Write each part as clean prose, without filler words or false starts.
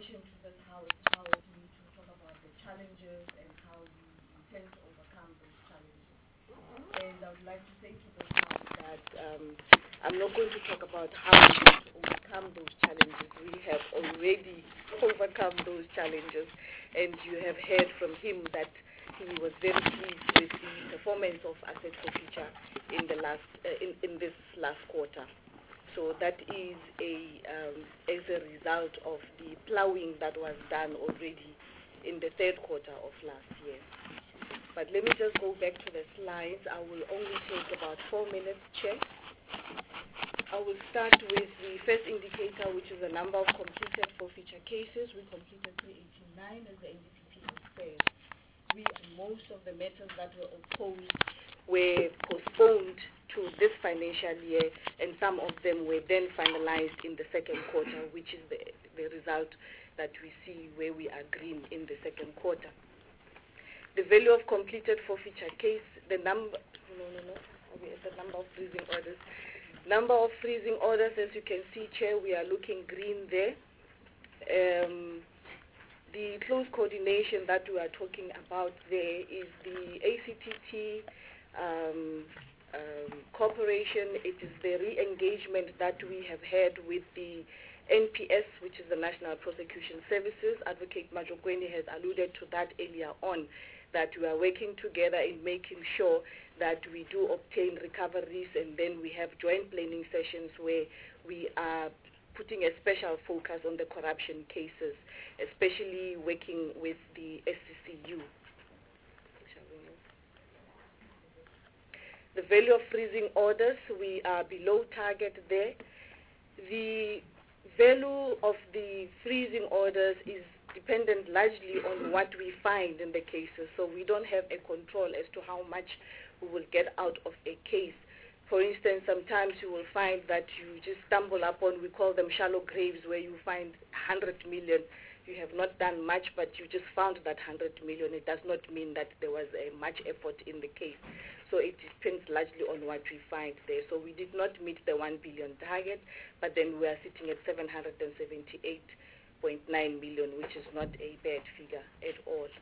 addition to this, how it's held, you to talk about the challenges and how you intend to overcome those challenges. And I would like to say to this house that I'm not going to talk about how we going to overcome those challenges. We have already overcome those challenges, and you have heard from him that he was very pleased with the performance of asset forfeiture in the last in this last quarter. So that is as a result of the plowing that was done already in the third quarter of last year. But let me just go back to the slides. I will only take about 4 minutes, Chair. I will start with the first indicator, which is the number of completed forfeiture cases. We completed 389, as the NDPP has said. Most of the matters that were opposed were postponed to this financial year, and some of them were then finalized in the second quarter, which is the result that we see where we are green in the second quarter. The value of completed forfeiture case, the number of freezing orders. Number of freezing orders, as you can see, Chair, we are looking green there. The close coordination that we are talking about there is the ACTT Corporation. It is the re-engagement that we have had with the NPS, which is the National Prosecution Services. Advocate Majokweni has alluded to that earlier on, that we are working together in making sure that we do obtain recoveries, and then we have joint planning sessions where we are putting a special focus on the corruption cases, especially working with the SCCU. The value of freezing orders, we are below target there. The value of the freezing orders is dependent largely on what we find in the cases, so we don't have a control as to how much we will get out of a case. For instance, sometimes you will find that you just stumble upon, we call them shallow graves, where you find 100 million. You have not done much, but you just found that 100 million. It does not mean that there was much effort in the case. So it depends largely on what we find there. So we did not meet the 1 billion target, but then we are sitting at 778.9 million, which is not a bad figure at all.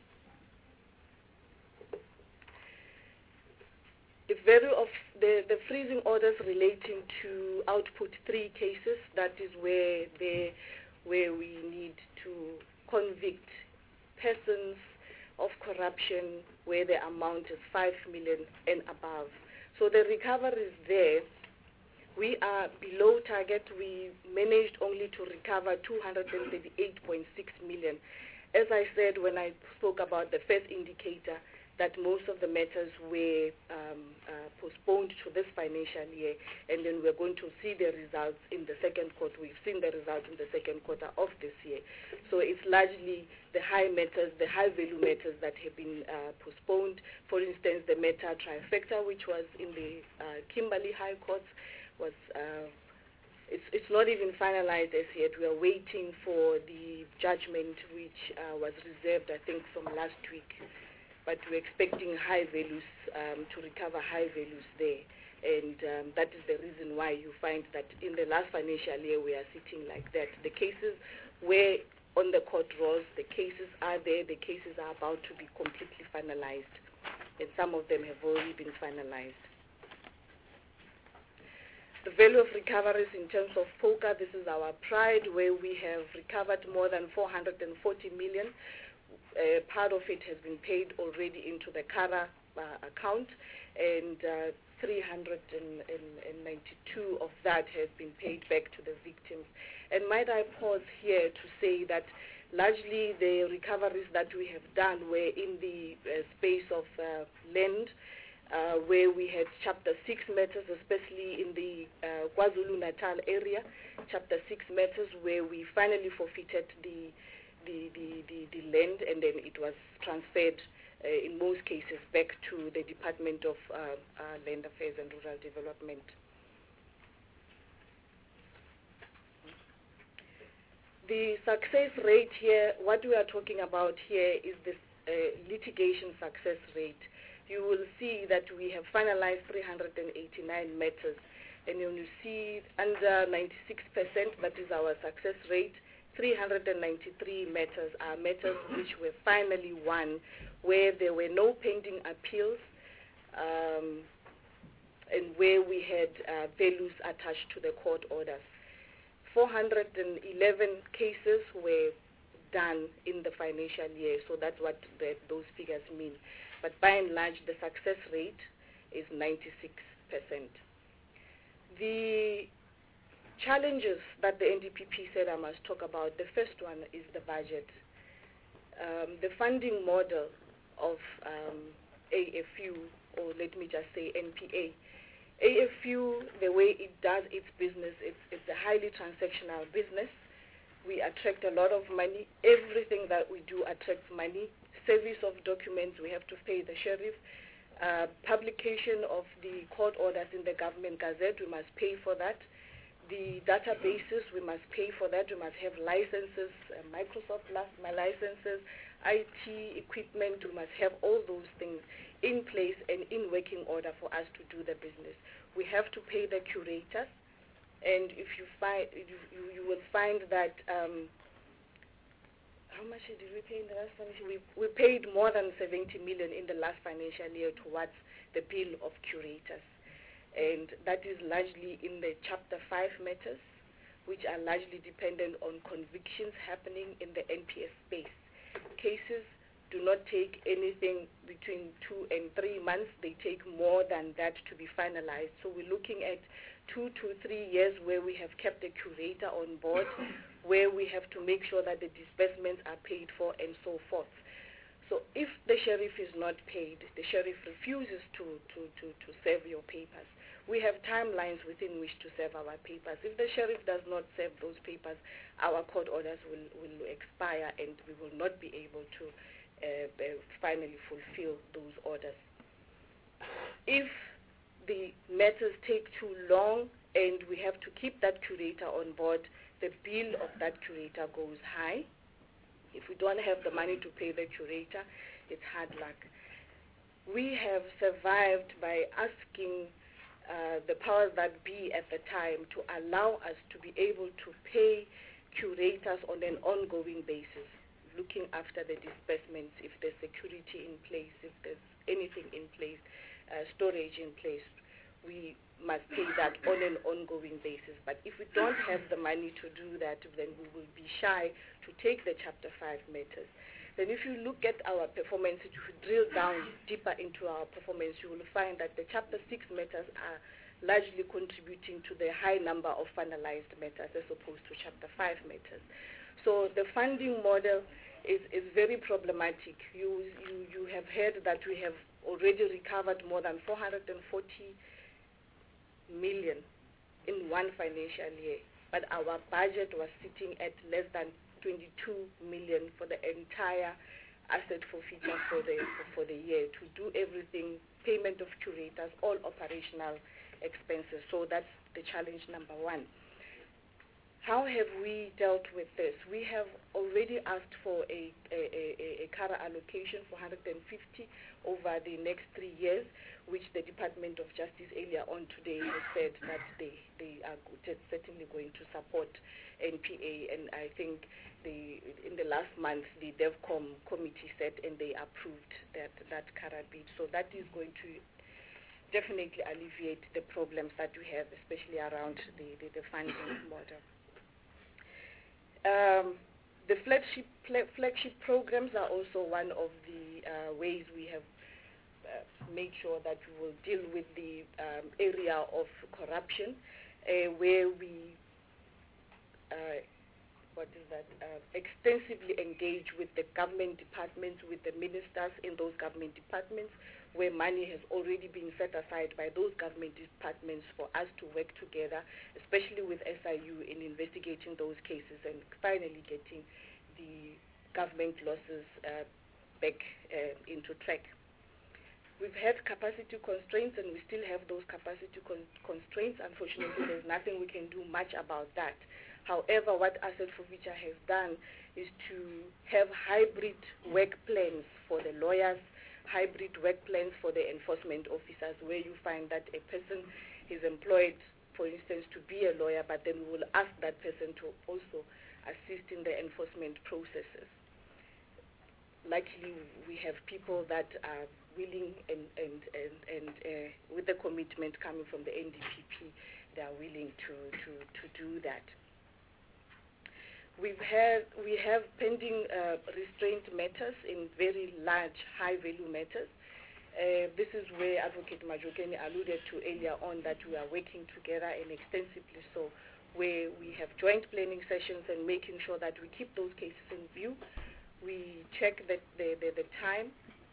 The value of the freezing orders relating to output 3 cases, that is where we need to convict persons of corruption where the amount is 5 million and above. So the recovery is there. We are below target. We managed only to recover 238.6 million. As I said when I spoke about the first indicator, that most of the matters were postponed to this financial year, and then we're going to see the results in the second quarter. We've seen the results in the second quarter of this year. So it's largely the high matters, the high value matters that have been postponed. For instance, the matter trifecta, which was in the Kimberley High Court, was it's not even finalized as yet. We are waiting for the judgment, which was reserved, I think, from last week. But we're expecting high values, to recover high values there. And that is the reason why you find that in the last financial year we are sitting like that. The cases were on the court rolls, the cases are there, the cases are about to be completely finalized. And some of them have already been finalized. The value of recoveries in terms of POCA, this is our pride, where we have recovered more than 440 million. Part of it has been paid already into the CARA account, and 392 of that has been paid back to the victims. And might I pause here to say that largely the recoveries that we have done were in the space of land, where we had Chapter 6 matters, especially in the KwaZulu-Natal area, Chapter 6 matters where we finally forfeited the land, and then it was transferred in most cases back to the Department of Land Affairs and Rural Development. The success rate here, what we are talking about here is the litigation success rate. You will see that we have finalized 389 matters, and you see under 96%, that is our success rate, 393 matters are matters which were finally won, where there were no pending appeals, and where we had values attached to the court orders. 411 cases were done in the financial year, so that's what those figures mean. But by and large, the success rate is 96%. The challenges that the NDPP said I must talk about, the first one is the budget. The funding model of AFU, or let me just say NPA. AFU, the way it does its business, it's a highly transactional business. We attract a lot of money. Everything that we do attracts money. Service of documents, we have to pay the sheriff. Publication of the court orders in the government gazette, we must pay for that. The databases, we must pay for that. We must have licenses, Microsoft licenses, IT equipment. We must have all those things in place and in working order for us to do the business. We have to pay the curators, and if you find, you will find that how much did we pay in the last financial year? We paid more than 70 million in the last financial year towards the bill of curators, and that is largely in the Chapter 5 matters, which are largely dependent on convictions happening in the NPS space. Cases do not take anything between 2 and 3 months. They take more than that to be finalized. So we're looking at 2 to 3 years where we have kept a curator on board, where we have to make sure that the disbursements are paid for and so forth. So if the sheriff is not paid, the sheriff refuses to serve your papers. We have timelines within which to serve our papers. If the sheriff does not serve those papers, our court orders will expire and we will not be able to finally fulfill those orders. If the matters take too long and we have to keep that curator on board, the bill of that curator goes high. If we don't have the money to pay the curator, it's hard luck. We have survived by asking the powers that be at the time to allow us to be able to pay curators on an ongoing basis, looking after the disbursements, if there's security in place, if there's anything in place, storage in place. We must pay that on an ongoing basis. But if we don't have the money to do that, then we will be shy to take the Chapter 5 matters. Then if you look at our performance, if you drill down deeper into our performance, you will find that the Chapter 6 matters are largely contributing to the high number of finalized matters as opposed to Chapter 5 matters. So the funding model is very problematic. You have heard that we have already recovered more than 440 million in one financial year, but our budget was sitting at less than 22 million for the entire asset forfeiture for the year, to do everything, payment of curators, all operational expenses. So that's the challenge number one. How have we dealt with this? We have already asked for a CARA allocation for 150 over the next 3 years, which the Department of Justice earlier on today has said that they are certainly going to support NPA, and I think in the last month the DevCom committee said and they approved that CARA bid. So that is going to definitely alleviate the problems that we have, especially around the funding model. The flagship programs are also one of the ways we have made sure that we will deal with the area of corruption, where we extensively engage with the government departments, with the ministers in those government departments, where money has already been set aside by those government departments for us to work together, especially with SIU in investigating those cases and finally getting the government losses back into track. We've had capacity constraints and we still have those capacity constraints. Unfortunately, there's nothing we can do much about that. However, what Asset Forfeiture has done is to have hybrid work plans for the lawyers, hybrid work plans for the enforcement officers, where you find that a person is employed for instance, to be a lawyer, but then we will ask that person to also assist in the enforcement processes. Luckily, we have people that are willing and with the commitment coming from the NDPP, they are willing to do that. We have pending restraint matters in very large, high-value matters. This is where Advocate Majokeni alluded to earlier on that we are working together and extensively so, where we have joint planning sessions and making sure that we keep those cases in view. We check the time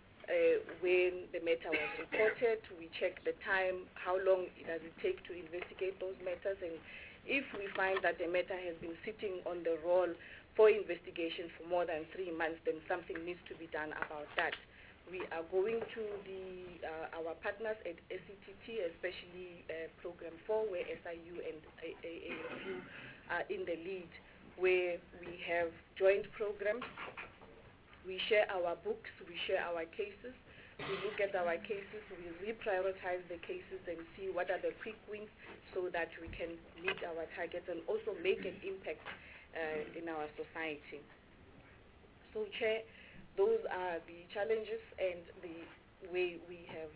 when the matter was reported. We check the time, how long does it take to investigate those matters, and if we find that the matter has been sitting on the roll for investigation for more than 3 months, then something needs to be done about that. We are going to our partners at SETT, especially Program 4, where SIU and AFU are in the lead, where we have joint programs. We share our books, we share our cases, we look at our cases, we reprioritize the cases and see what are the quick wins so that we can meet our targets and also make an impact in our society. So, Chair, those are the challenges and the way we have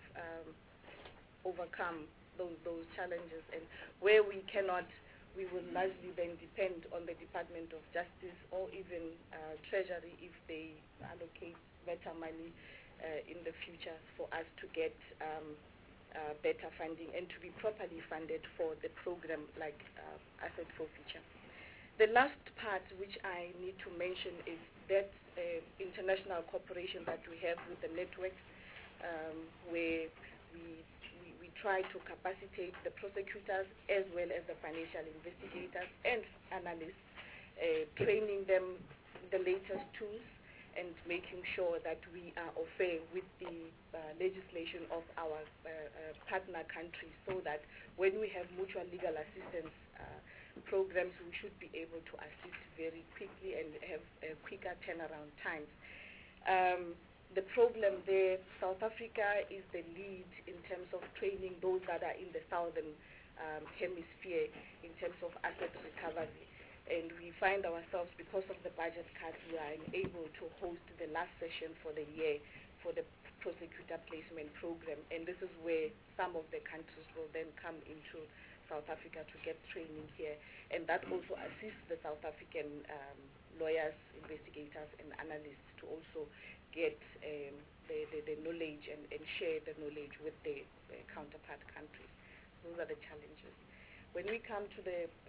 overcome those challenges, and where we cannot, we will largely then depend on the Department of Justice or even Treasury if they allocate better money in the future for us to get better funding and to be properly funded for the program like asset forfeiture. The last part which I need to mention is that international cooperation that we have with the networks, where we try to capacitate the prosecutors as well as the financial investigators and analysts, training them the latest tools and making sure that we are au fait with the legislation of our partner countries, so that when we have mutual legal assistance programs, we should be able to assist very quickly and have quicker turnaround times. The problem there, South Africa is the lead in terms of training those that are in the southern hemisphere in terms of asset recovery. And we find ourselves, because of the budget cuts, we are unable to host the last session for the year for the prosecutor placement program. And this is where some of the countries will then come into South Africa to get training here. And that also assists the South African lawyers, investigators, and analysts to also get the knowledge and share the knowledge with the counterpart countries. Those are the challenges. When we come to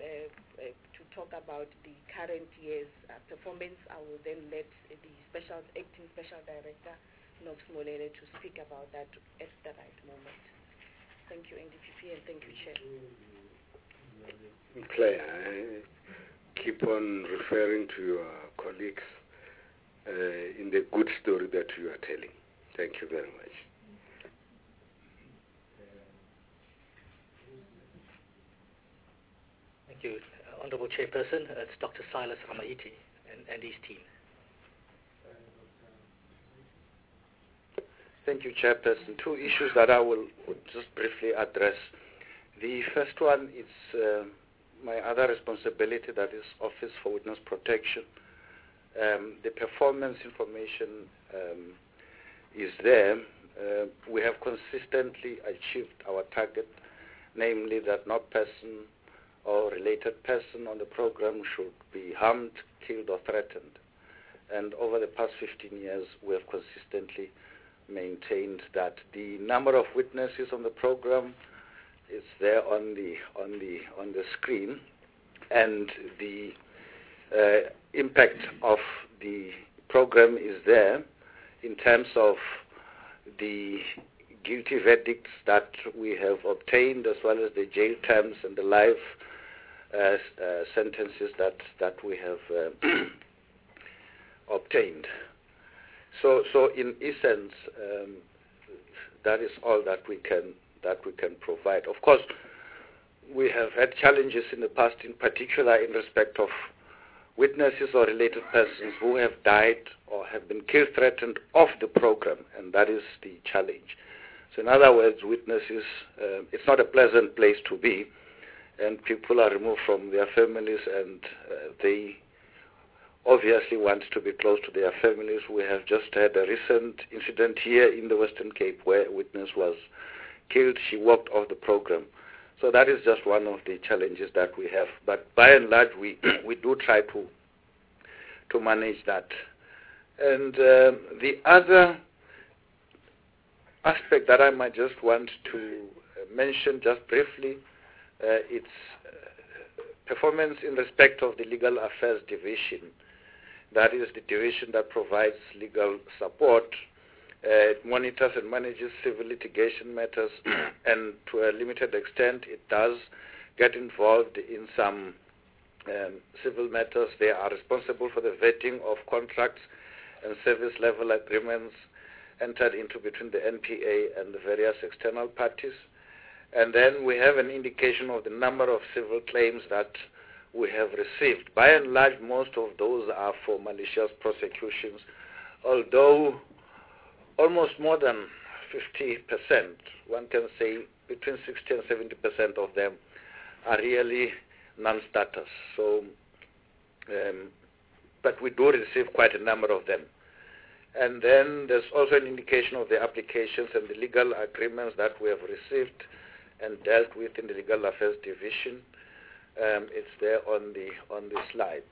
to talk about the current year's performance, I will then let the acting special director, Knox Molele, to speak about that at the right moment. Thank you, NDPP, and thank you, Chair. Claire, keep on referring to your colleagues in the good story that you are telling. Thank you very much. Thank you, Honourable Chairperson. It's Dr. Silas Amaiti and his team. Thank you, Chairperson. Two issues that I will just briefly address. The first one is my other responsibility, that is Office for Witness Protection. The performance information is there. We have consistently achieved our target, namely that no person or related person on the program should be harmed, killed, or threatened. And over the past 15 years, we have consistently maintained that. The number of witnesses on the program is there on the screen, and the impact of the program is there in terms of the guilty verdicts that we have obtained, as well as the jail terms and the life sentences that we have obtained. So in essence, that is all that we can provide. Of course, we have had challenges in the past, in particular in respect of witnesses or related persons who have died or have been killed, threatened off the program, and that is the challenge. So in other words, witnesses, it's not a pleasant place to be, and people are removed from their families, and they obviously want to be close to their families. We have just had a recent incident here in the Western Cape where a witness was killed. She walked off the program. So that is just one of the challenges that we have. But by and large, we do try to manage that. And the other aspect that I might just want to mention just briefly, it's performance in respect of the Legal Affairs Division. That is the division that provides legal support. It monitors and manages civil litigation matters, and to a limited extent, it does get involved in some civil matters. They are responsible for the vetting of contracts and service level agreements entered into between the NPA and the various external parties. And then we have an indication of the number of civil claims that we have received. By and large, most of those are for malicious prosecutions, although almost more than 50%, one can say between 60 and 70% of them are really non-starters. So, but we do receive quite a number of them. And then there's also an indication of the applications and the legal agreements that we have received and dealt with in the Legal Affairs Division. It's there on the slide.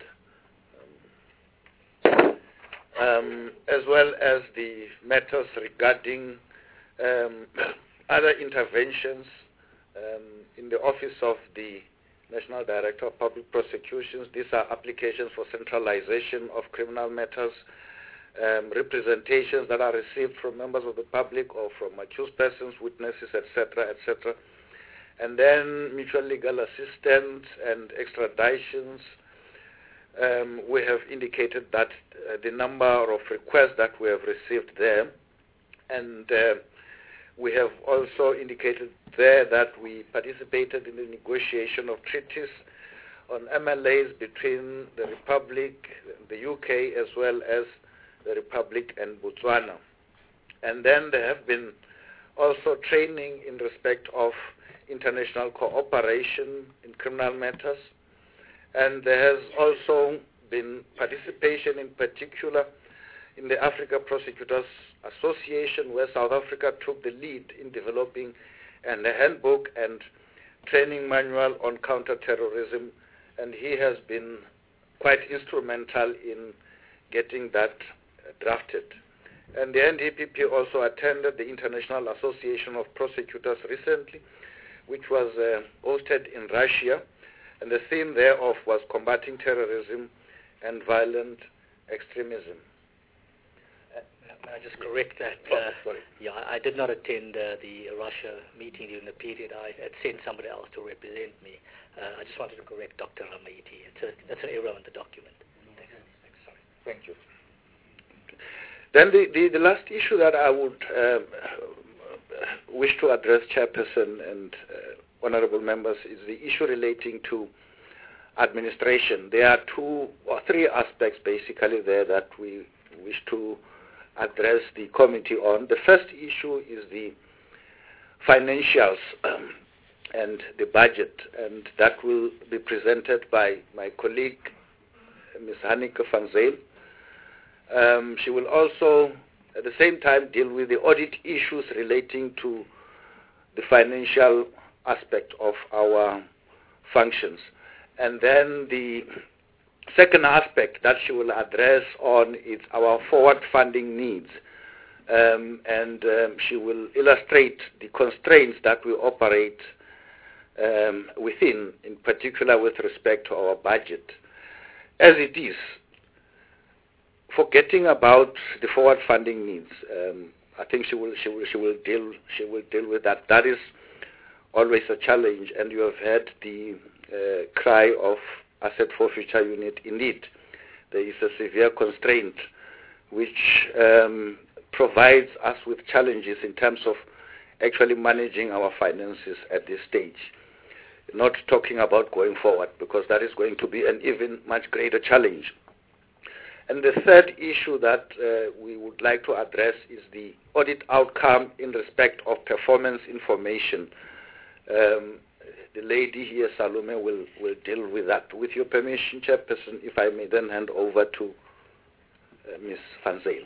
As well as the matters regarding other interventions in the Office of the National Director of Public Prosecutions. These are applications for centralization of criminal matters, representations that are received from members of the public or from accused persons, witnesses, etc., etc. And then mutual legal assistance and extraditions. We have indicated that the number of requests that we have received there, and we have also indicated there that we participated in the negotiation of treaties on MLAs between the Republic, the UK, as well as the Republic and Botswana. And then there have been also training in respect of international cooperation in criminal matters. And there has also been participation in particular in the Africa Prosecutors Association, where South Africa took the lead in developing a handbook and training manual on counterterrorism, and he has been quite instrumental in getting that drafted. And the NDPP also attended the International Association of Prosecutors recently, which was hosted in Russia, and the theme thereof was combating terrorism and violent extremism. May I just correct that? Sorry. Yeah, I did not attend the Russia meeting during the period. I had sent somebody else to represent me. I just wanted to correct Dr. Ramaiti. That's an error on the document. Thanks. Sorry. Thank you. Then the last issue that I would wish to address, Chairperson and honorable members, is the issue relating to administration. There are 2 or 3 aspects basically there that we wish to address the committee on. The first issue is the financials and the budget, and that will be presented by my colleague, Ms. Hanneke van Zyl. She will also, at the same time, deal with the audit issues relating to the financial aspect of our functions. And then the second aspect that she will address on is our forward funding needs. And she will illustrate the constraints that we operate within, in particular with respect to our budget. As it is, forgetting about the forward funding needs, I think she will deal with that. That is always a challenge, and you have heard the cry of Asset Forfeiture Unit. Indeed, there is a severe constraint which provides us with challenges in terms of actually managing our finances at this stage. Not talking about going forward, because that is going to be an even much greater challenge. And the third issue that we would like to address is the audit outcome in respect of performance information. the lady here, Salome, will deal with that. With your permission, Chairperson, if I may then hand over to Ms. Van Zyl.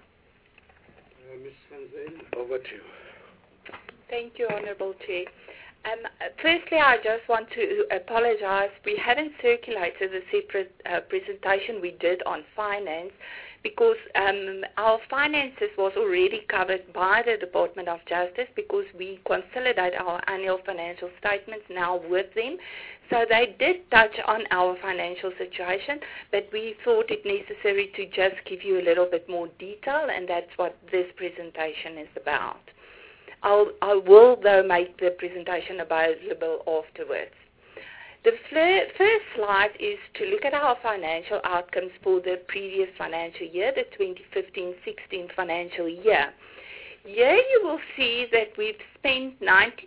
Ms. Van Zyl, over to you. Thank you, Honourable Chair. Firstly, I just want to apologize. We hadn't circulated the separate presentation we did on finance because our finances was already covered by the Department of Justice because we consolidate our annual financial statements now with them. So they did touch on our financial situation, but we thought it necessary to just give you a little bit more detail, and that's what this presentation is about. I will, though, make the presentation available afterwards. The first slide is to look at our financial outcomes for the previous financial year, the 2015-16 financial year. Here you will see that we've spent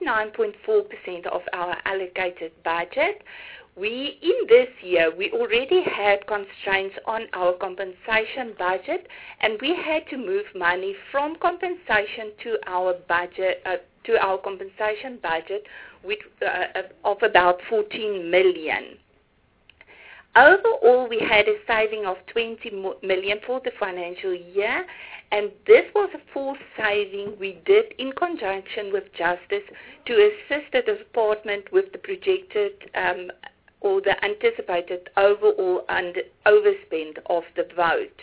99.4% of our allocated budget. In this year, we already had constraints on our compensation budget, and we had to move money from compensation to our budget, to our compensation budget, of about 14 million. Overall, we had a saving of 20 million for the financial year, and this was a full saving we did in conjunction with Justice to assist the department with the projected or the anticipated overall overspend of the vote.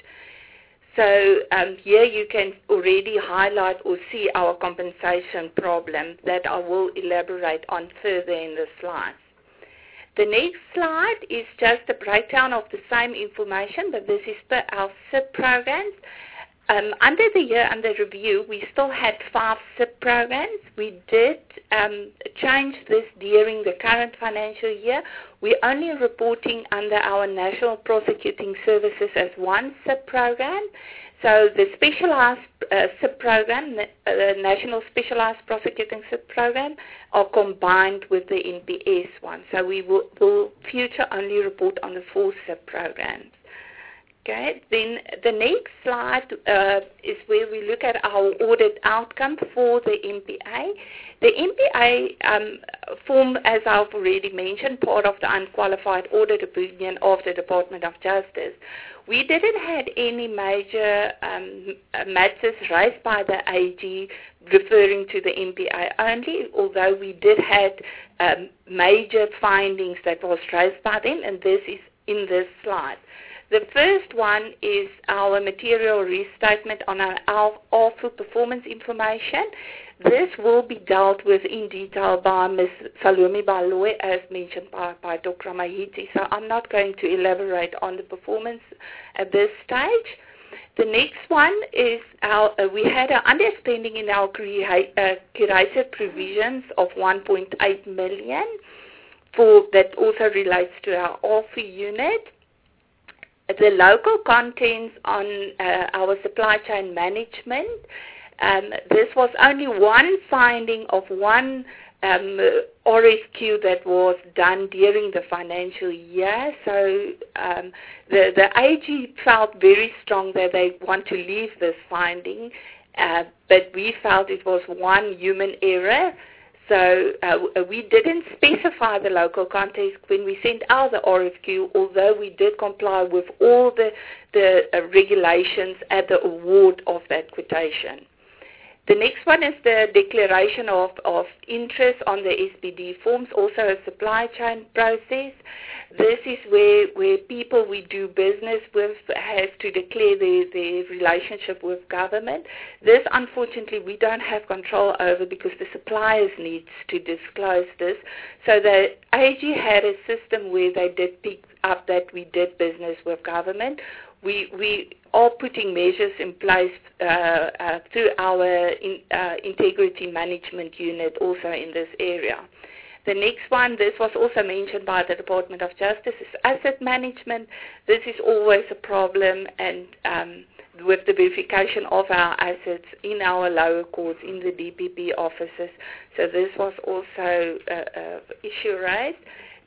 So here you can already highlight or see our compensation problem that I will elaborate on further in the slides. The next slide is just a breakdown of the same information, but this is per our sub-programs. Under the year under review, we still had 5 sub-programs. We did change this during the current financial year. We're only reporting under our National Prosecuting Services as 1 sub-program. So the specialized sub-program, the National Specialized Prosecuting Sub-program, are combined with the NPS one. So we will future only report on the 4 sub-programs. Okay, then the next slide is where we look at our audit outcome for the MPA. The MPA formed, as I've already mentioned, part of the unqualified audit opinion of the Department of Justice. We didn't have any major matters raised by the AG referring to the MPA only, although we did have major findings that was raised by them, and this is in this slide. The first one is our material restatement on our ARFU performance information. This will be dealt with in detail by Ms. Salome Baloyi, as mentioned by Dr. Mahiti, so I'm not going to elaborate on the performance at this stage. The next one is we had an underspending in our curated provisions of 1.8 million that also relates to our ARFU unit. The local contents on our supply chain management, this was only one finding of one RFQ that was done during the financial year. So the AG felt very strong that they want to leave this finding, but we felt it was one human error. So we didn't specify the local context when we sent out the RFQ, although we did comply with all the regulations at the award of that quotation. The next one is the declaration of interest on the SPD forms, also a supply chain process. This is where people we do business with have to declare their relationship with government. This, unfortunately, we don't have control over because the suppliers need to disclose this. So the AG had a system where they did pick up that we did business with government. We are putting measures in place through our integrity management unit also in this area. The next one, this was also mentioned by the Department of Justice, is asset management. This is always a problem, and with the verification of our assets in our lower courts, in the DPP offices. So this was also an issue raised.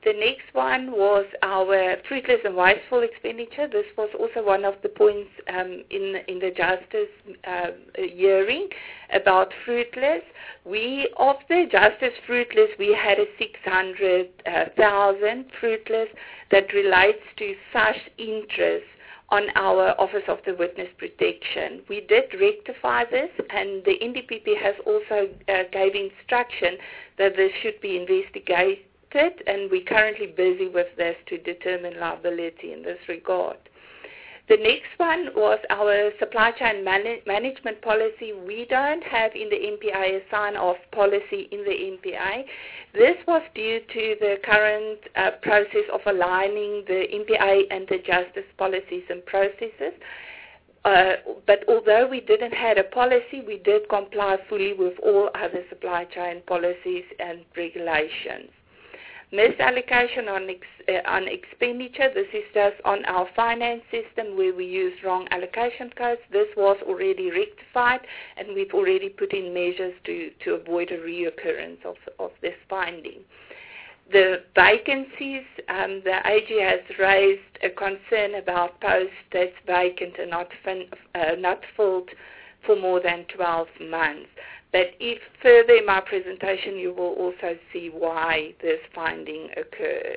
The next one was our fruitless and wasteful expenditure. This was also one of the points in the Justice hearing about fruitless. Of the Justice fruitless, we had a 600,000 fruitless that relates to such interest on our Office of the Witness Protection. We did rectify this, and the NDPP has also gave instruction that this should be investigated, and we're currently busy with this to determine liability in this regard. The next one was our supply chain management policy. We don't have in the MPA a sign-off policy in the MPA. This was due to the current process of aligning the MPA and the justice policies and processes. But although we didn't have a policy, we did comply fully with all other supply chain policies and regulations. Misallocation on expenditure, this is just on our finance system where we use wrong allocation codes. This was already rectified, and we've already put in measures to avoid a reoccurrence of this finding. The vacancies, the AG has raised a concern about posts that's vacant and not filled for more than 12 months. But if further in my presentation, you will also see why this finding occurred.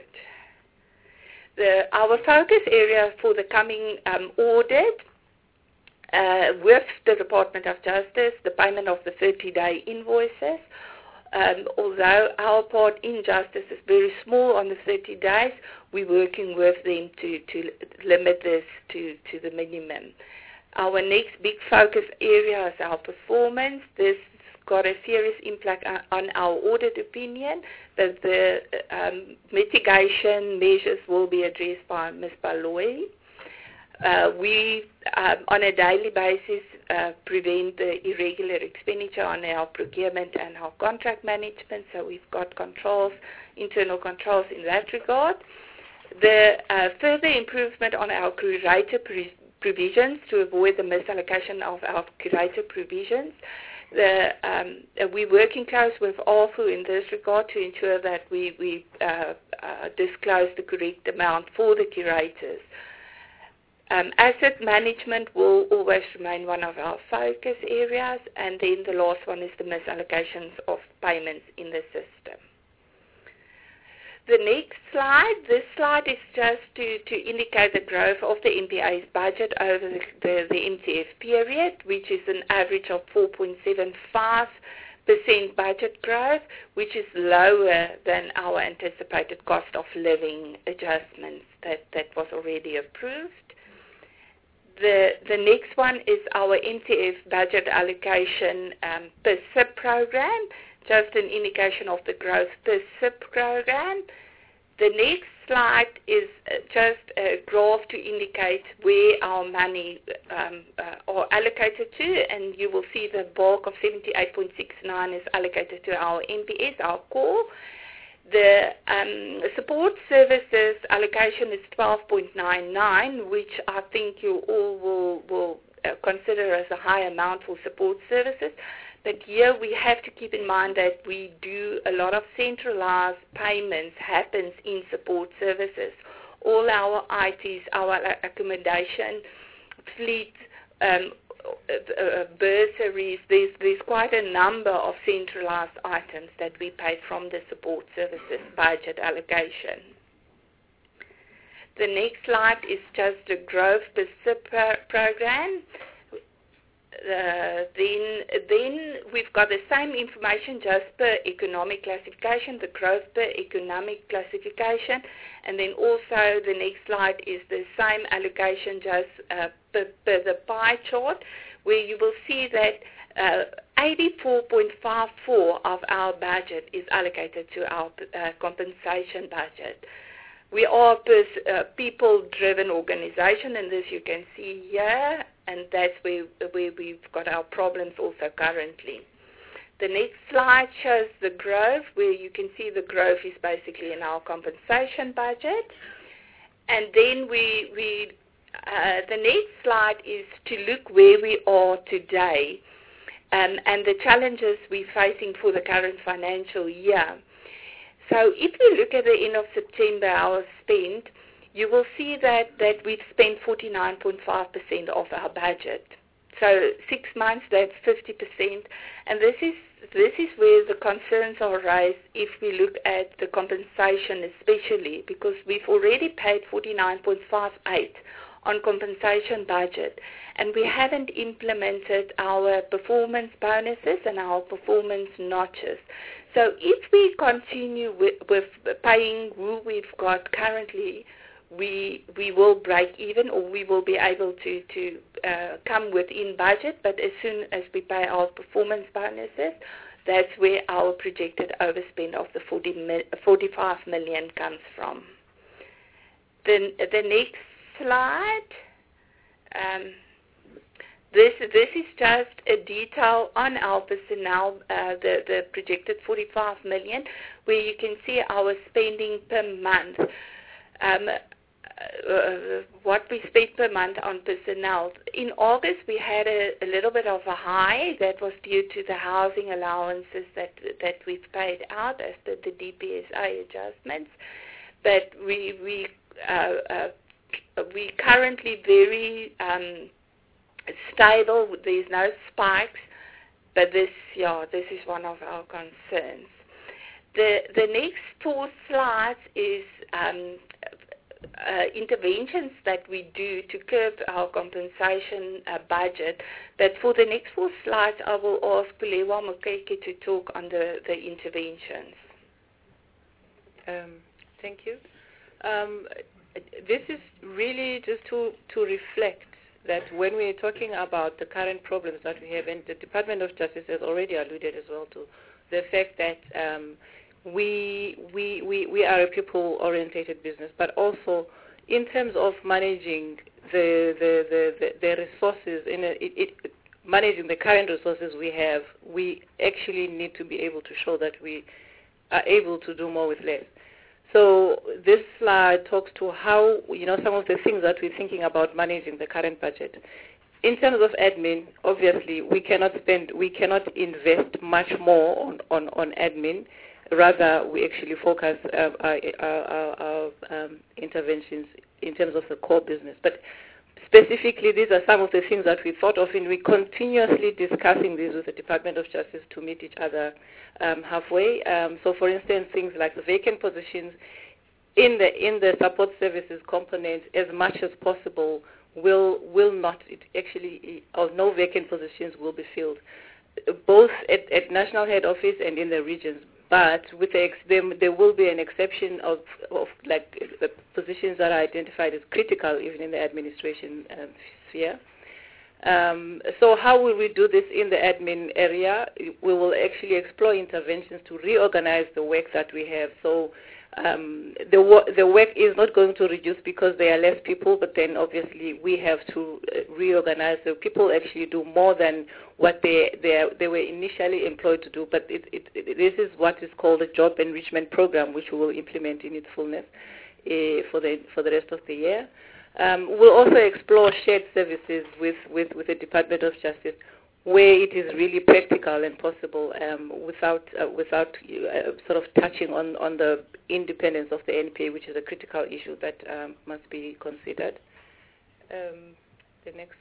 Our focus area for the coming audit with the Department of Justice, the payment of the 30-day invoices. Although our part in justice is very small on the 30 days, we're working with them to limit this to the minimum. Our next big focus area is our performance. This got a serious impact on our audit opinion, but the mitigation measures will be addressed by Ms. Baloyi. We, on a daily basis, prevent the irregular expenditure on our procurement and our contract management, so we've got controls, internal controls in that regard. The further improvement on our curator provisions to avoid the misallocation of our curator provisions. We're working close with ARFU in this regard to ensure that we disclose the correct amount for the curators. Asset management will always remain one of our focus areas, and then the last one is the misallocations of payments in the system. The next slide, this slide is just to indicate the growth of the MPA's budget over the MTF period, which is an average of 4.75% budget growth, which is lower than our anticipated cost of living adjustments that was already approved. The next one is our MTF budget allocation per SIP program, just an indication of the growth per SIP program. The next slide is just a graph to indicate where our money are allocated to, and you will see the bulk of 78.69 is allocated to our MPS, our core. The support services allocation is 12.99, which I think you all will consider as a high amount for support services. But here we have to keep in mind that we do a lot of centralized payments happens in support services. All our ITs, our accommodation, fleet, bursaries, there's quite a number of centralized items that we pay from the support services budget allocation. The next slide is just the growth per SIP program. Then we've got the same information just per economic classification, the growth per economic classification, and then also the next slide is the same allocation just per the pie chart, where you will see that 84.54 of our budget is allocated to our compensation budget. We are a people-driven organization, and this you can see here, and that's where we've got our problems also currently. The next slide shows the growth, where you can see the growth is basically in our compensation budget. And then the next slide is to look where we are today and the challenges we're facing for the current financial year. So if you look at the end of September, our spend, you will see that we've spent 49.5% of our budget. So 6 months, that's 50%, and this is where the concerns are raised if we look at the compensation especially, because we've already paid 49.58 on compensation budget, and we haven't implemented our performance bonuses and our performance notches. So if we continue with paying who we've got currently, we will break even, or we will be able to come within budget, but as soon as we pay our performance bonuses, that's where our projected overspend of the 45 million comes from. The next slide. This is just a detail on our personnel, the projected 45 million, where you can see our spending per month. What we spent per month on personnel. In August, we had a little bit of a high that was due to the housing allowances that we've paid out as the DPSA adjustments. But we currently very stable. There's no spikes, but this is one of our concerns. The next 4 slides is interventions that we do to curb our compensation budget. But for the next 4 slides, I will ask Pulewa Mokeke to talk on the interventions. Thank you. This is really just to reflect that when we're talking about the current problems that we have, and the Department of Justice has already alluded as well to the fact that we are a people-orientated business, but also in terms of managing the resources, managing the current resources we have, we actually need to be able to show that we are able to do more with less. So this slide talks to how, some of the things that we're thinking about managing the current budget. In terms of admin, obviously, we cannot invest much more on admin. Rather, we actually focus our interventions in terms of the core business. But specifically, these are some of the things that we thought of, and we're continuously discussing these with the Department of Justice to meet each other halfway. So, for instance, things like the vacant positions in the support services component, as much as possible, will not. No vacant positions will be filled, both at national head office and in the regions. But with there will be an exception of like the positions that are identified as critical, even in the administration sphere. So how will we do this in the admin area? We will actually explore interventions to reorganize the work that we have. So the work is not going to reduce because there are less people, but then obviously we have to reorganize. So people actually do more than what they were initially employed to do. But this is what is called a job enrichment program, which we will implement in its fullness for the rest of the year. We'll also explore shared services with the Department of Justice, where it is really practical and possible, without sort of touching on the independence of the NPA, which is a critical issue that must be considered. The next.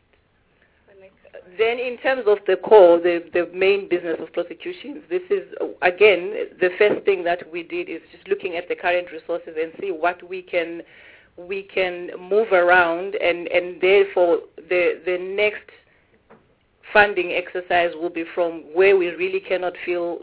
Then in terms of the core, the main business of prosecutions, this is, again, the first thing that we did is just looking at the current resources and see what we can move around, and therefore the next funding exercise will be from where we really cannot fill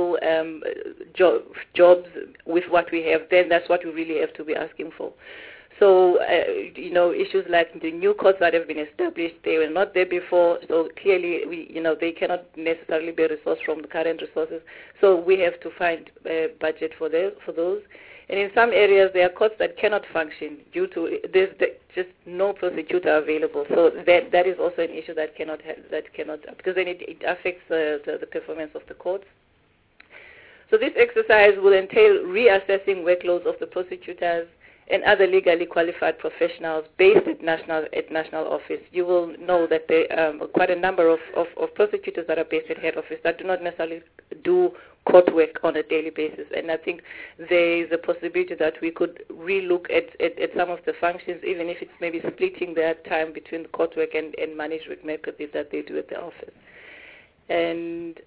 jobs with what we have. Then that's what we really have to be asking for. So, issues like the new courts that have been established, they were not there before, so clearly, they cannot necessarily be resourced from the current resources. So we have to find a budget for those. And in some areas, there are courts that cannot function due to there's just no prosecutor available. So that is also an issue that cannot because then it affects the performance of the courts. So this exercise will entail reassessing workloads of the prosecutors and other legally qualified professionals based at national office. You will know that there are quite a number of prosecutors that are based at head office that do not necessarily do court work on a daily basis. And I think there is a possibility that we could relook at some of the functions, even if it's maybe splitting their time between the court work and management methods that they do at the office. And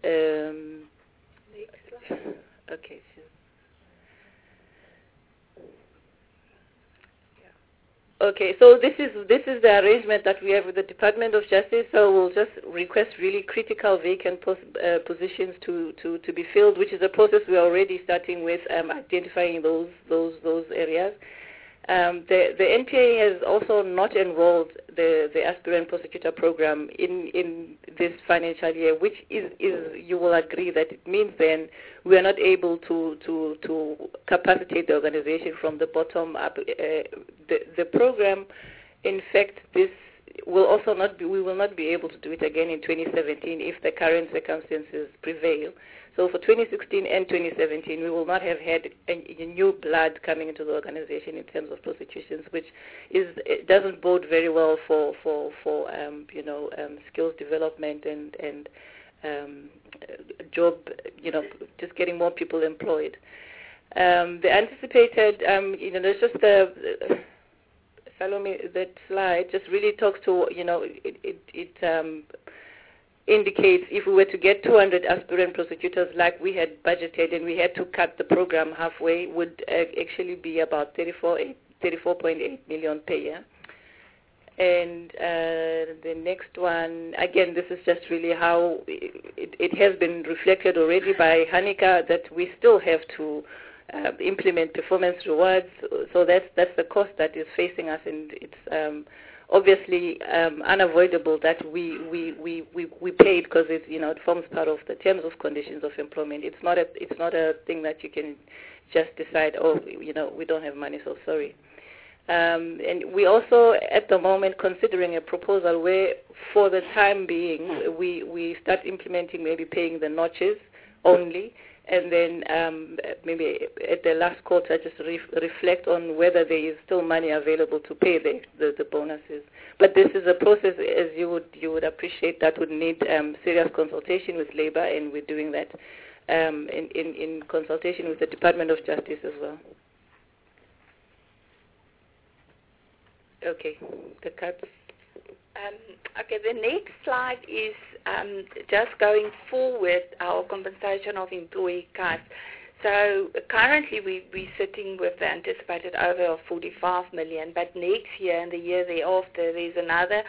okay. Okay, so this is the arrangement that we have with the Department of Justice. So we'll just request really critical vacant positions to be filled, which is a process we're already starting with, identifying those areas. The NPA has also not enrolled the aspirant prosecutor program in this financial year, which is you will agree that it means then we are not able to capacitate the organization from the bottom up. The program, in fact, this will also not be, we will not be able to do it again in 2017 if the current circumstances prevail. So for 2016 and 2017, we will not have had a new blood coming into the organization in terms of prosecutions, which it doesn't bode very well for skills development and job, just getting more people employed. The anticipated, there's just follow me, that slide just really talks to, it indicates if we were to get 200 aspirant prosecutors like we had budgeted and we had to cut the program halfway, would actually be about 34.8 million per year. And the next one, again, this is just really how it has been reflected already by Hanika that we still have to implement performance rewards. So that's the cost that is facing us, and it's obviously unavoidable that we pay it because it forms part of the terms of conditions of employment. It's not a thing that you can just decide, we don't have money, so sorry. And we also at the moment considering a proposal where for the time being we start implementing maybe paying the notches only, and then maybe at the last quarter just reflect on whether there is still money available to pay the bonuses. But this is a process, as you would appreciate, that would need serious consultation with Labour, and we're doing that in consultation with the Department of Justice as well. Okay, the cuts. Okay, the next slide is just going forward, our compensation of employee cuts. So currently we're sitting with the anticipated over of 45 million, but next year and the year thereafter there's another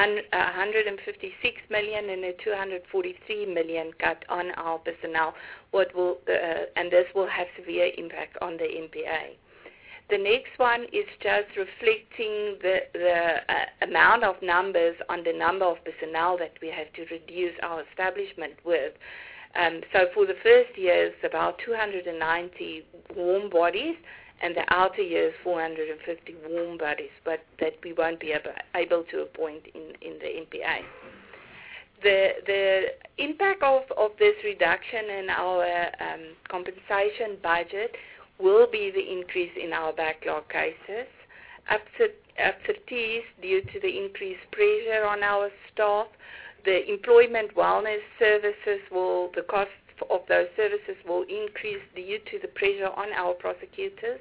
156 million and a 243 million cut on our personnel, and this will have severe impact on the NPA. The next one is just reflecting the amount of numbers on the number of personnel that we have to reduce our establishment with. So for the first year, it's about 290 warm bodies, and the outer year is 450 warm bodies, but that we won't be able to appoint in the NPA. The impact of this reduction in our compensation budget will be the increase in our backlog cases, absentees due to the increased pressure on our staff. The employment wellness services the cost of those services will increase due to the pressure on our prosecutors.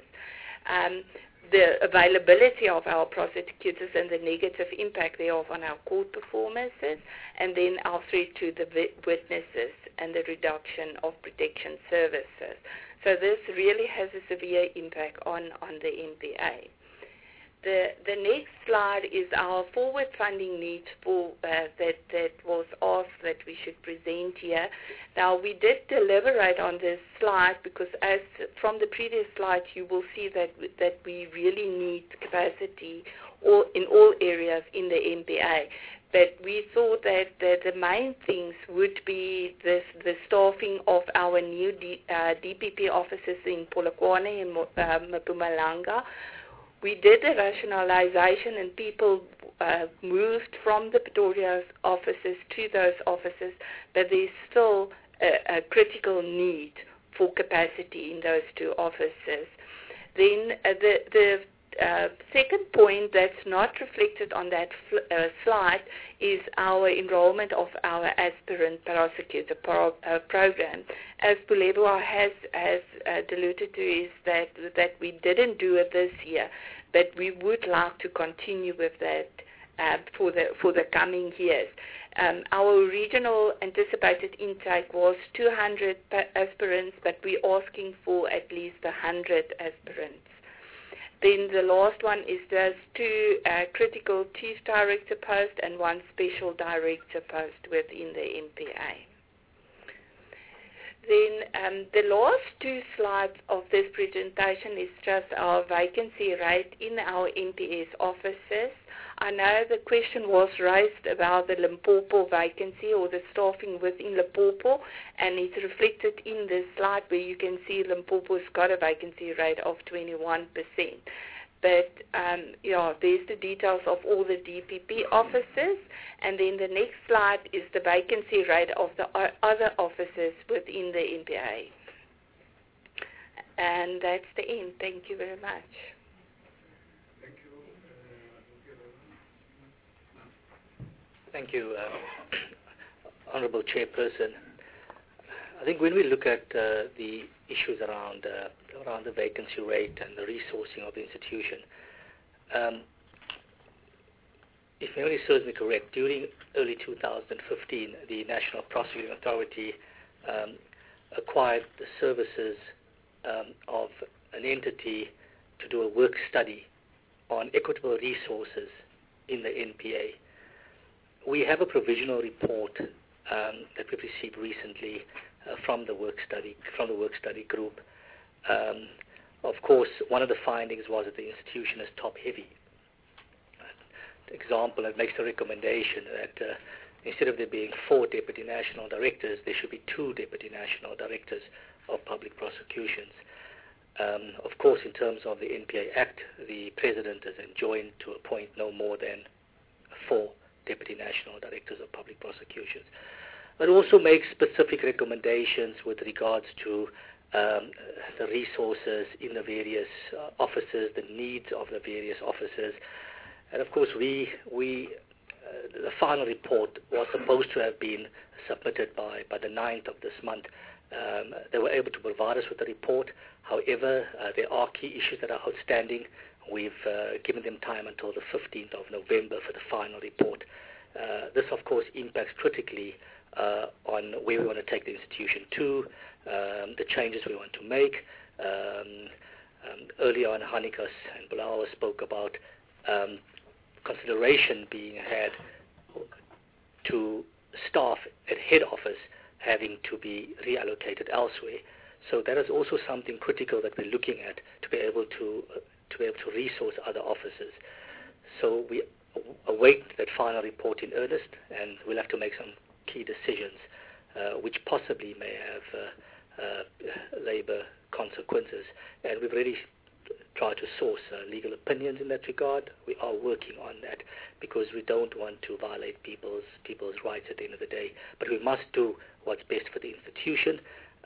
The availability of our prosecutors and the negative impact thereof on our court performances, and then our threat to the witnesses and the reduction of protection services. So this really has a severe impact on the NPA. The next slide is our forward funding needs for that was asked that we should present here. Now we did deliberate on this slide because as from the previous slide you will see that we really need capacity in all areas in the NPA. But we thought that the main things would be the staffing of our new DPP offices in Polokwane and Mpumalanga. We did a rationalization and people moved from the Pretoria offices to those offices, but there's still a critical need for capacity in those two offices. Then the second point that's not reflected on that slide is our enrollment of our aspirant prosecutor program. As Bulebua has alluded to, is that we didn't do it this year, but we would like to continue with that for the coming years. Our original anticipated intake was 200 aspirants, but we're asking for at least 100 aspirants. Then the last one is there's 2 critical chief director posts and 1 special director post within the MPA. Then the last 2 slides of this presentation is just our vacancy rate in our MPS offices. I know the question was raised about the Limpopo vacancy or the staffing within Limpopo, and it's reflected in this slide where you can see Limpopo's got a vacancy rate of 21%. But there's the details of all the DPP offices, and then the next slide is the vacancy rate of the other offices within the MPA. And that's the end. Thank you very much. Thank you, Honourable Chairperson. I think when we look at the issues around the vacancy rate and the resourcing of the institution, if memory serves me correct, during early 2015, the National Prosecuting Authority acquired the services of an entity to do a work study on equitable resources in the NPA. We have a provisional report that we've received recently from the work study group. Of course, one of the findings was that the institution is top-heavy. Example, it makes the recommendation that instead of there being 4 deputy national directors, there should be 2 deputy national directors of public prosecutions. Of course, in terms of the NPA Act, the President is enjoined to appoint no more than 4 deputy national directors of public prosecutions. It also makes specific recommendations with regards to the resources in the various offices, the needs of the various offices. And of course, the final report was supposed to have been submitted by the 9th of this month. They were able to provide us with the report. However, there are key issues that are outstanding. We've given them time until the 15th of November for the final report. This, of course, impacts critically on where we want to take the institution to, the changes we want to make. Earlier on, Hanikas and Bulawa spoke about consideration being had to staff at head office having to be reallocated elsewhere. So that is also something critical that we're looking at to be able to resource other offices. So we await that final report in earnest, and we'll have to make some key decisions, which possibly may have labour consequences. And we've already tried to source legal opinions in that regard. We are working on that because we don't want to violate people's rights at the end of the day. But we must do what's best for the institution.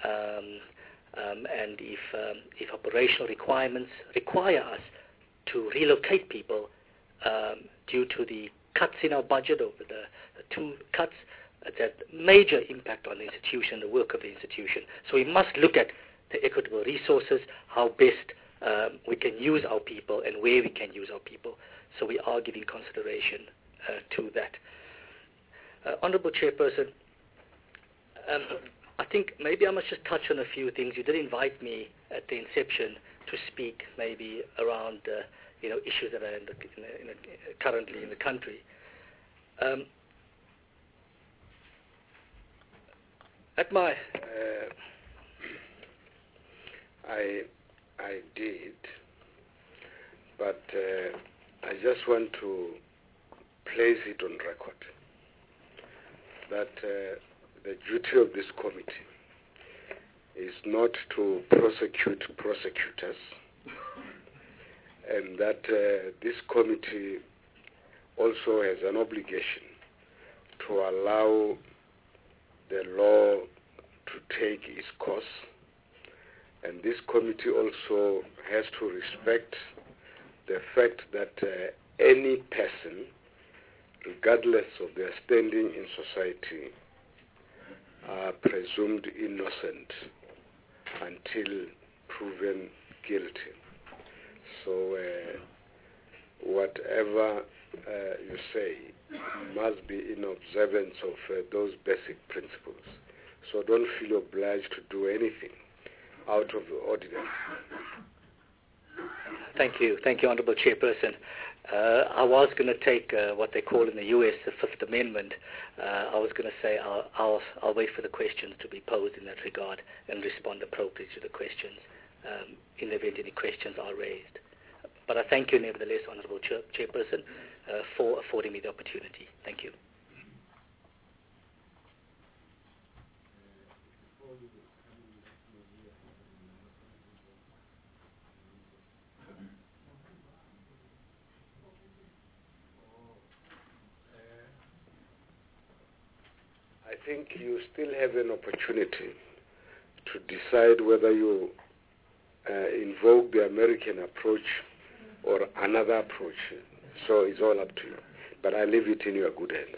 And if operational requirements require us to relocate people due to the cuts in our budget over the 2 cuts, that major impact on the institution, the work of the institution. So we must look at the equitable resources, how best we can use our people and where we can use our people. So we are giving consideration to that. Honourable Chairperson, I think maybe I must just touch on a few things. You did invite me at the inception to speak maybe around issues that are currently in the country. At my I did, but I just want to place it on record that the duty of this committee is not to prosecute prosecutors, and that this committee also has an obligation to allow the law to take its course, and this committee also has to respect the fact that any person, regardless of their standing in society, are presumed innocent until proven guilty. So whatever you say must be in observance of those basic principles. So don't feel obliged to do anything out of the ordinary. Thank you, Honourable Chairperson. I was going to take what they call in the US the Fifth Amendment. I was going to say I'll wait for the questions to be posed in that regard and respond appropriately to the questions in the event any questions are raised. But I thank you nevertheless, Honourable Chairperson, for affording me the opportunity. Thank you. I think you still have an opportunity to decide whether you invoke the American approach or another approach. So it's all up to you. But I leave it in your good hands.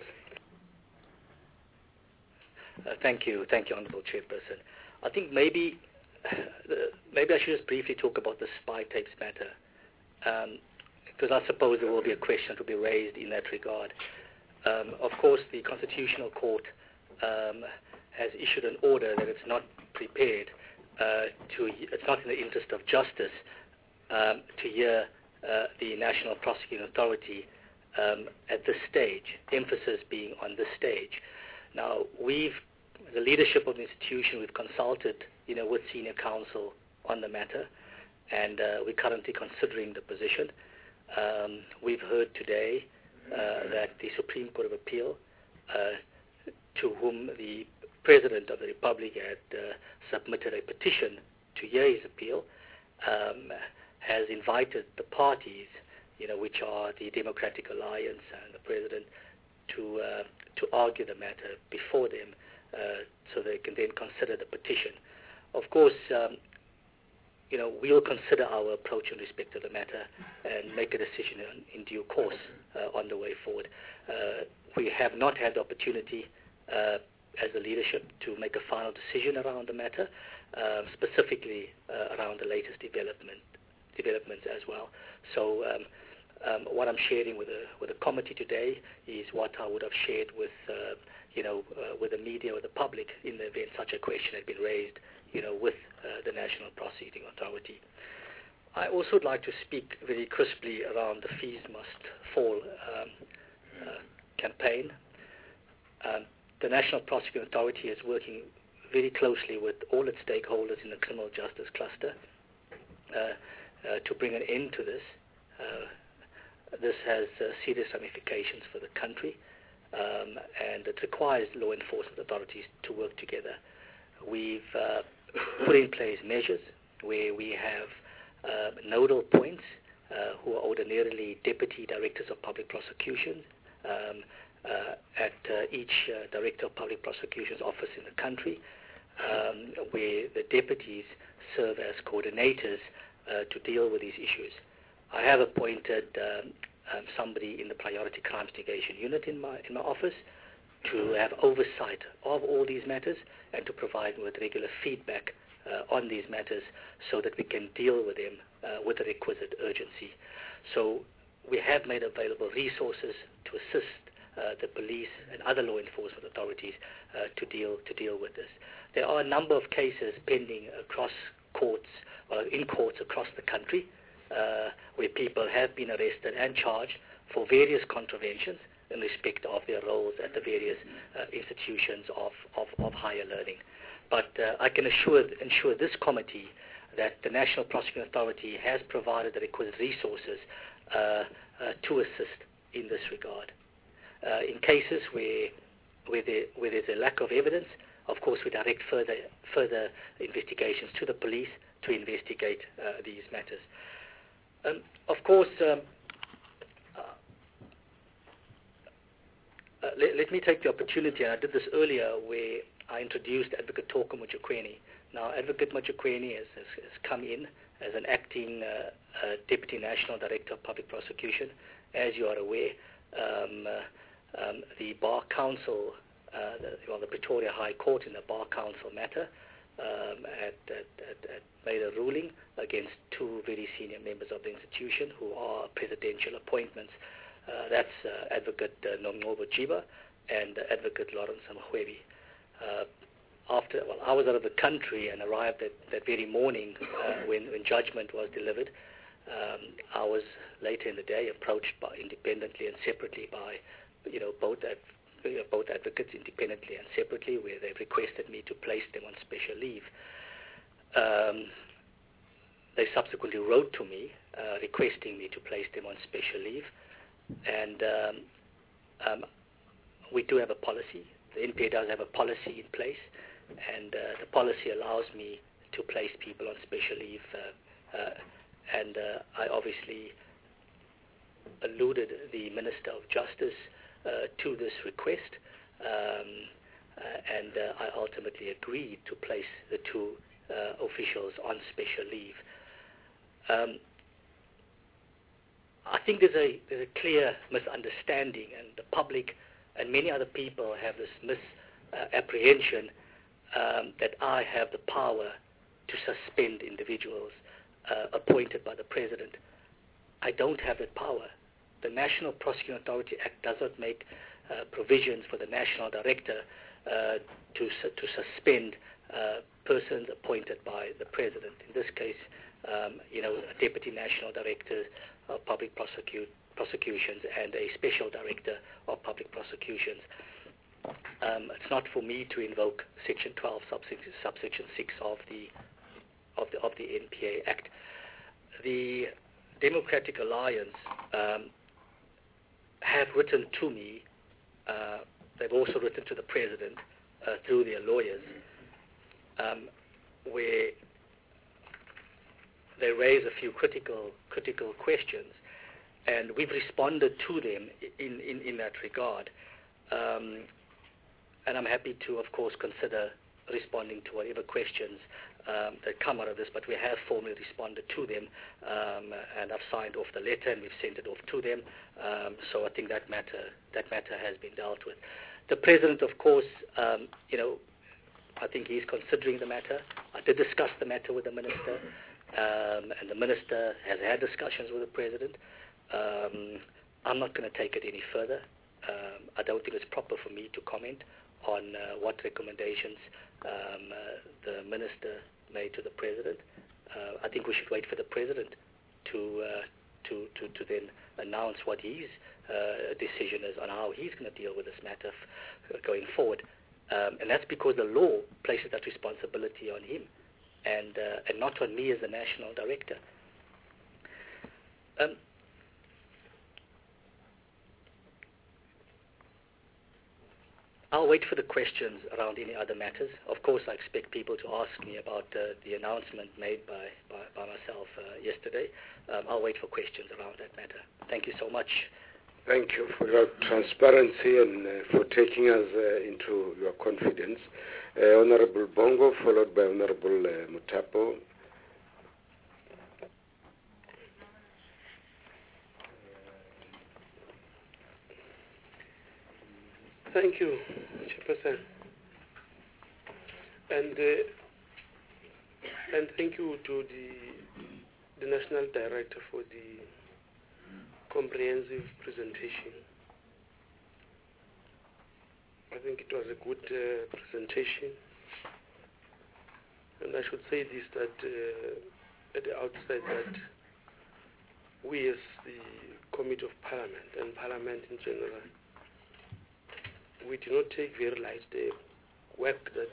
Thank you, Honourable Chairperson. I think maybe I should just briefly talk about the spy tapes matter, because I suppose there will be a question to be raised in that regard. Of course, the Constitutional Court has issued an order that it's not prepared it's not in the interest of justice to hear the National Prosecuting Authority at this stage, emphasis being on this stage. Now, the leadership of the institution, we've consulted, with senior counsel on the matter, and we're currently considering the position. We've heard today that the Supreme Court of Appeal, to whom the President of the Republic had submitted a petition to hear his appeal, has invited the parties, which are the Democratic Alliance and the President, to argue the matter before them, so they can then consider the petition. Of course, we'll consider our approach in respect to the matter and make a decision in due course on the way forward. We have not had the opportunity as a leadership to make a final decision around the matter, specifically around the latest developments as well. So what I'm sharing with the committee today is what I would have shared with the media or the public in the event such a question had been raised, with the National Prosecuting Authority. I also would like to speak very crisply around the Fees Must Fall campaign. The National Prosecuting Authority is working very closely with all its stakeholders in the criminal justice cluster to bring an end to this. This has serious ramifications for the country, and it requires law enforcement authorities to work together. We've put in place measures where we have nodal points who are ordinarily deputy directors of public prosecution at each Director of Public Prosecution's office in the country, where the deputies serve as coordinators to deal with these issues. I have appointed somebody in the Priority Crimes Mitigation Unit in my office to have oversight of all these matters and to provide with regular feedback on these matters so that we can deal with them with the requisite urgency. So we have made available resources to assist the police and other law enforcement authorities to deal with this. There are a number of cases pending across courts, in courts across the country, where people have been arrested and charged for various contraventions in respect of their roles at the various institutions of higher learning. But I can ensure this committee that the National Prosecuting Authority has provided the requisite resources to assist in this regard. In cases where there's a lack of evidence, of course we direct further investigations to the police to investigate these matters. Of course, let me take the opportunity, and I did this earlier, where I introduced Advocate Toko Mujukweni. Now, Advocate Mujukweni has come in as an acting Deputy National Director of Public Prosecution. As you are aware, the Bar Council, the Pretoria High Court in the Bar Council matter, had made a ruling against two very senior members of the institution who are presidential appointments. That's Advocate Nomnobo Chiba and Advocate Lawrence Amhwebi. I was out of the country and arrived that very morning when judgment was delivered. I was later in the day approached independently and separately by both advocates independently and separately, where they've requested me to place them on special leave. They subsequently wrote to me requesting me to place them on special leave, and we do have a policy. The NPA does have a policy in place, and the policy allows me to place people on special leave, and I obviously alluded the Minister of Justice to this request, and I ultimately agreed to place the two officials on special leave. I think there's a clear misunderstanding, and the public and many other people have this misapprehension that I have the power to suspend individuals appointed by the President. I don't have that power. The National Prosecuting Authority Act does not make provisions for the National Director to suspend persons appointed by the President. In this case, a Deputy National Director of Public Prosecutions and a Special Director of Public Prosecutions. It's not for me to invoke Section 12, subsection 6 of the NPA Act. The Democratic Alliance have written to me. They've also written to the President through their lawyers, where they raise a few critical questions, and we've responded to them in that regard. And I'm happy to, of course, consider responding to whatever questions that come out of this, but we have formally responded to them, and I've signed off the letter and we've sent it off to them. So I think that matter has been dealt with. The President, of course, I think he's considering the matter. I did discuss the matter with the Minister, and the Minister has had discussions with the President. I'm not going to take it any further. I don't think it's proper for me to comment on what recommendations the Minister made to the President. I think we should wait for the President to then announce what his decision is on how he's going to deal with this matter going forward. And that's because the law places that responsibility on him and not on me as the National Director. I'll wait for the questions around any other matters. Of course, I expect people to ask me about the announcement made by myself yesterday. I'll wait for questions around that matter. Thank you so much. Thank you for your transparency and for taking us into your confidence. Honorable Bongo, followed by Honorable Mutapo. Thank you, Chairperson, and thank you to the National Director for the comprehensive presentation. I think it was a good presentation, and I should say this, that at the outset, that we as the Committee of Parliament and Parliament in general, we do not take very light the work that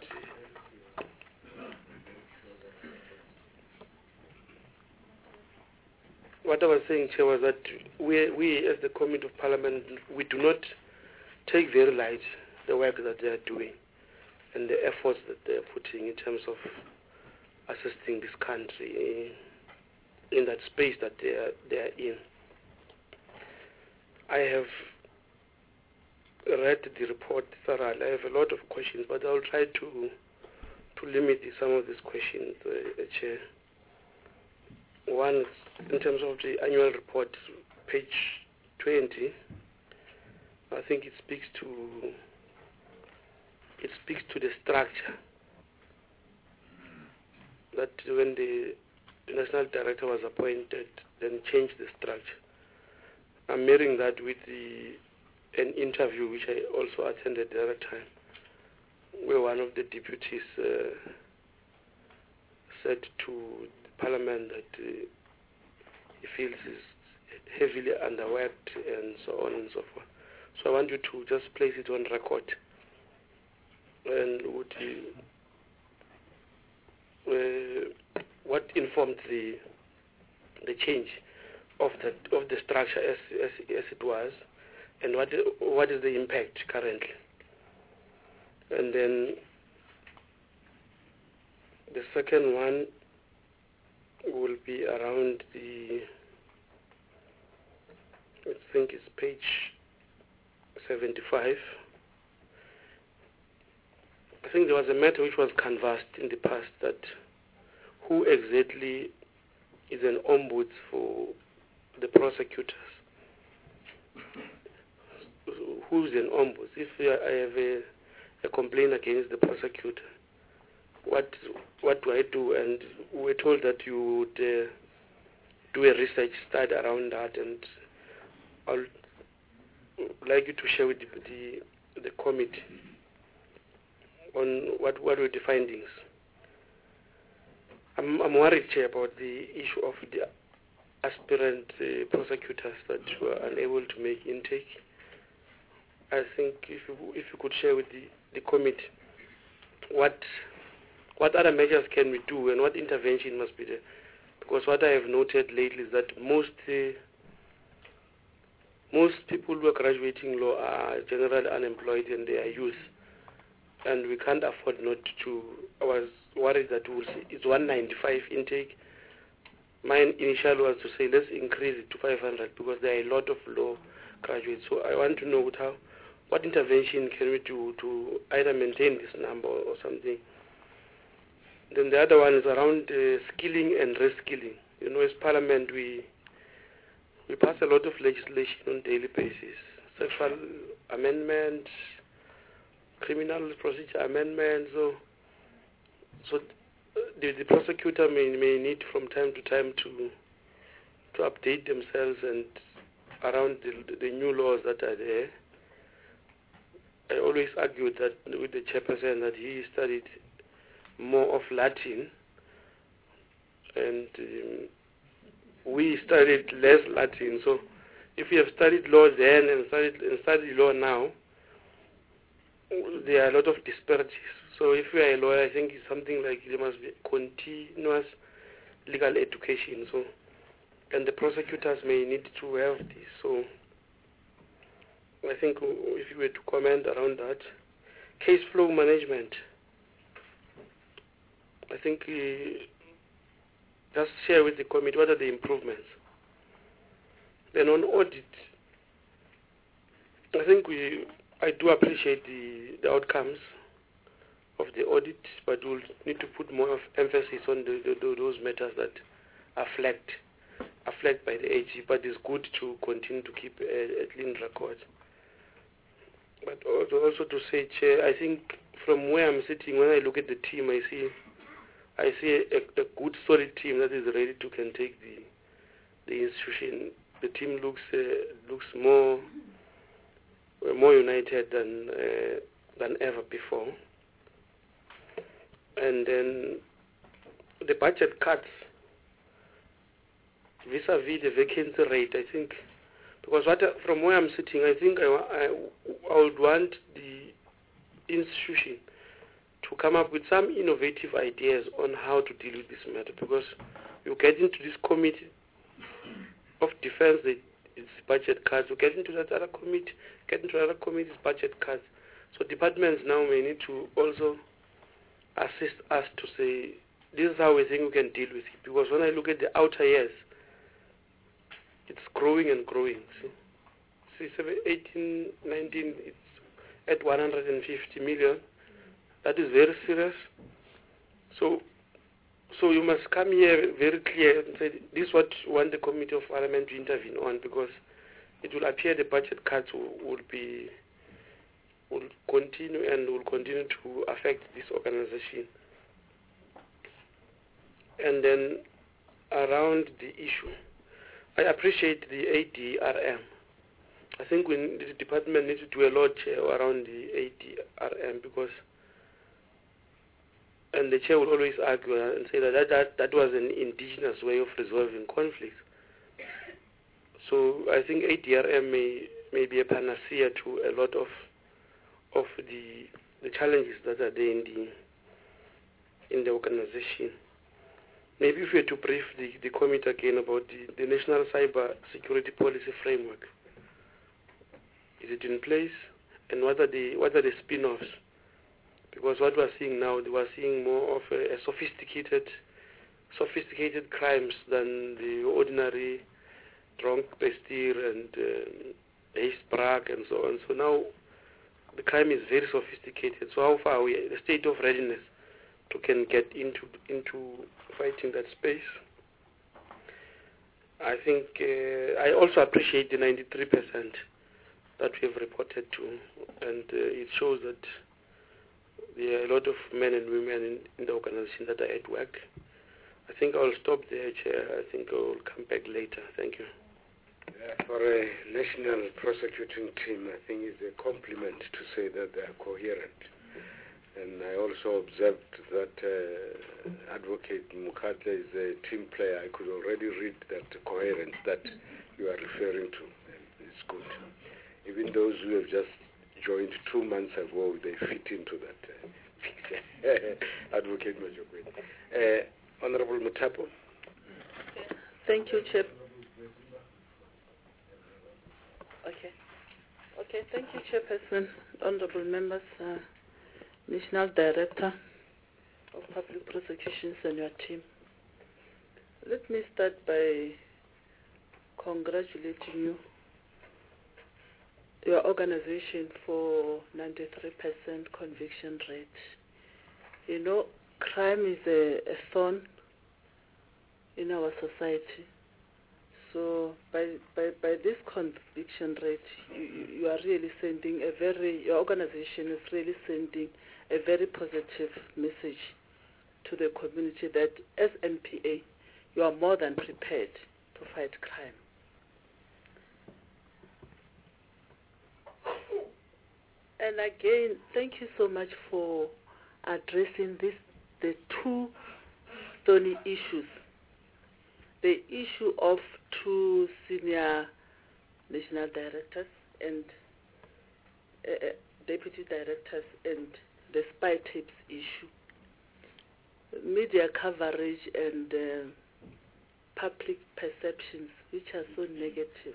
what I was saying, Chair, was that we as the Committee of Parliament, we do not take very light the work that they are doing and the efforts that they are putting in terms of assisting this country in that space that they are in. I have read the report thoroughly. I have a lot of questions, but I'll try to limit some of these questions, Chair. One, in terms of the annual report, page 20, I think it speaks to the structure. That when the national director was appointed, then changed the structure. I'm mirroring that with an interview which I also attended the other time, where one of the deputies said to the Parliament that he feels is heavily underworked and so on and so forth. So I want you to just place it on record. And what informed the change of the structure as it was, and what is the impact currently? And then the second one will be around I think it's page 75. I think there was a matter which was canvassed in the past, that who exactly is an ombuds for the prosecutors. Who's an ombuds? If I have a complaint against the prosecutor, what do I do? And we're told that you would do a research study around that, and I'll like you to share with the committee on what were the findings. I'm worried, Chair, about the issue of the aspirant prosecutors that were unable to make intake. I think if you could share with the committee what other measures can we do and what intervention must be there. Because what I have noted lately is that most people who are graduating law are generally unemployed and they are youth. And we can't afford not to. I was worried that we'll see it's 195 intake. My initial was to say let's increase it to 500 because there are a lot of law graduates. So I want to know what intervention can we do to either maintain this number or something. Then the other one is around skilling and reskilling. You know, as Parliament, we pass a lot of legislation on a daily basis. Sexual amendments, criminal procedure amendments. So the prosecutor may need from time to time to update themselves and around the new laws that are there. I always argued that with the chairperson that he studied more of Latin, and we studied less Latin. So if you have studied law then and studied law now, there are a lot of disparities. So if you are a lawyer, I think it's something like there must be continuous legal education. So, and the prosecutors may need to have this. So I think if you were to comment around that, case flow management, I think just share with the committee what are the improvements. Then on audit, I think I do appreciate the outcomes of the audit, but we'll need to put more of emphasis on those matters that are flagged by the AG. But it's good to continue to keep a clean record. But also to say, Chair, I think from where I'm sitting, when I look at the team, I see a good solid team that is ready to can take the institution. The team looks more united than ever before. And then the budget cuts vis-a-vis the vacancy rate, I think, because from where I'm sitting, I think I would want the institution to come up with some innovative ideas on how to deal with this matter, because you get into this committee of defense, it's budget cuts. You get into that other committee, it's budget cuts. So departments now may need to also assist us to say, this is how we think we can deal with it. Because when I look at the outer years, it's growing and growing. 18, 19, it's at 150 million. That is very serious. So you must come here very clear and say this is what you want the Committee of Parliament to intervene on, because it will appear the budget cuts will continue and will continue to affect this organization. And then around the issue, I appreciate the ADRM. I think the department needs to do a lot around the ADRM, because, and the chair will always argue and say that was an indigenous way of resolving conflicts. So I think ADRM may be a panacea to a lot of the challenges that are there in the organization. Maybe if we were to brief the committee again about the National Cyber Security Policy Framework. Is it in place? And what are the spin-offs? Because what we're seeing now, we're seeing more of a sophisticated crimes than the ordinary drunk bestier and haste and so on. So now the crime is very sophisticated. So how far are we? The state of readiness to can get into fighting that space. I think I also appreciate the 93% that we have reported to, and it shows that there are a lot of men and women in the organization that are at work. I think I'll stop there, Chair. I think I'll come back later. Thank you. For a national prosecuting team, I think it's a compliment to say that they are coherent. And I also observed that Advocate Mukata is a team player. I could already read that coherence that you are referring to. And it's good. Even those who have just joined 2 months ago, they fit into that picture. Advocate Majokwe. Honorable Mutapo. Thank you, Chair. Okay, thank you, Chairperson, honorable members, National Director of Public Prosecutions and your team. Let me start by congratulating you, your organization, for 93% conviction rate. You know, crime is a thorn in our society. So by this conviction rate, you are really sending your organization is really sending a very positive message to the community that as NPA, you are more than prepared to fight crime. And again, thank you so much for addressing the two thorny issues. The issue of 2 senior national directors and deputy directors, and the spy tapes issue. Media coverage and public perceptions, which are so negative.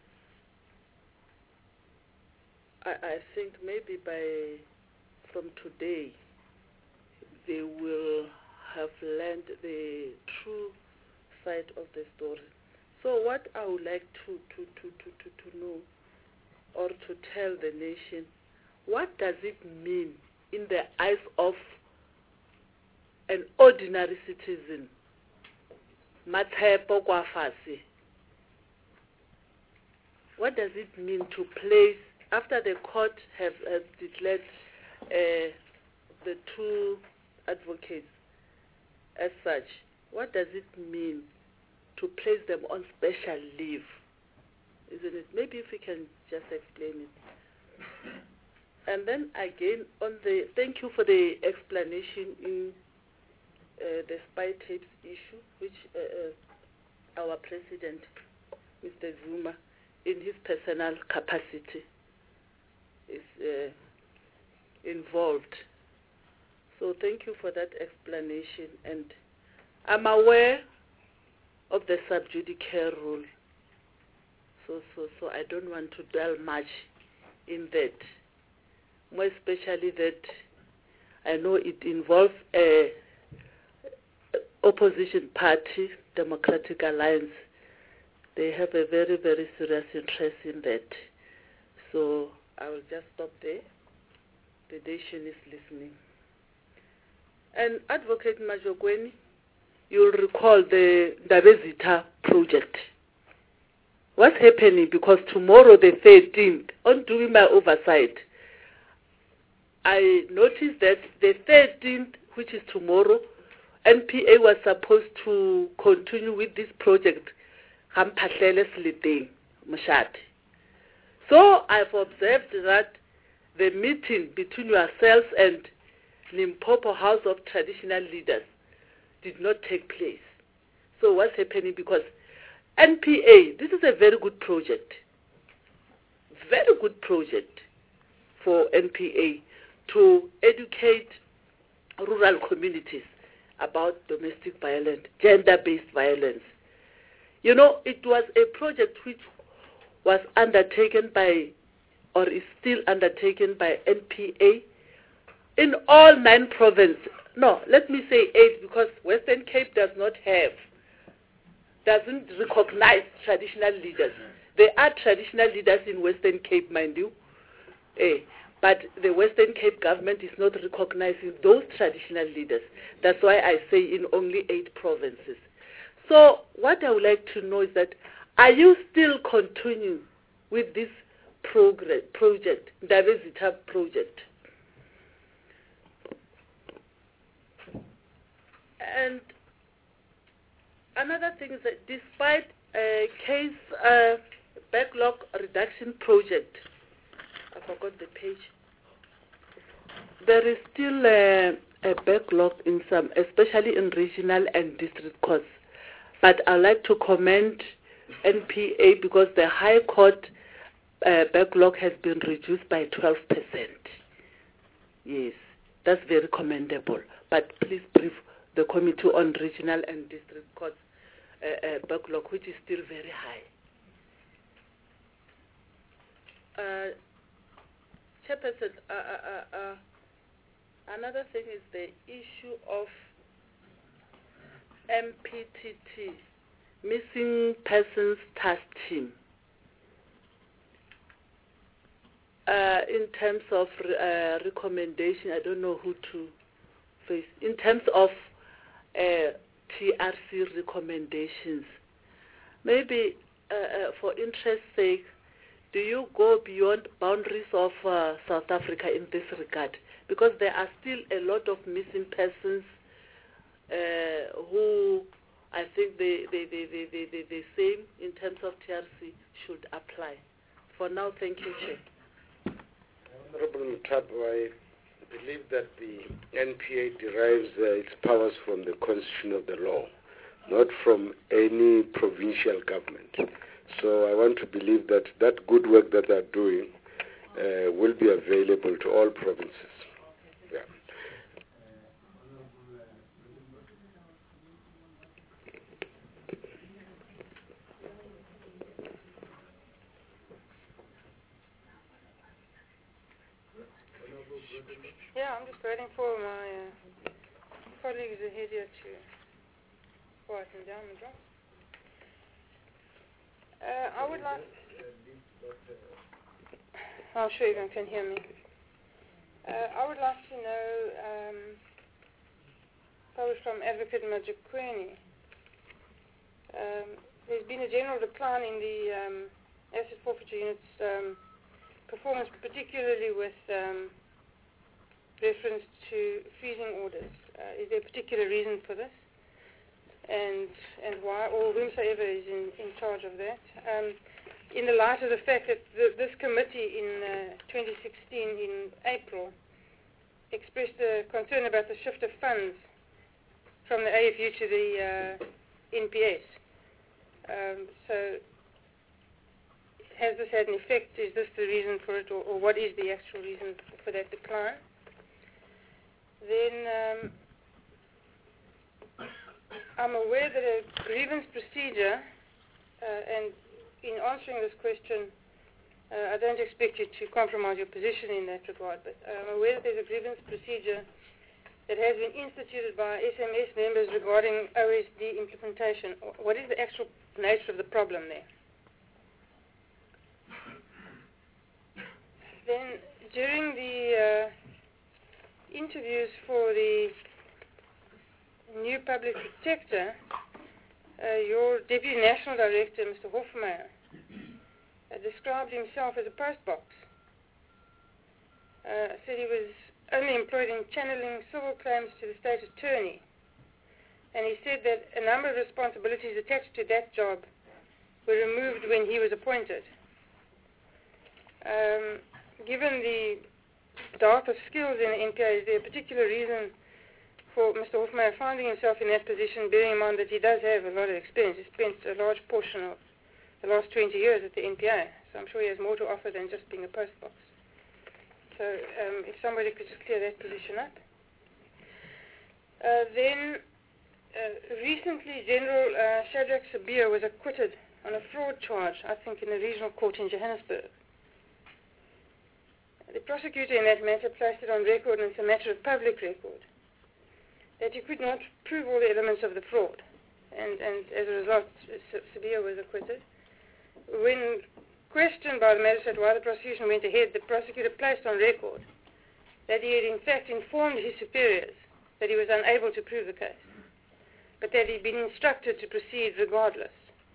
I think maybe from today, they will have learned the true side of the story. So what I would like to know, or to tell the nation, what does it mean in the eyes of an ordinary citizen? Mathepo kwa fasi. What does it mean to place, after the court have declared the 2 advocates as such, what does it mean to place them on special leave? Isn't it? Maybe if we can just explain it. And then again, thank you for the explanation in the spy tapes issue, which our president, Mr. Zuma, in his personal capacity, is involved. So thank you for that explanation. And I'm aware of the sub judice rule. So I don't want to dwell much in that. More especially that I know it involves a opposition party, Democratic Alliance. They have a very, very serious interest in that. So I will just stop there. The nation is listening. And Advocate Majokweni, you'll recall the Ndabezitha project. What's happening? Because tomorrow, the 13th, on doing my oversight, I noticed that the 13th, which is tomorrow, NPA was supposed to continue with this project, Hampahlele Sliteng, Mashati. So I've observed that the meeting between yourselves and Limpopo House of Traditional Leaders did not take place. So what's happening? Because NPA, this is a very good project for NPA to educate rural communities about domestic violence, gender-based violence. You know, it was a project which was undertaken by, or is still undertaken by NPA in all 9 provinces. No, let me say 8, because Western Cape doesn't recognize traditional leaders. There are traditional leaders in Western Cape, mind you, but the Western Cape government is not recognizing those traditional leaders. That's why I say in only 8 provinces. So what I would like to know is that, are you still continuing with this project, Ndabezitha project? And another thing is that despite a case backlog reduction project, I forgot the page, there is still a backlog in some, especially in regional and district courts. But I'd like to commend NPA because the High Court backlog has been reduced by 12%. Yes, that's very commendable. But please brief the Committee on Regional and District Courts backlog, which is still very high. Chairperson, another thing is the issue of MPTT, Missing Persons Task Team. In terms of recommendation, I don't know who to face. In terms of TRC recommendations, maybe for interest's sake, do you go beyond boundaries of South Africa in this regard? Because there are still a lot of missing persons who I think the same in terms of TRC should apply. For now, thank you, Chair. Honorable Muthapo, I believe that the NPA derives its powers from the constitution of the law, not from any provincial government. So I want to believe that that good work that they're doing will be available to all provinces. Yeah. Yeah, I'm just waiting for my colleagues ahead here to quieten down the drum. I would like... I'm sure everyone can hear me. I would like to know, probably from Advocate Majokweni, there's been a general decline in the asset forfeiture unit's performance, particularly with reference to freezing orders. Is there a particular reason for this? And why, or whomsoever is in charge of that? In the light of the fact that this committee in 2016, in April, expressed a concern about the shift of funds from the AFU to the NPS. So has this had an effect? Is this the reason for it, or what is the actual reason for that decline? Then I'm aware that a grievance procedure, and in answering this question, I don't expect you to compromise your position in that regard, but I'm aware that there's a grievance procedure that has been instituted by SMS members regarding OSD implementation. What is the actual nature of the problem there? during the interviews for the new public protector, your Deputy National Director, Mr. Hofmeyr, described himself as a postbox. Said he was only employed in channeling civil claims to the state attorney. And he said that a number of responsibilities attached to that job were removed when he was appointed. Given the dearth of skills in the NPA, is there a particular reason for Mr. Hofmeyr finding himself in that position, bearing in mind that he does have a lot of experience? He spent a large portion of the last 20 years at the NPA, so I'm sure he has more to offer than just being a postbox. So if somebody could just clear that position up. Recently, General Shadrack Sibiya was acquitted on a fraud charge, I think, in the regional court in Johannesburg. The prosecutor in that matter placed it on record, and it's a matter of public record, that he could not prove all the elements of the fraud. And as a result, Sibiya was acquitted. When questioned by the magistrate why the prosecution went ahead, the prosecutor placed on record that he had in fact informed his superiors that he was unable to prove the case, but that he'd been instructed to proceed regardless.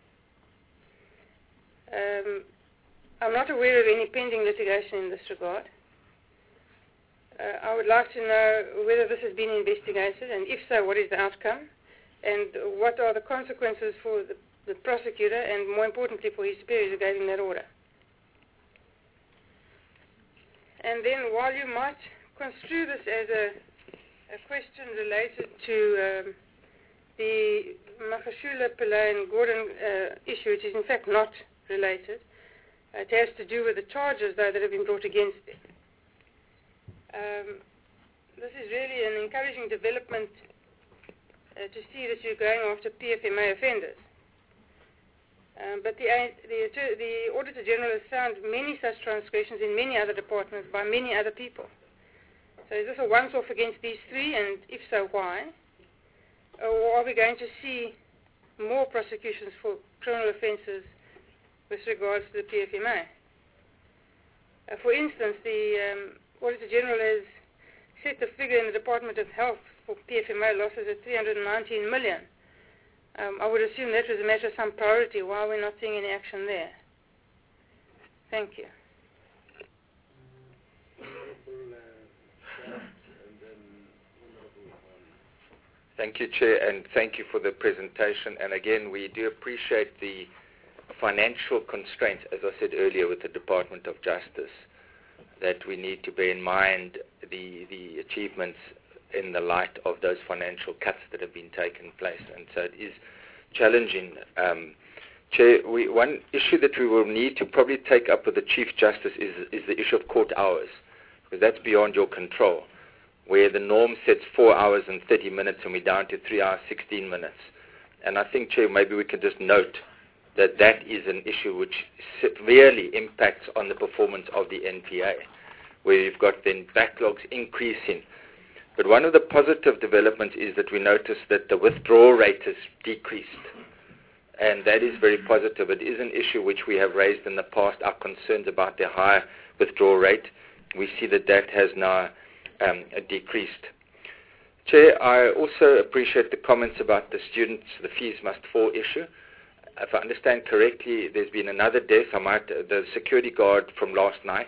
I'm not aware of any pending litigation in this regard. I would like to know whether this has been investigated, and if so, what is the outcome, and what are the consequences for the prosecutor, and more importantly for his superiors who gave him that order. And then, while you might construe this as a question related to the Magashule, Pillay and Gordon issue, it is in fact not related. It has to do with the charges, though, that have been brought against it. This is really an encouraging development to see that you're going after PFMA offenders. But the Auditor General has found many such transgressions in many other departments by many other people. So is this a once-off against these three, and if so, why? Or are we going to see more prosecutions for criminal offences with regards to the PFMA? For instance, the Auditor General has set the figure in the Department of Health for PFMA losses at 319 million. I would assume that was a matter of some priority. Why are we not seeing any action there? Thank you. Thank you, Chair, and thank you for the presentation. And again, we do appreciate the financial constraints, as I said earlier, with the Department of Justice, that we need to bear in mind the achievements in the light of those financial cuts that have been taken place. And so it is challenging. Chair, one issue that we will need to probably take up with the Chief Justice is the issue of court hours, because that's beyond your control, where the norm sets 4 hours and 30 minutes and we're down to 3 hours 16 minutes. And I think, Chair, maybe we could just note that that is an issue which severely impacts on the performance of the NPA, where you've got then backlogs increasing. But one of the positive developments is that we notice that the withdrawal rate has decreased, and that is very positive. It is an issue which we have raised in the past, our concerns about the high withdrawal rate. We see that that has now decreased. Chair, I also appreciate the comments about the students, the fees must fall issue. If I understand correctly, there's been another death. The security guard from last night,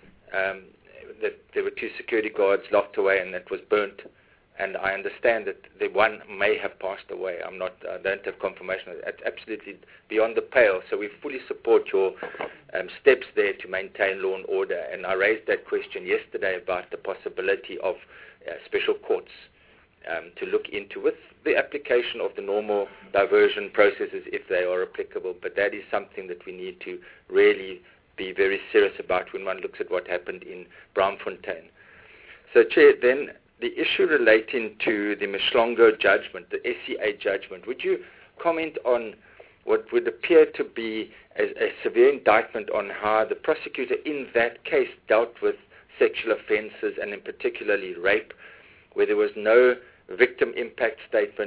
that there were 2 security guards locked away and that was burnt. And I understand that the one may have passed away. I don't have confirmation. It's absolutely beyond the pale. So we fully support your steps there to maintain law and order. And I raised that question yesterday about the possibility of special courts to look into with the application of the normal diversion processes if they are applicable. But that is something that we need to really be very serious about when one looks at what happened in Braamfontein. So, Chair, then the issue relating to the Mhlongo judgment, the SCA judgment, would you comment on what would appear to be a severe indictment on how the prosecutor in that case dealt with sexual offences and in particularly rape, where there was no victim impact statement,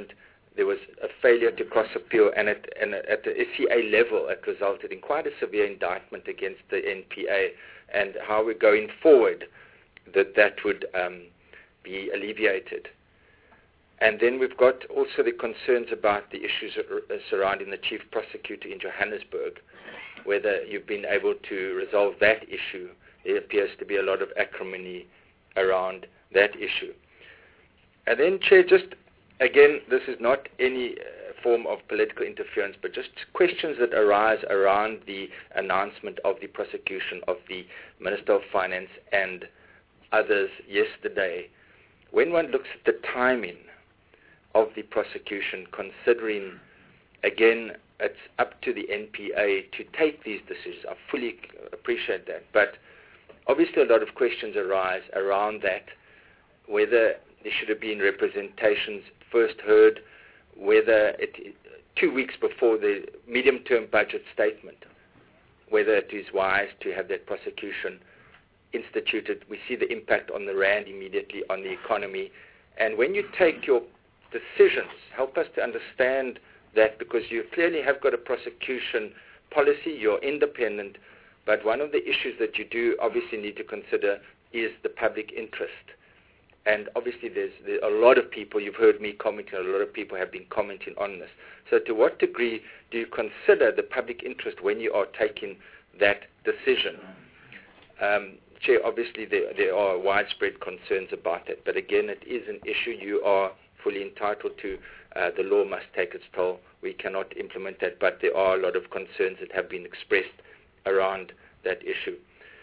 there was a failure to cross-appeal, and at the SCA level, it resulted in quite a severe indictment against the NPA, and how we're going forward that would be alleviated. And then we've got also the concerns about the issues surrounding the chief prosecutor in Johannesburg, whether you've been able to resolve that issue. There appears to be a lot of acrimony around that issue. And then, Chair, just again, this is not any form of political interference, but just questions that arise around the announcement of the prosecution of the Minister of Finance and others yesterday. When one looks at the timing of the prosecution, considering, again, it's up to the NPA to take these decisions. I fully appreciate that. But obviously a lot of questions arise around that, whether there should have been representations first heard, whether 2 weeks before the medium-term budget statement, whether it is wise to have that prosecution instituted. We see the impact on the rand immediately, on the economy. And when you take your decisions, help us to understand that, because you clearly have got a prosecution policy, you're independent, but one of the issues that you do obviously need to consider is the public interest. And obviously there's a lot of people, you've heard me commenting, a lot of people have been commenting on this. So to what degree do you consider the public interest when you are taking that decision? Chair, obviously there are widespread concerns about it, but again, it is an issue you are fully entitled to. The law must take its toll. We cannot implement that, but there are a lot of concerns that have been expressed around that issue.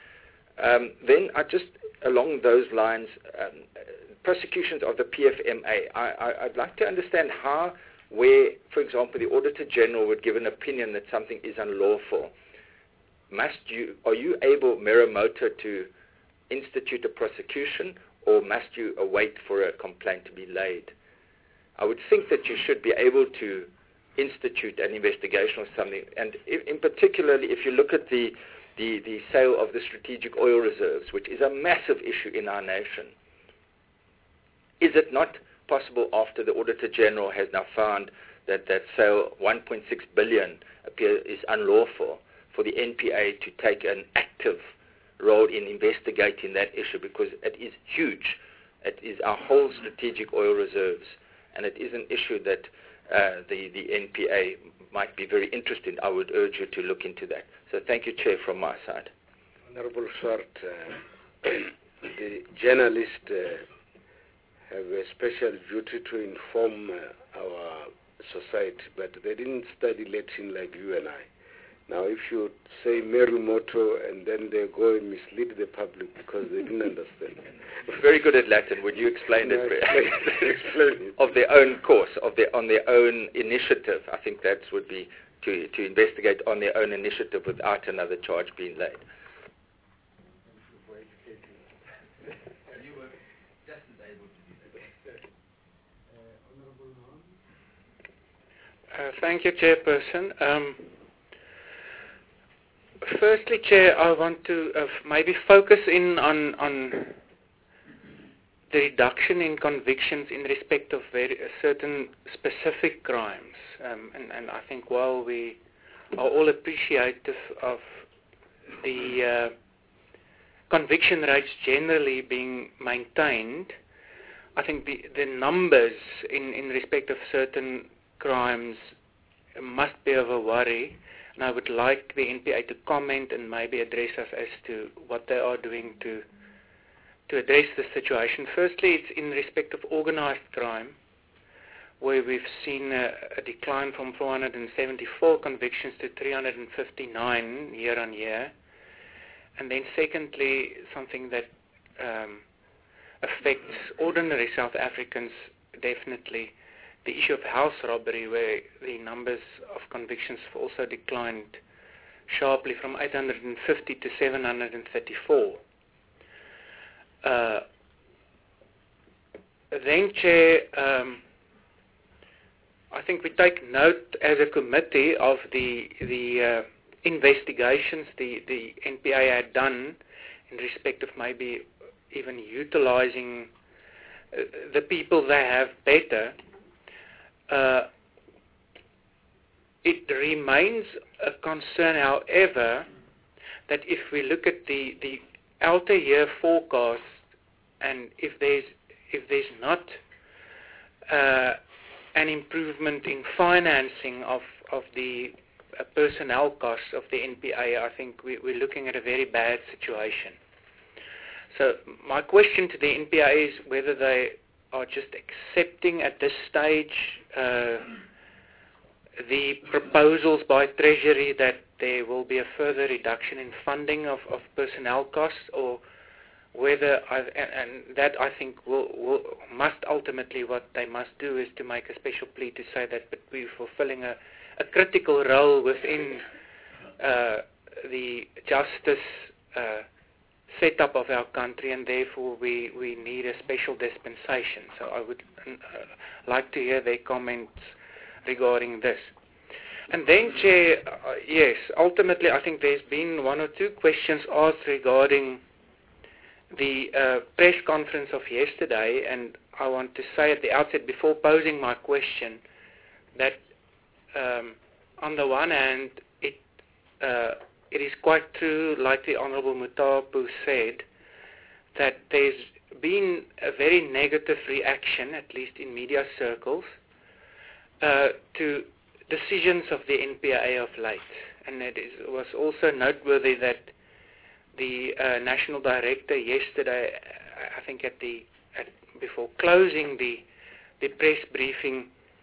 Then I just, along those lines, prosecutions of the PFMA, I'd like to understand how, where, for example, the Auditor General would give an opinion that something is unlawful. Are you able, Meramoto, to institute a prosecution, or must you await for a complaint to be laid? I would think that you should be able to institute an investigation or something, and in particularly if you look at the sale of the strategic oil reserves, which is a massive issue in our nation. Is it not possible, after the Auditor General has now found that that sale, 1.6 billion, is unlawful, for the NPA to take an active role in investigating that issue, because it is huge. It is our whole strategic oil reserves, and it is an issue that the NPA might be very interested in. I would urge you to look into that. So thank you, Chair, from my side. Honorable Swart, the journalists have a special duty to inform our society, but they didn't study Latin like you and I. Now, if you say Meramoto and then they go and mislead the public because they didn't understand. Very good at Latin. Would you explain it? Explain it. Of their own course, on their own initiative. I think that would be to investigate on their own initiative without another charge being laid. Thank you, Chairperson. Firstly, Chair, I want to maybe focus in on the reduction in convictions in respect of certain specific crimes. And I think while we are all appreciative of the conviction rates generally being maintained, I think the numbers in respect of certain crimes must be of a worry. And I would like the NPA to comment and maybe address us as to what they are doing to address the situation. Firstly, it's in respect of organized crime, where we've seen a decline from 474 convictions to 359 year on year. And then secondly, something that affects ordinary South Africans definitely, the issue of house robbery, where the numbers of convictions have also declined sharply from 850 to 734. Then, Chair, I think we take note as a committee of the investigations the NPA had done in respect of maybe even utilizing the people they have better. it remains a concern, however, that if we look at the outer year forecast, and if there's not an improvement in financing of the personnel costs of the NPA, I think we're looking at a very bad situation. So my question to the NPA is whether they are just accepting at this stage the proposals by Treasury that there will be a further reduction in funding of personnel costs, or whether, and that I think must ultimately, what they must do is to make a special plea to say that but we're fulfilling a critical role within the justice setup of our country, and therefore we need a special dispensation. So I would like to hear their comments regarding this. And then, Chair, yes, ultimately I think there's been one or two questions asked regarding the press conference of yesterday, and I want to say at the outset, before posing my question, that on the one hand, it is quite true, like the Honourable Mutapu said, that there's been a very negative reaction, at least in media circles, to decisions of the NPA of late. And it was also noteworthy that the National Director yesterday, I think before closing the press briefing,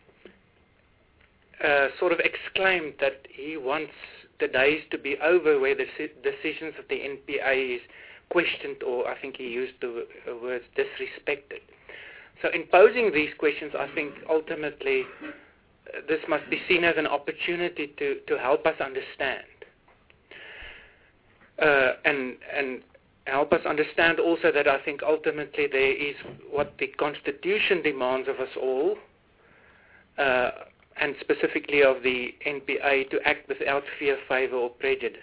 sort of exclaimed that he wants the days to be over where the decisions of the NPA is questioned, or I think he used the words disrespected. So in posing these questions, I think ultimately this must be seen as an opportunity to help us understand. And help us understand also that I think ultimately there is what the Constitution demands of us all, and specifically of the NPA, to act without fear, favour or prejudice.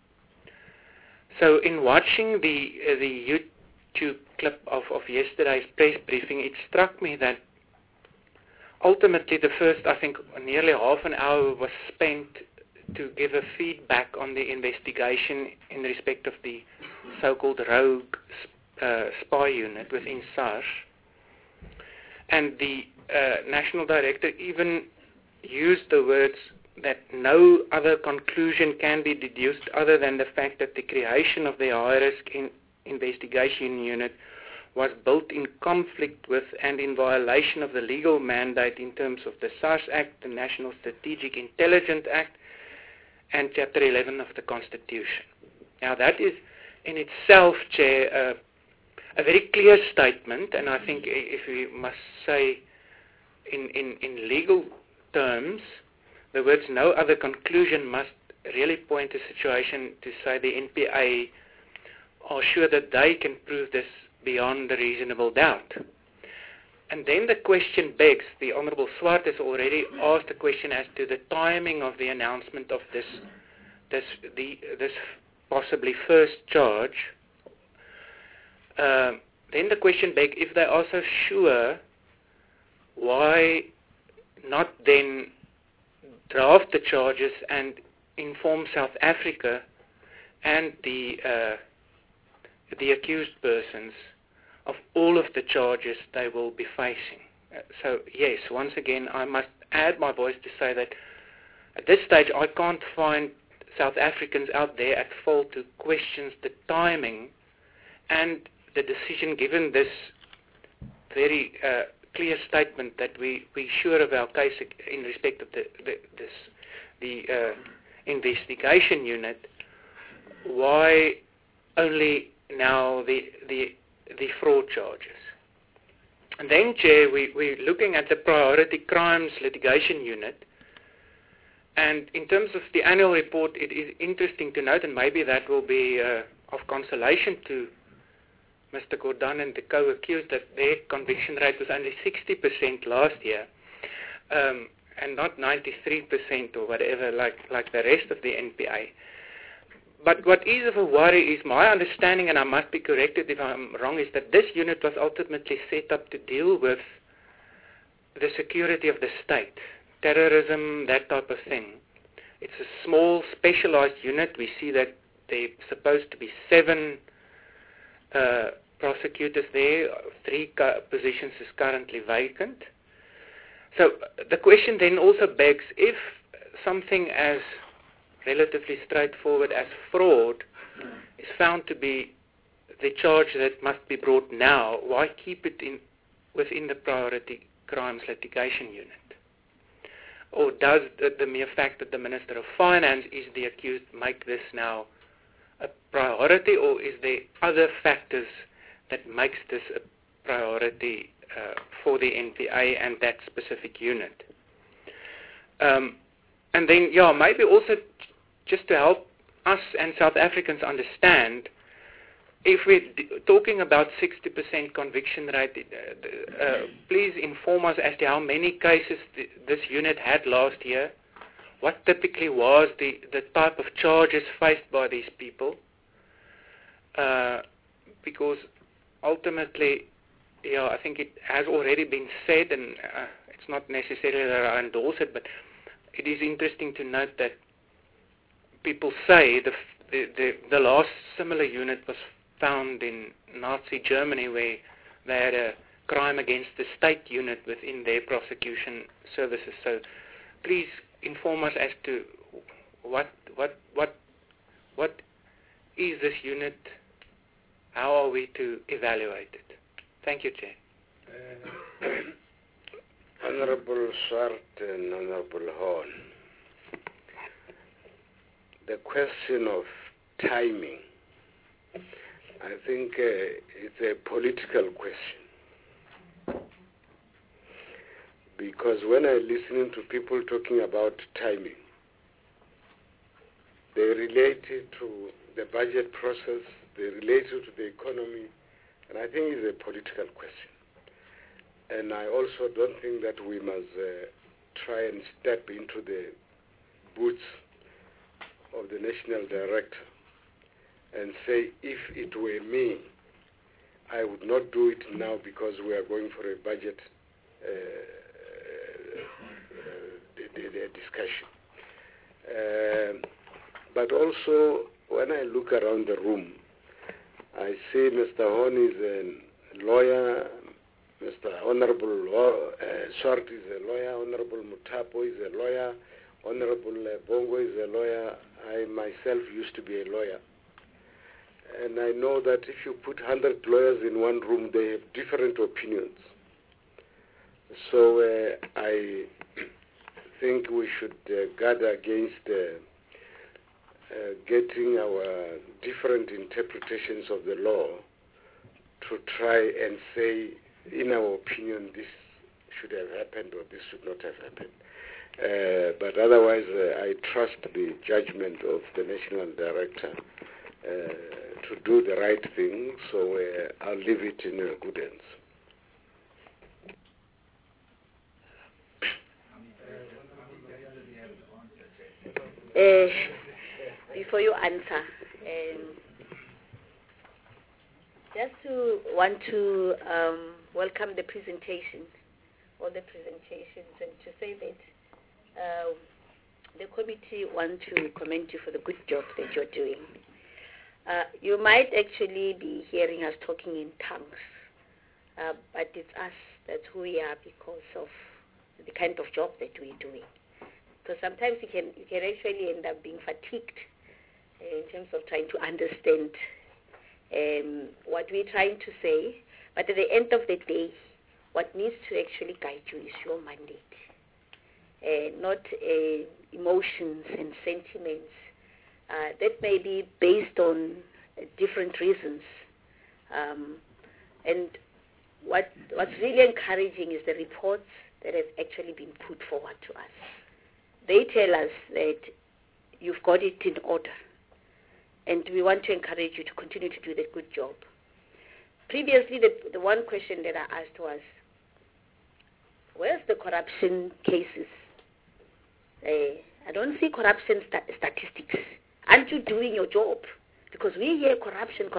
So in watching the YouTube clip of yesterday's press briefing, it struck me that ultimately the first, I think, nearly half an hour was spent to give a feedback on the investigation in respect of the so-called rogue spy unit within SARS. And the National Director even used the words that no other conclusion can be deduced other than the fact that the creation of the high-risk investigation unit was built in conflict with and in violation of the legal mandate in terms of the SARS Act, the National Strategic Intelligence Act, and Chapter 11 of the Constitution. Now that is in itself, Chair, a very clear statement, and I think if we must say in legal terms, the words no other conclusion must really point to a situation to say the NPA are sure that they can prove this beyond a reasonable doubt. And then the question begs, the Honourable Swart has already asked a question as to the timing of the announcement of this possibly first charge. Then the question begs, if they are so sure, why not then draft the charges and inform South Africa and the accused persons of all of the charges they will be facing. So yes, once again, I must add my voice to say that at this stage I can't find South Africans out there at fault to question the timing and the decision, given this very clear statement that we're sure of our case in respect of the investigation unit. Why only now the fraud charges? And then, Chair, we're looking at the priority crimes litigation unit, and in terms of the annual report, it is interesting to note, and maybe that will be of consolation to Mr. Gordhan and the co-accused, that their conviction rate was only 60% last year, and not 93% or whatever like the rest of the NPA. But what is of a worry is my understanding, and I must be corrected if I'm wrong, is that this unit was ultimately set up to deal with the security of the state, terrorism, that type of thing. It's a small, specialized unit. We see that there's supposed to be 7 prosecutors there. 3 positions is currently vacant. So the question then also begs, if something as relatively straightforward as fraud is found to be the charge that must be brought now, why keep it within the priority crimes litigation unit? Or does the mere fact that the Minister of Finance is the accused make this now a priority, or is there other factors that makes this a priority for the NPA and that specific unit? And then, maybe also just to help us and South Africans understand, if we're talking about 60% conviction rate, please inform us as to how many cases this unit had last year, what typically was the type of charges faced by these people, because ultimately, I think it has already been said, and it's not necessarily that I endorse it, but it is interesting to note that people say the last similar unit was found in Nazi Germany, where they had a crime against the state unit within their prosecution services. So please inform us as to what is this unit, how are we to evaluate it? Thank you, Chair. Honorable Swart and Honorable Horn, the question of timing, I think it's a political question, because when I listen to people talking about timing, they relate it to the budget process, they relate it to the economy, and I think it's a political question. And I also don't think that we must try and step into the boots of the national director and say, if it were me, I would not do it now because we are going for a budget discussion. But also, when I look around the room, I see Mr. Horn is a lawyer, Mr. Honorable Swart is a lawyer, Honorable Mutapo is a lawyer, Honorable Bongo is a lawyer. I myself used to be a lawyer. And I know that if you put 100 lawyers in one room, they have different opinions. So I think we should guard against getting our different interpretations of the law to try and say, in our opinion, this should have happened or this should not have happened. But otherwise, I trust the judgment of the National Director to do the right thing, so I'll leave it in good hands. Before you answer, just want to welcome the presentations, all the presentations, and to say that the committee want to commend you for the good job that you're doing. You might actually be hearing us talking in tongues, but it's us, that's who we are because of the kind of job that we're doing. Because sometimes you can actually end up being fatigued in terms of trying to understand what we're trying to say. But at the end of the day, what needs to actually guide you is your mandate, not emotions and sentiments that may be based on different reasons. And what's really encouraging is the reports that have actually been put forward to us. They tell us that you've got it in order, and we want to encourage you to continue to do the good job. Previously, the one question that I asked was, where's the corruption cases? I don't see corruption statistics. Aren't you doing your job? Because we hear corruption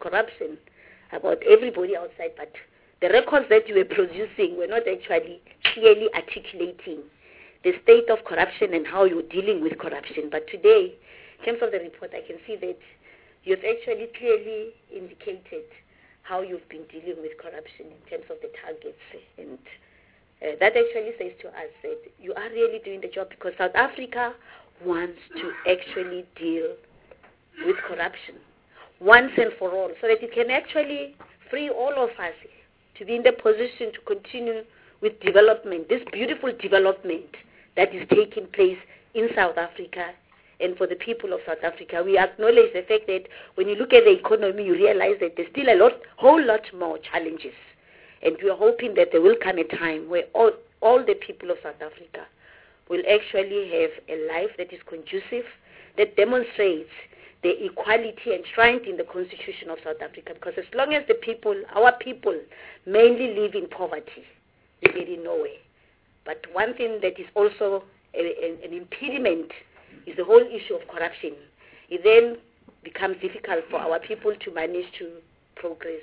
about everybody outside, but the records that you were producing were not actually clearly articulating the state of corruption and how you're dealing with corruption. But today, in terms of the report, I can see that you've actually clearly indicated how you've been dealing with corruption in terms of the targets. And that actually says to us that you are really doing the job, because South Africa wants to actually deal with corruption once and for all, so that it can actually free all of us to be in the position to continue with development, this beautiful development that is taking place in South Africa and for the people of South Africa. We acknowledge the fact that when you look at the economy, you realize that there's still whole lot more challenges. And we are hoping that there will come a time where all the people of South Africa will actually have a life that is conducive, that demonstrates the equality enshrined in the Constitution of South Africa. Because as long as our people mainly live in poverty, we're getting nowhere. But one thing that is also an impediment is the whole issue of corruption. It then becomes difficult for our people to manage to progress.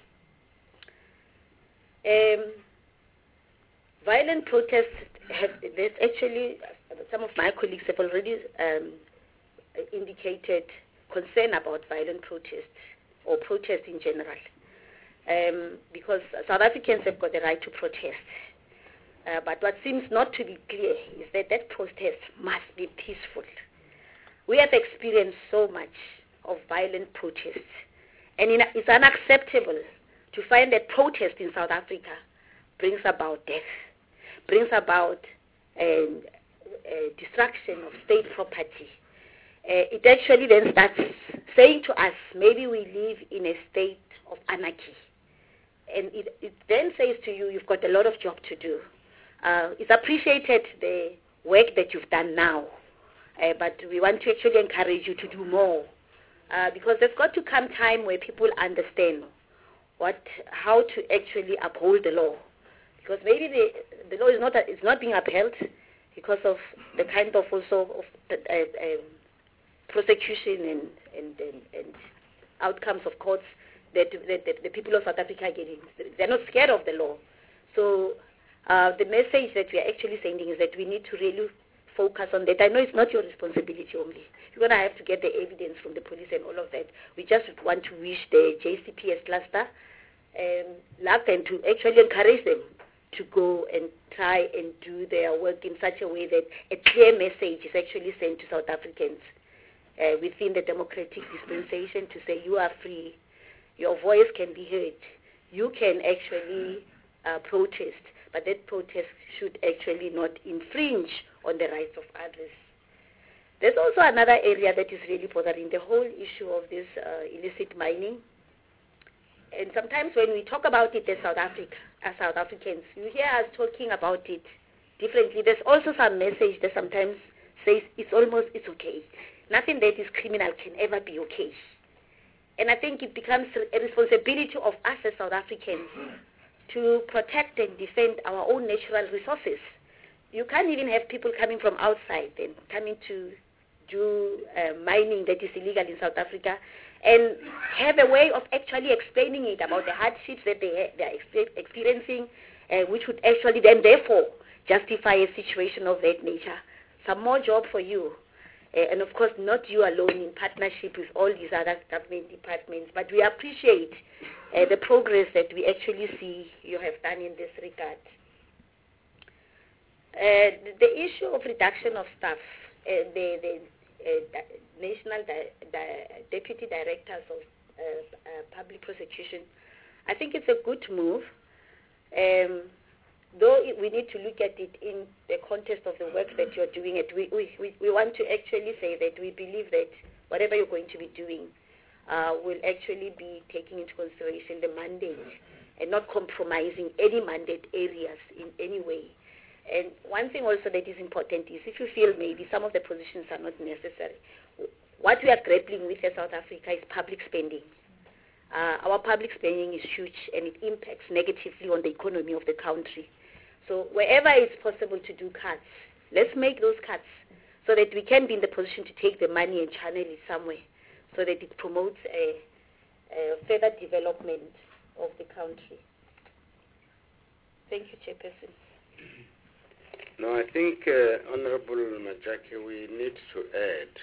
Violent protests there's actually, some of my colleagues have already indicated concern about violent protests or protests in general, because South Africans have got the right to protest. But what seems not to be clear is that protest must be peaceful. We have experienced so much of violent protests, and it's unacceptable to find that protest in South Africa brings about death, brings about destruction of state property. It actually then starts saying to us, maybe we live in a state of anarchy. And it then says to you, you've got a lot of job to do. It's appreciated the work that you've done now, but we want to actually encourage you to do more, because there's got to come time where people understand how to actually uphold the law, because maybe the law is not being upheld because of the kind of also of prosecution and outcomes of courts that the people of South Africa are getting. They're not scared of the law. So the message that we are actually sending is that we need to really focus on that. I know it's not your responsibility only. You're going to have to get the evidence from the police and all of that. We just want to wish the JCPS cluster luck and to actually encourage them to go and try and do their work in such a way that a clear message is actually sent to South Africans within the democratic dispensation to say you are free, your voice can be heard, you can actually protest, but that protest should actually not infringe on the rights of others. There's also another area that is really bothering, the whole issue of this illicit mining. And sometimes when we talk about it as South Africans, you hear us talking about it differently. There's also some message that sometimes says it's okay. Nothing that is criminal can ever be okay. And I think it becomes a responsibility of us as South Africans to protect and defend our own natural resources. You can't even have people coming from outside and coming to do mining that is illegal in South Africa and have a way of actually explaining it about the hardships that they are experiencing, which would actually then therefore justify a situation of that nature. Some more job for you. And of course not you alone, in partnership with all these other government departments, but we appreciate the progress that we actually see you have done in this regard. The issue of reduction of staff, the National Deputy Directors of Public Prosecution, I think it's a good move. Though we need to look at it in the context of the work that you're doing, we want to actually say that we believe that whatever you're going to be doing will actually be taking into consideration the mandate and not compromising any mandate areas in any way. And one thing also that is important is if you feel maybe some of the positions are not necessary, what we are grappling with in South Africa is public spending. Our public spending is huge and it impacts negatively on the economy of the country. So wherever it's possible to do cuts, let's make those cuts so that we can be in the position to take the money and channel it somewhere so that it promotes a further development of the country. Thank you, Chairperson. No, I think, Honorable Majake, we need to add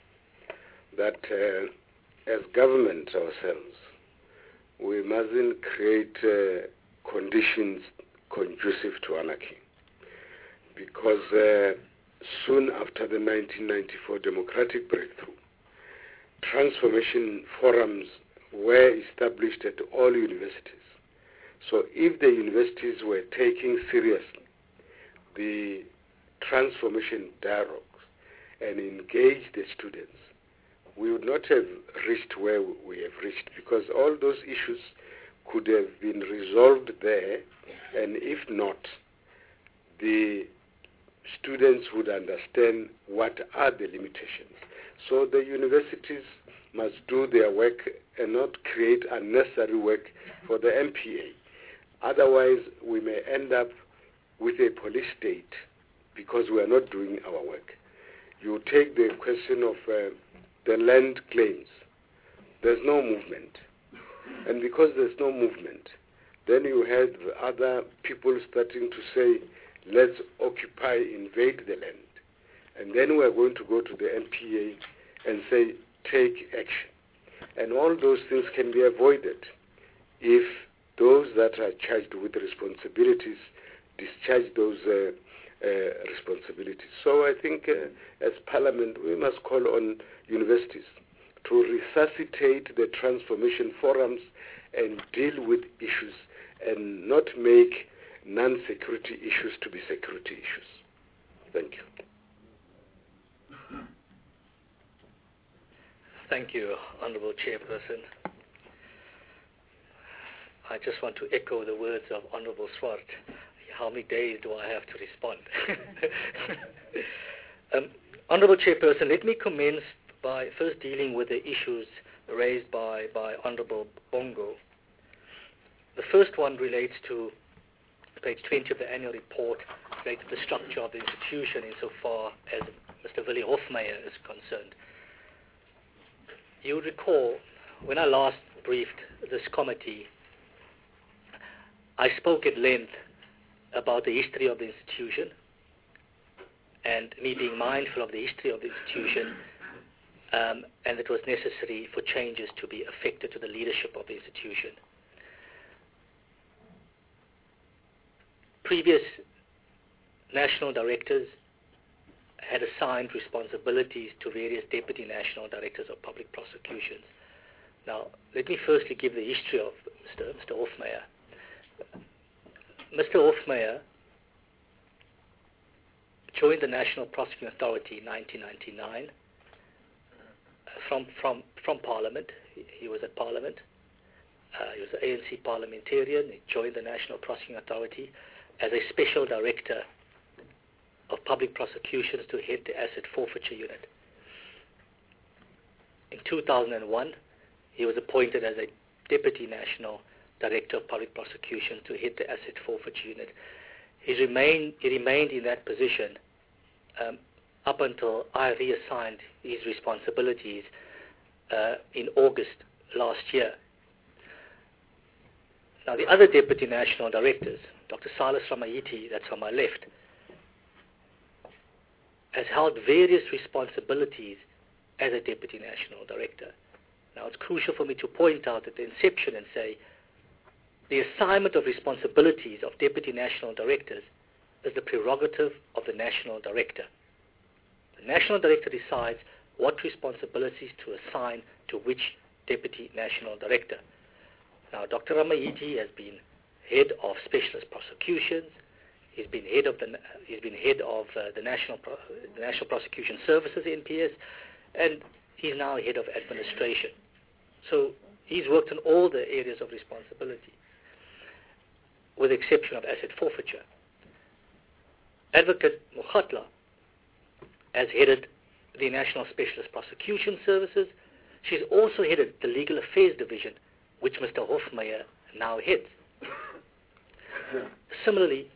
that as government ourselves, we mustn't create conditions conducive to anarchy. Because soon after the 1994 democratic breakthrough, transformation forums were established at all universities. So if the universities were taking seriously the transformation dialogues and engaged the students, we would not have reached where we have reached, because all those issues could have been resolved there, and if not, the students would understand what are the limitations. So the universities must do their work and not create unnecessary work for the MPA. Otherwise, we may end up with a police state because we are not doing our work. You take the question of the land claims. There's no movement. And because there's no movement, then you have other people starting to say, let's occupy, invade the land. And then we're going to go to the MPA and say, take action. And all those things can be avoided if those that are charged with responsibilities discharge those responsibilities. So I think as Parliament, we must call on universities to resuscitate the transformation forums and deal with issues and not make non-security issues to be security issues. Thank you. Thank you, Honourable Chairperson. I just want to echo the words of Honourable Swart. How many days do I have to respond? Honourable Chairperson, let me commence by first dealing with the issues raised by Honourable Bongo. The first one relates to page 20 of the annual report, relates to the structure of the institution insofar as Mr. Willie Hofmeyer is concerned. You recall, when I last briefed this committee, I spoke at length about the history of the institution and me being mindful of the history of the institution, and it was necessary for changes to be effected to the leadership of the institution. Previous national directors had assigned responsibilities to various deputy national directors of public prosecutions. Now, let me firstly give the history of Mr. Hofmeyer. Mr. Hofmeyer joined the National Prosecuting Authority in 1999 from Parliament. He was at Parliament. He was an ANC parliamentarian. He joined the National Prosecuting Authority as a special director of public prosecutions to head the asset forfeiture unit. In 2001, he was appointed as a deputy national director of public prosecutions to head the asset forfeiture unit. He remained in that position up until I reassigned his responsibilities in August last year. Now, the other deputy national directors, Dr. Silas Ramayiti, that's on my left, has held various responsibilities as a deputy national director. Now, it's crucial for me to point out at the inception and say the assignment of responsibilities of deputy national directors is the prerogative of the national director. The national director decides what responsibilities to assign to which deputy national director. Now, Dr. Ramayiti has been head of specialist prosecutions. He's been head of the National Prosecution Services (NPS), and he's now head of administration. So he's worked on all the areas of responsibility, with the exception of asset forfeiture. Advocate Mokhatla has headed the National Specialist Prosecution Services. She's also headed the Legal Affairs Division, which Mr. Hofmeyer now heads. Similarly,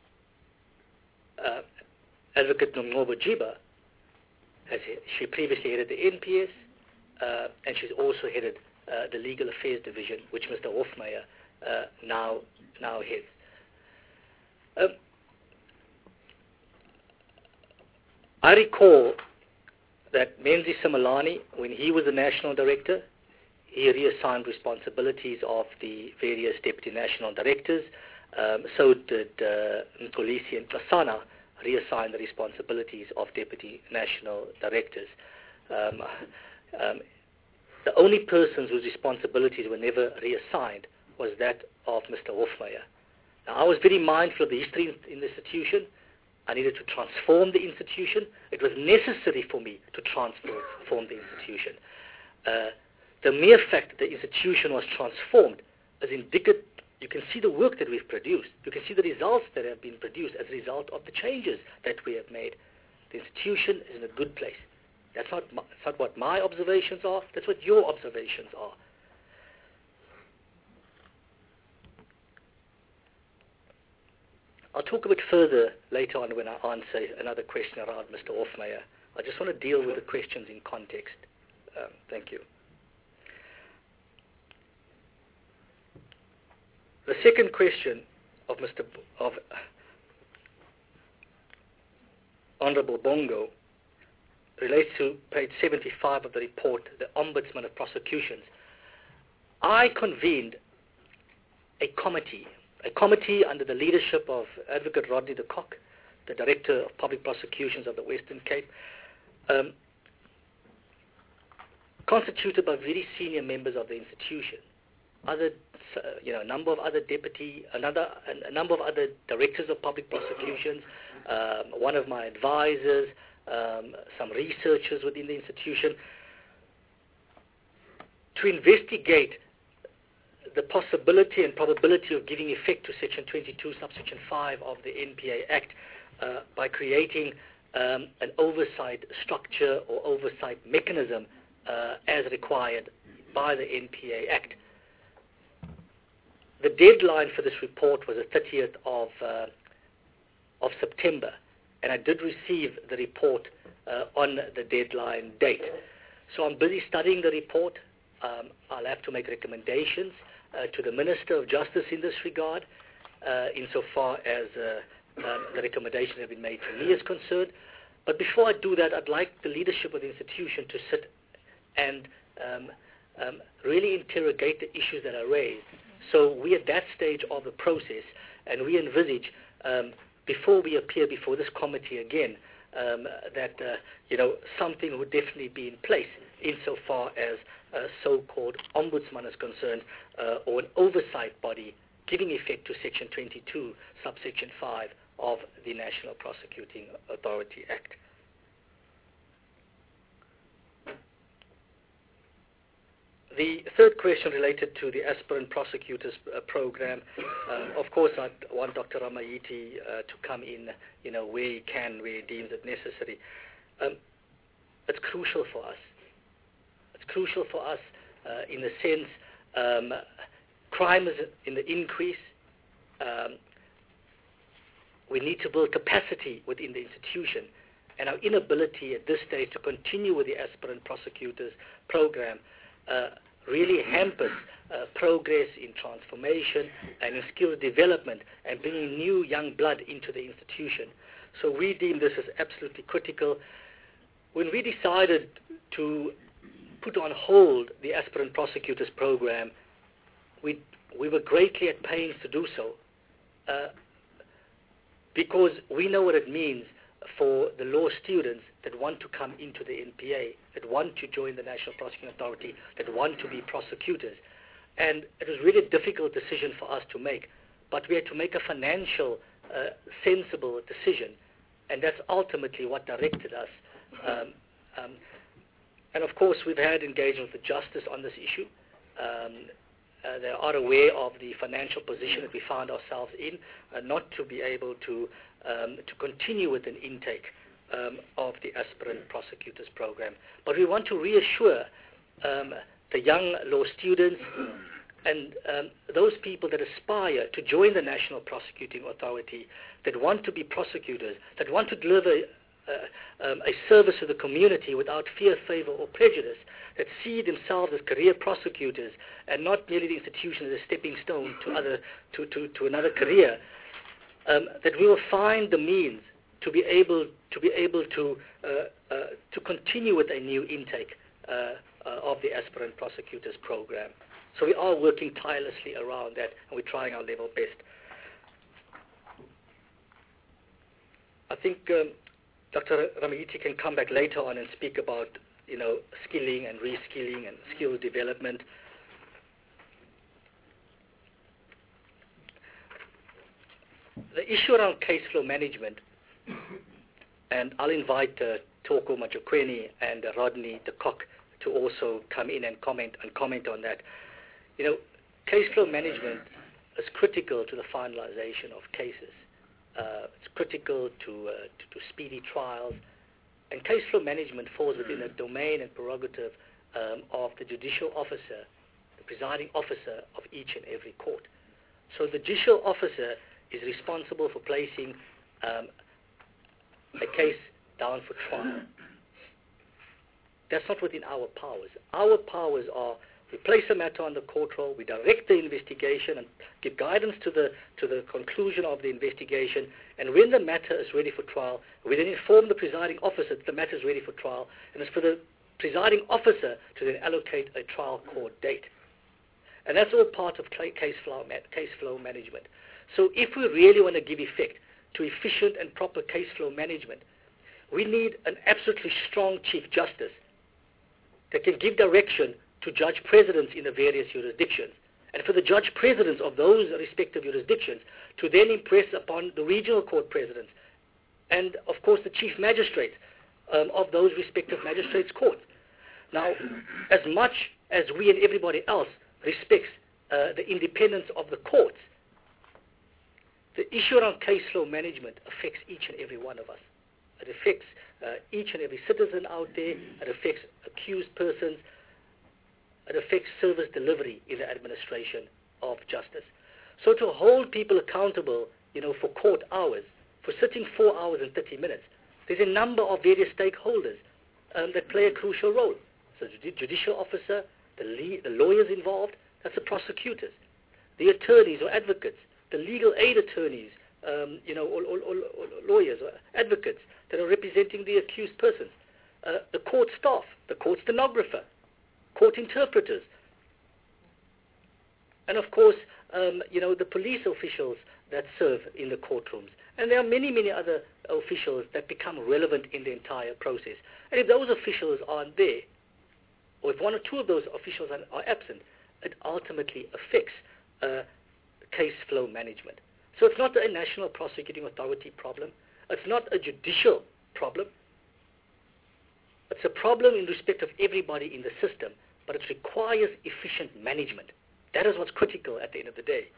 Advocate Nomnobo Jiba, she previously headed the NPS, and she's also headed the Legal Affairs Division, which Mr. Hofmeyer now heads. I recall that Menzi Simelane, when he was the national director, he reassigned responsibilities of the various deputy national directors. So did Mxolisi and Kasana reassign the responsibilities of deputy national directors. The only persons whose responsibilities were never reassigned was that of Mr. Hofmeyer. Now, I was very mindful of the history in the institution. I needed to transform the institution. It was necessary for me to transform the institution. The mere fact that the institution was transformed is indicative. You can see the work that we've produced. You can see the results that have been produced as a result of the changes that we have made. The institution is in a good place. That's not what my observations are. That's what your observations are. I'll talk a bit further later on when I answer another question around Mr. Hofmeyer. I just want to deal with the questions in context. Thank you. The second question of Honourable Bongo relates to page 75 of the report, the Ombudsman of Prosecutions. I convened a committee under the leadership of Advocate Rodney de Kock, the Director of Public Prosecutions of the Western Cape, constituted by very senior members of the institution, a number of other directors of public prosecutions, one of my advisors, some researchers within the institution, to investigate the possibility and probability of giving effect to Section 22, Subsection 5 of the NPA Act by creating an oversight structure or oversight mechanism as required by the NPA Act. The deadline for this report was the 30th of September, and I did receive the report on the deadline date. So I'm busy studying the report. I'll have to make recommendations to the Minister of Justice in this regard, insofar as the recommendations have been made to me is concerned. But before I do that, I'd like the leadership of the institution to sit and really interrogate the issues that are raised. So we're at that stage of the process, and we envisage, before we appear before this committee again, that something would definitely be in place insofar as a so-called ombudsman is concerned, or an oversight body giving effect to Section 22, Subsection 5 of the National Prosecuting Authority Act. The third question related to the aspirant prosecutors program. Of course, I want Dr. Ramayiti to come in, where he can, where he deems it necessary. It's crucial for us. It's crucial for us in the sense crime is in the increase. We need to build capacity within the institution, and our inability at this stage to continue with the aspirant prosecutors program really hampers progress in transformation and in skill development and bringing new young blood into the institution. So we deem this as absolutely critical. When we decided to put on hold the aspirant prosecutors program, we were greatly at pains to do so, because we know what it means for the law students that want to come into the NPA, that want to join the National Prosecuting Authority, that want to be prosecutors. And it was really a difficult decision for us to make, but we had to make a financial, sensible decision, and that's ultimately what directed us. And of course, we've had engagement with the Justice on this issue. They are aware of the financial position that we found ourselves in, not to be able to continue with an intake of the aspirant prosecutors program. But we want to reassure the young law students and those people that aspire to join the National Prosecuting Authority, that want to be prosecutors, that want to deliver a service to the community without fear, favor, or prejudice, that see themselves as career prosecutors and not merely the institution as a stepping stone to another career, that we will find the means to be able to continue with a new intake of the aspirant prosecutors program. So we are working tirelessly around that, and we're trying our level best. I think Dr. Ramaiti can come back later on and speak about, skilling and reskilling and skill development. The issue around case flow management, and I'll invite Toko Majokweni and Rodney de Kock to also come in and comment on that. Case flow management is critical to the finalization of cases. It's critical to speedy trials, and case flow management falls within the domain and prerogative of the judicial officer, the presiding officer of each and every court. So the judicial officer is responsible for placing a case down for trial. That's not within our powers. Our powers are we place a matter on the court roll, we direct the investigation and give guidance to the conclusion of the investigation, and when the matter is ready for trial, we then inform the presiding officer that the matter is ready for trial, and it's for the presiding officer to then allocate a trial court date. And that's all part of case flow management. So if we really want to give effect to efficient and proper case flow management, we need an absolutely strong Chief Justice that can give direction to judge presidents in the various jurisdictions, and for the judge presidents of those respective jurisdictions to then impress upon the regional court presidents and, of course, the chief magistrates of those respective magistrates' courts. Now, as much as we and everybody else respects the independence of the courts, the issue around case flow management affects each and every one of us. It affects each and every citizen out there. It affects accused persons. It affects service delivery in the administration of justice. So to hold people accountable, for court hours, for sitting 4 hours and 30 minutes, there's a number of various stakeholders that play a crucial role. So the judicial officer, the lawyers involved, that's the prosecutors, the attorneys or advocates, the legal aid attorneys, or lawyers or advocates that are representing the accused persons, the court staff, the court stenographer, court interpreters, and of course, the police officials that serve in the courtrooms. And there are many, many other officials that become relevant in the entire process. And if those officials aren't there, or if one or two of those officials are absent, it ultimately affects case flow management. So it's not a National Prosecuting Authority problem. It's not a judicial problem. It's a problem in respect of everybody in the system, but it requires efficient management. That is what's critical at the end of the day.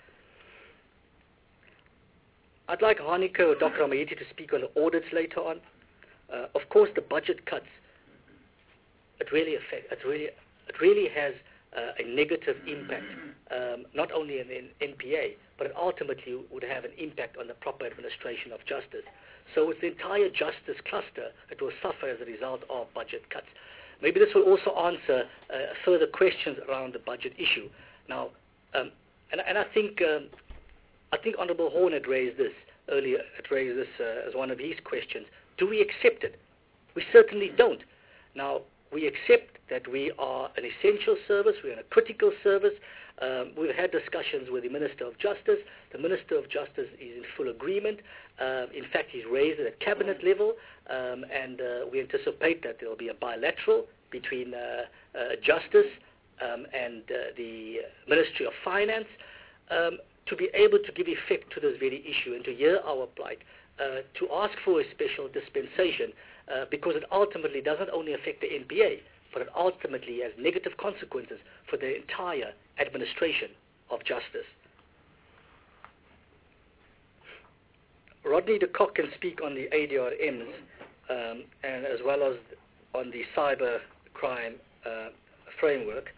I'd like Hanika or Dr. Ramaiti to speak on the audits later on. Of course, the budget cuts, it really has a negative impact, not only in the NPA, but it ultimately would have an impact on the proper administration of justice. So it's the entire justice cluster that will suffer as a result of budget cuts. Maybe this will also answer further questions around the budget issue. Now, and I think Honourable Horn had raised this earlier. Had raised this as one of his questions. Do we accept it? We certainly don't. Now, we accept that we are an essential service. We're a critical service. We've had discussions with the Minister of Justice. The Minister of Justice is in full agreement. In fact, he's raised it at cabinet level, and we anticipate that there will be a bilateral between Justice and the Ministry of Finance to be able to give effect to this very issue and to hear our plight, to ask for a special dispensation, because it ultimately doesn't only affect the NPA, but it ultimately has negative consequences for the entire administration of justice. Rodney de Kock can speak on the ADRMs and as well as on the cyber crime framework.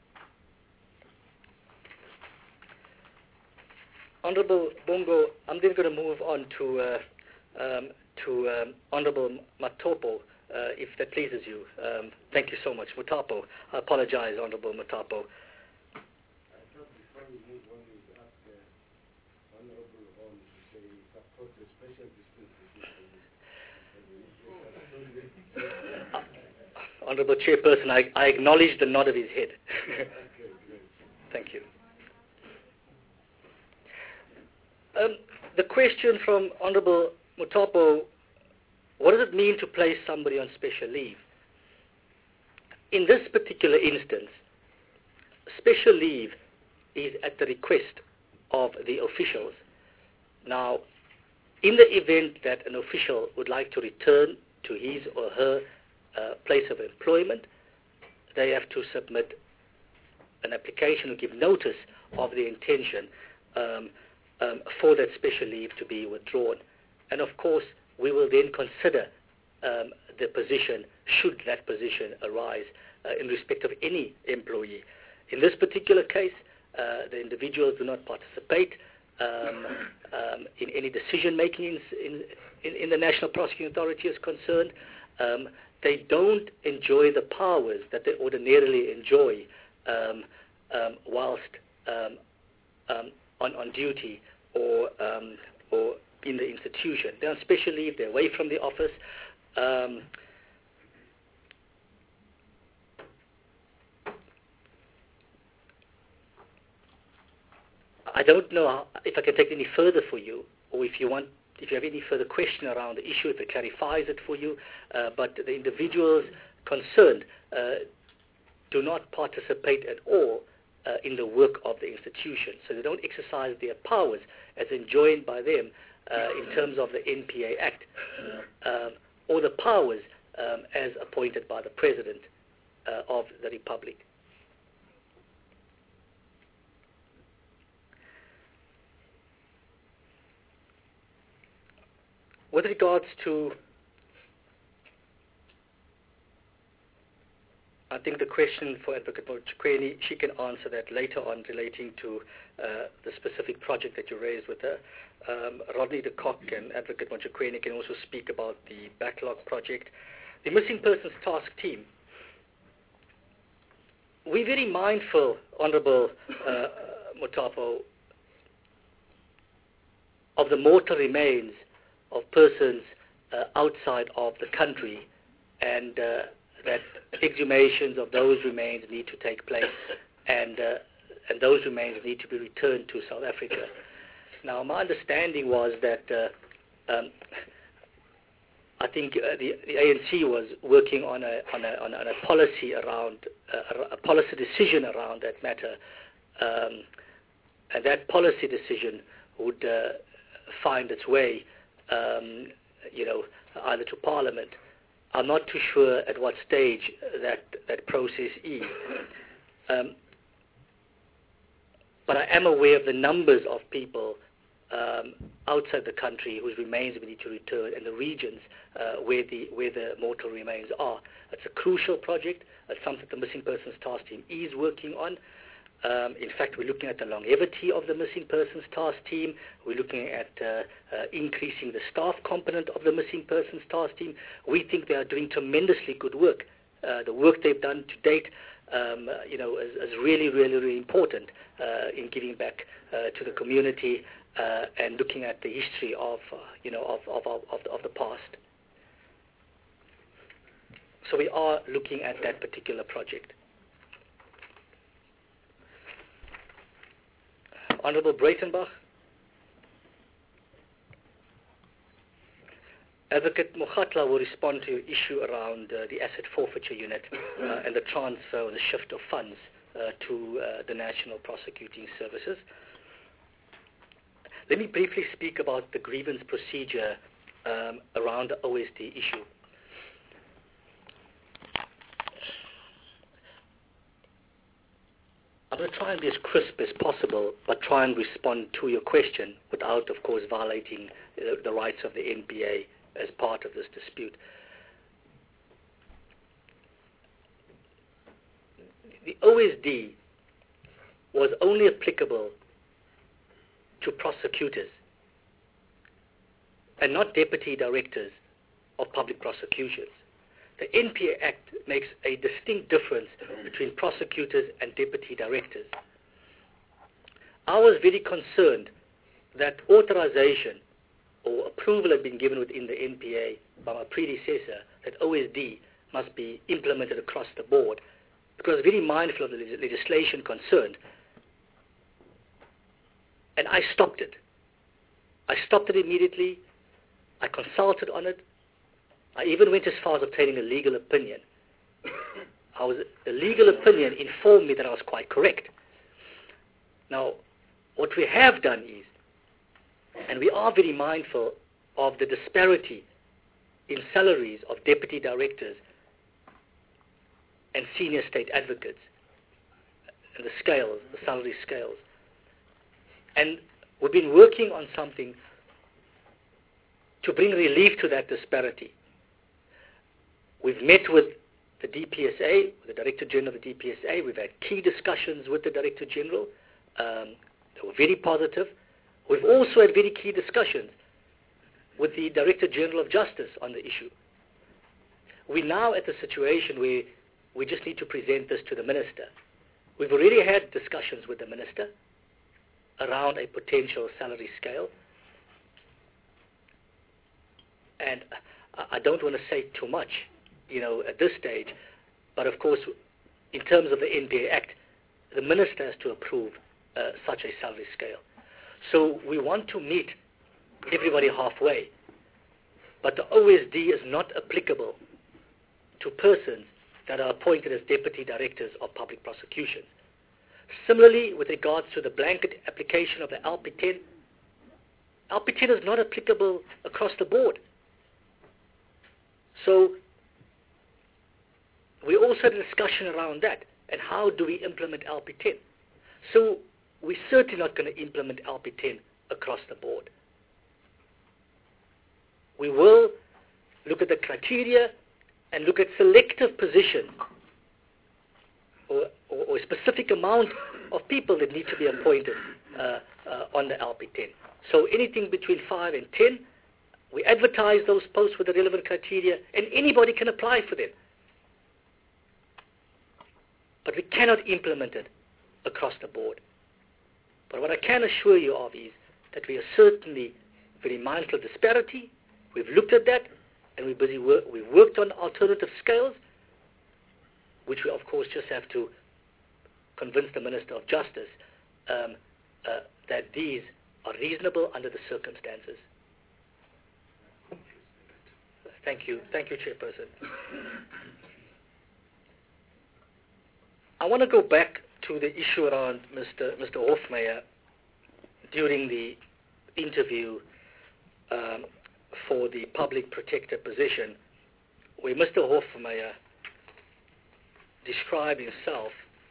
Honourable Bongo, I'm then going to move on to Honourable Matopo, if that pleases you. Thank you so much. Mutapo. I apologize, Honourable Mutapo. Honourable Chairperson, I acknowledge the nod of his head. Thank you. The question from Honourable Muthapo, what does it mean to place somebody on special leave? In this particular instance, special leave is at the request of the officials. Now, in the event that an official would like to return to his or her place of employment, they have to submit an application or give notice of the intention for that special leave to be withdrawn. And of course, we will then consider the position, should that position arise in respect of any employee. In this particular case, the individuals do not participate in any decision-making in the National Prosecuting Authority is concerned. They don't enjoy the powers that they ordinarily enjoy whilst on duty or in the institution. They're on special leave, they're away from the office. I don't know if I can take any further for you, or if you have any further question around the issue, if it clarifies it for you, but the individuals concerned do not participate at all in the work of the institution. So they don't exercise their powers as enjoined by them in terms of the NPA Act, or the powers as appointed by the President of the Republic. With regards to, I think the question for Advocate Motshikwene, she can answer that later on relating to the specific project that you raised with her. Rodney de Kock and Advocate Motshikwene can also speak about the backlog project. The Missing Persons Task Team. We're very mindful, Honourable Muthapo, of the mortal remains of persons outside of the country, and that exhumations of those remains need to take place, and those remains need to be returned to South Africa. Now, my understanding was that I think the ANC was working on a policy around a policy decision around that matter, and that policy decision would find its way, either to Parliament. I'm not too sure at what stage that process is. But I am aware of the numbers of people outside the country whose remains we need to return, and the regions where the mortal remains are. It's a crucial project. It's something the Missing Persons Task Team is working on. In fact, we're looking at the longevity of the Missing Persons Task Team. We're looking at increasing the staff component of the Missing Persons Task Team. We think they are doing tremendously good work. The work they've done to date, is really, really, really important in giving back to the community and looking at the history of the past. So we are looking at that particular project. Honourable Breitenbach. Advocate Mokhatla will respond to your issue around the asset forfeiture unit and the transfer or the shift of funds to the National Prosecuting Services. Let me briefly speak about the grievance procedure around the OSD issue. I'm going to try and be as crisp as possible, but try and respond to your question without, of course, violating the rights of the NPA as part of this dispute. The OSD was only applicable to prosecutors and not deputy directors of public prosecutions. The NPA Act makes a distinct difference between prosecutors and deputy directors. I was very concerned that authorization or approval had been given within the NPA by my predecessor that OSD must be implemented across the board, because I was very mindful of the legislation concerned, and I stopped it. I stopped it immediately. I consulted on it. I even went as far as obtaining a legal opinion. The legal opinion informed me that I was quite correct. Now, what we have done is, and we are very mindful of the disparity in salaries of deputy directors and senior state advocates, and the scales, the salary scales. And we've been working on something to bring relief to that disparity. We've met with the DPSA, the Director General of the DPSA. We've had key discussions with the Director General. They were very positive. We've also had very key discussions with the Director General of Justice on the issue. We're now at the situation where we just need to present this to the Minister. We've already had discussions with the Minister around a potential salary scale. And I don't want to say too much, at this stage, but of course, in terms of the NPA Act, the Minister has to approve such a salary scale. So we want to meet everybody halfway, but the OSD is not applicable to persons that are appointed as deputy directors of public prosecutions. Similarly, with regards to the blanket application of the LP10, LP10 is not applicable across the board. So we also had a discussion around that, and how do we implement LP10? So we're certainly not going to implement LP10 across the board. We will look at the criteria and look at selective positions or a specific amount of people that need to be appointed on the LP10. So anything between 5 and 10, we advertise those posts with the relevant criteria, and anybody can apply for them. But we cannot implement it across the board. But what I can assure you of is that we are certainly very mindful of disparity. We've looked at that, and we've worked on alternative scales, which we of course just have to convince the Minister of Justice that these are reasonable under the circumstances. Thank you, Chairperson. I want to go back to the issue around Mr. Hofmeyr during the interview for the public protector position, where Mr. Hofmeyr described himself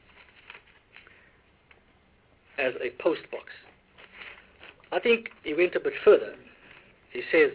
as a postbox. I think he went a bit further. He says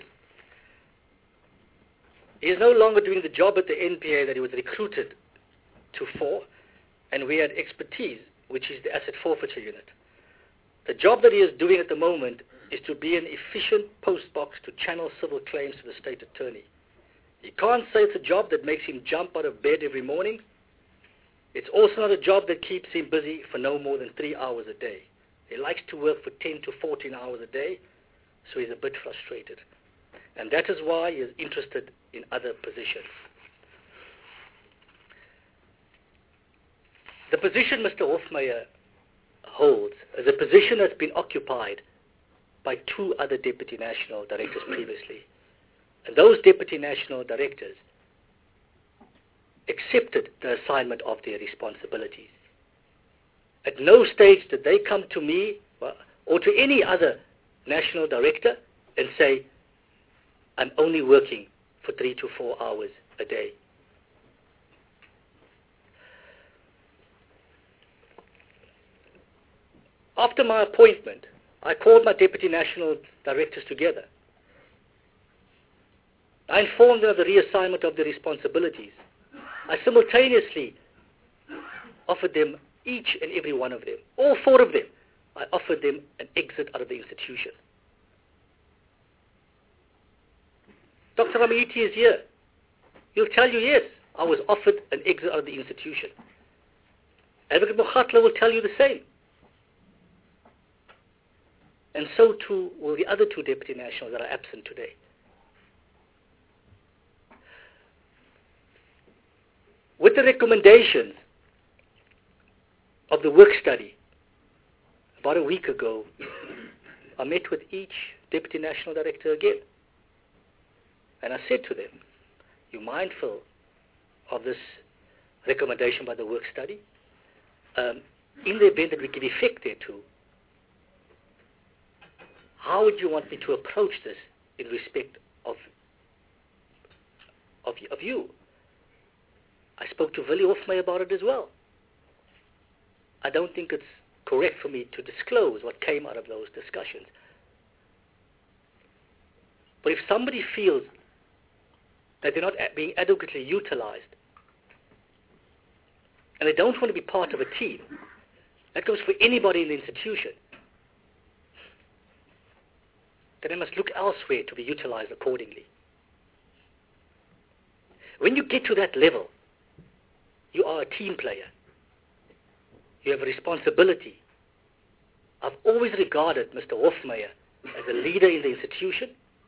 he is no longer doing the job at the NPA that he was recruited for, and we had expertise, which is the asset forfeiture unit. The job that he is doing at the moment is to be an efficient postbox to channel civil claims to the state attorney. He can't say it's a job that makes him jump out of bed every morning. It's also not a job that keeps him busy for no more than 3 hours a day. He likes to work for 10 to 14 hours a day, so he's a bit frustrated. And that is why he is interested in other positions. The position Mr. Hofmeyr holds is a position that's been occupied by 2 other Deputy National Directors previously. And those Deputy National Directors accepted the assignment of their responsibilities. At no stage did they come to me or to any other National Director and say, I'm only working for 3 to 4 hours a day. After my appointment, I called my Deputy National Directors together. I informed them of the reassignment of their responsibilities. I simultaneously offered them, each and every one of them, all 4 of them, I offered them an exit out of the institution. Dr. Ramaiti is here. He'll tell you, yes, I was offered an exit out of the institution. Advocate Mokhatla will tell you the same. And so too will the other two deputy nationals that are absent today. With the recommendations of the work study, about a week ago, I met with each deputy national director again. And I said to them, you're mindful of this recommendation by the work study? In the event that we give effect thereto, how would you want me to approach this in respect of you? I spoke to Willie Hofmeyer about it as well. I don't think it's correct for me to disclose what came out of those discussions. But if somebody feels that they're not being adequately utilized and they don't want to be part of a team, that goes for anybody in the institution, then they must look elsewhere to be utilized accordingly. When you get to that level, you are a team player. You have a responsibility. I've always regarded Mr. Hofmeyer as a leader in the institution,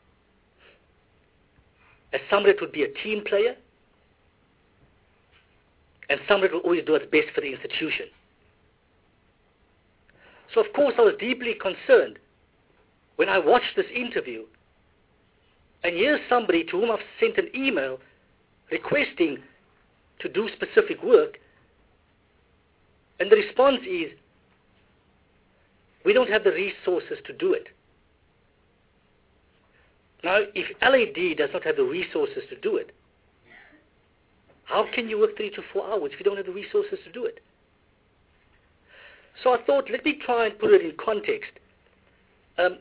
as somebody that would be a team player, and somebody that will always do what's best for the institution. So of course I was deeply concerned when I watched this interview, and here's somebody to whom I've sent an email requesting to do specific work, and the response is, we don't have the resources to do it. Now, if LAD does not have the resources to do it, how can you work 3 to 4 hours if you don't have the resources to do it? So I thought, let me try and put it in context. And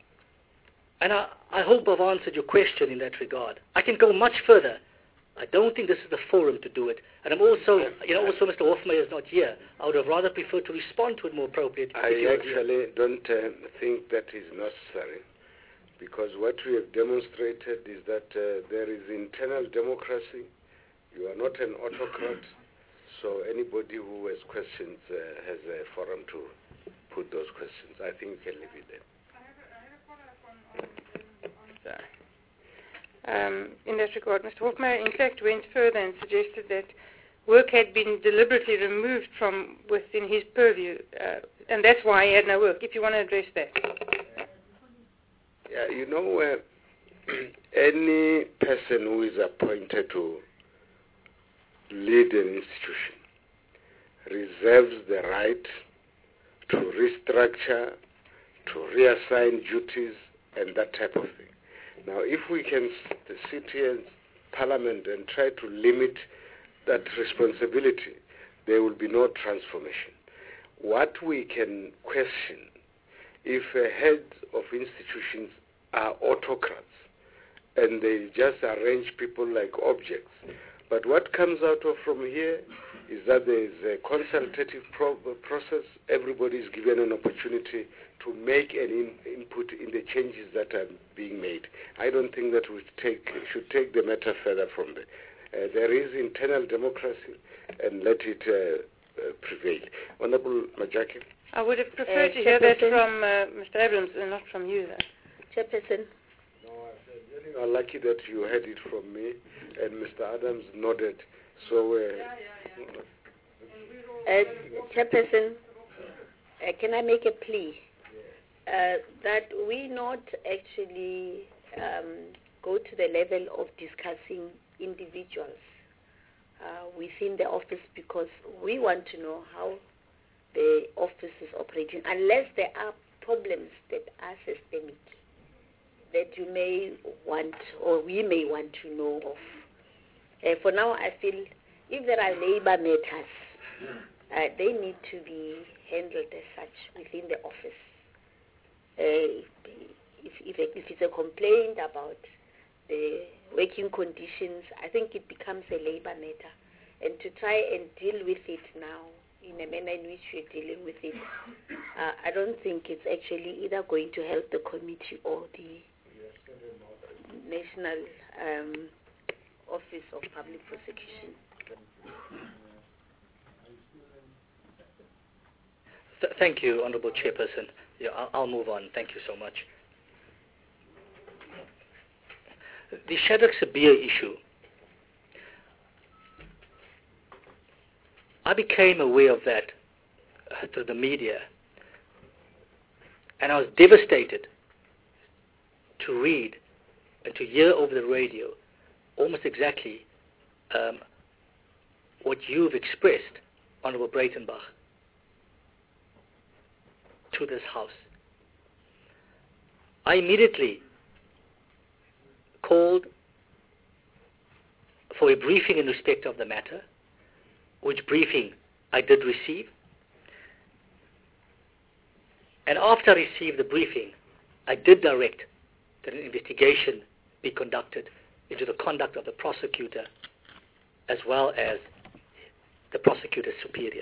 I hope I've answered your question in that regard. I can go much further. I don't think this is the forum to do it. And I'm also, also Mr. Hofmeyer is not here. I would have rather preferred to respond to it more appropriately. I actually don't think that is necessary, because what we have demonstrated is that there is internal democracy. You are not an autocrat, so anybody who has questions has a forum to put those questions. I think we can leave it there. In that regard, Mr. Hofmeyer in fact went further and suggested that work had been deliberately removed from within his purview, and that's why he had no work. If you want to address that. Yeah, any person who is appointed to lead an institution reserves the right to restructure, to reassign duties, and that type of thing. Now, if we can sit here in Parliament and try to limit that responsibility, there will be no transformation. What we can question, if heads of institutions are autocrats and they just arrange people like objects, but what comes out of from here is that there is a consultative process. Everybody is given an opportunity to make an input in the changes that are being made. I don't think that we should take the matter further from there. There is internal democracy, and let it prevail. Honorable Majaki. I would have preferred to hear that from Mr. Abrams and not from you, though. Chairperson. No, I said, you are lucky that you heard it from me, and Mr. Adams nodded. So, Chairperson, can I make a plea that we not actually go to the level of discussing individuals within the office, because we want to know how the office is operating, unless there are problems that are systemic that you may want or we may want to know of. For now, I feel if there are labor matters, they need to be handled as such within the office. If it's a complaint about the working conditions, I think it becomes a labor matter. And to try and deal with it now in a manner in which we're dealing with it, I don't think it's actually either going to help the committee or the National Office of Public Prosecution. Thank you, Honourable Chairperson. Yeah, I'll move on. Thank you so much. The Shadrach Sibiya issue. I became aware of that through the media, and I was devastated to read and to hear over the radio almost exactly what you've expressed, Honorable Breitenbach, to this House. I immediately called for a briefing in respect of the matter, which briefing I did receive. And after I received the briefing, I did direct that an investigation be conducted into the conduct of the prosecutor as well as the prosecutor superior.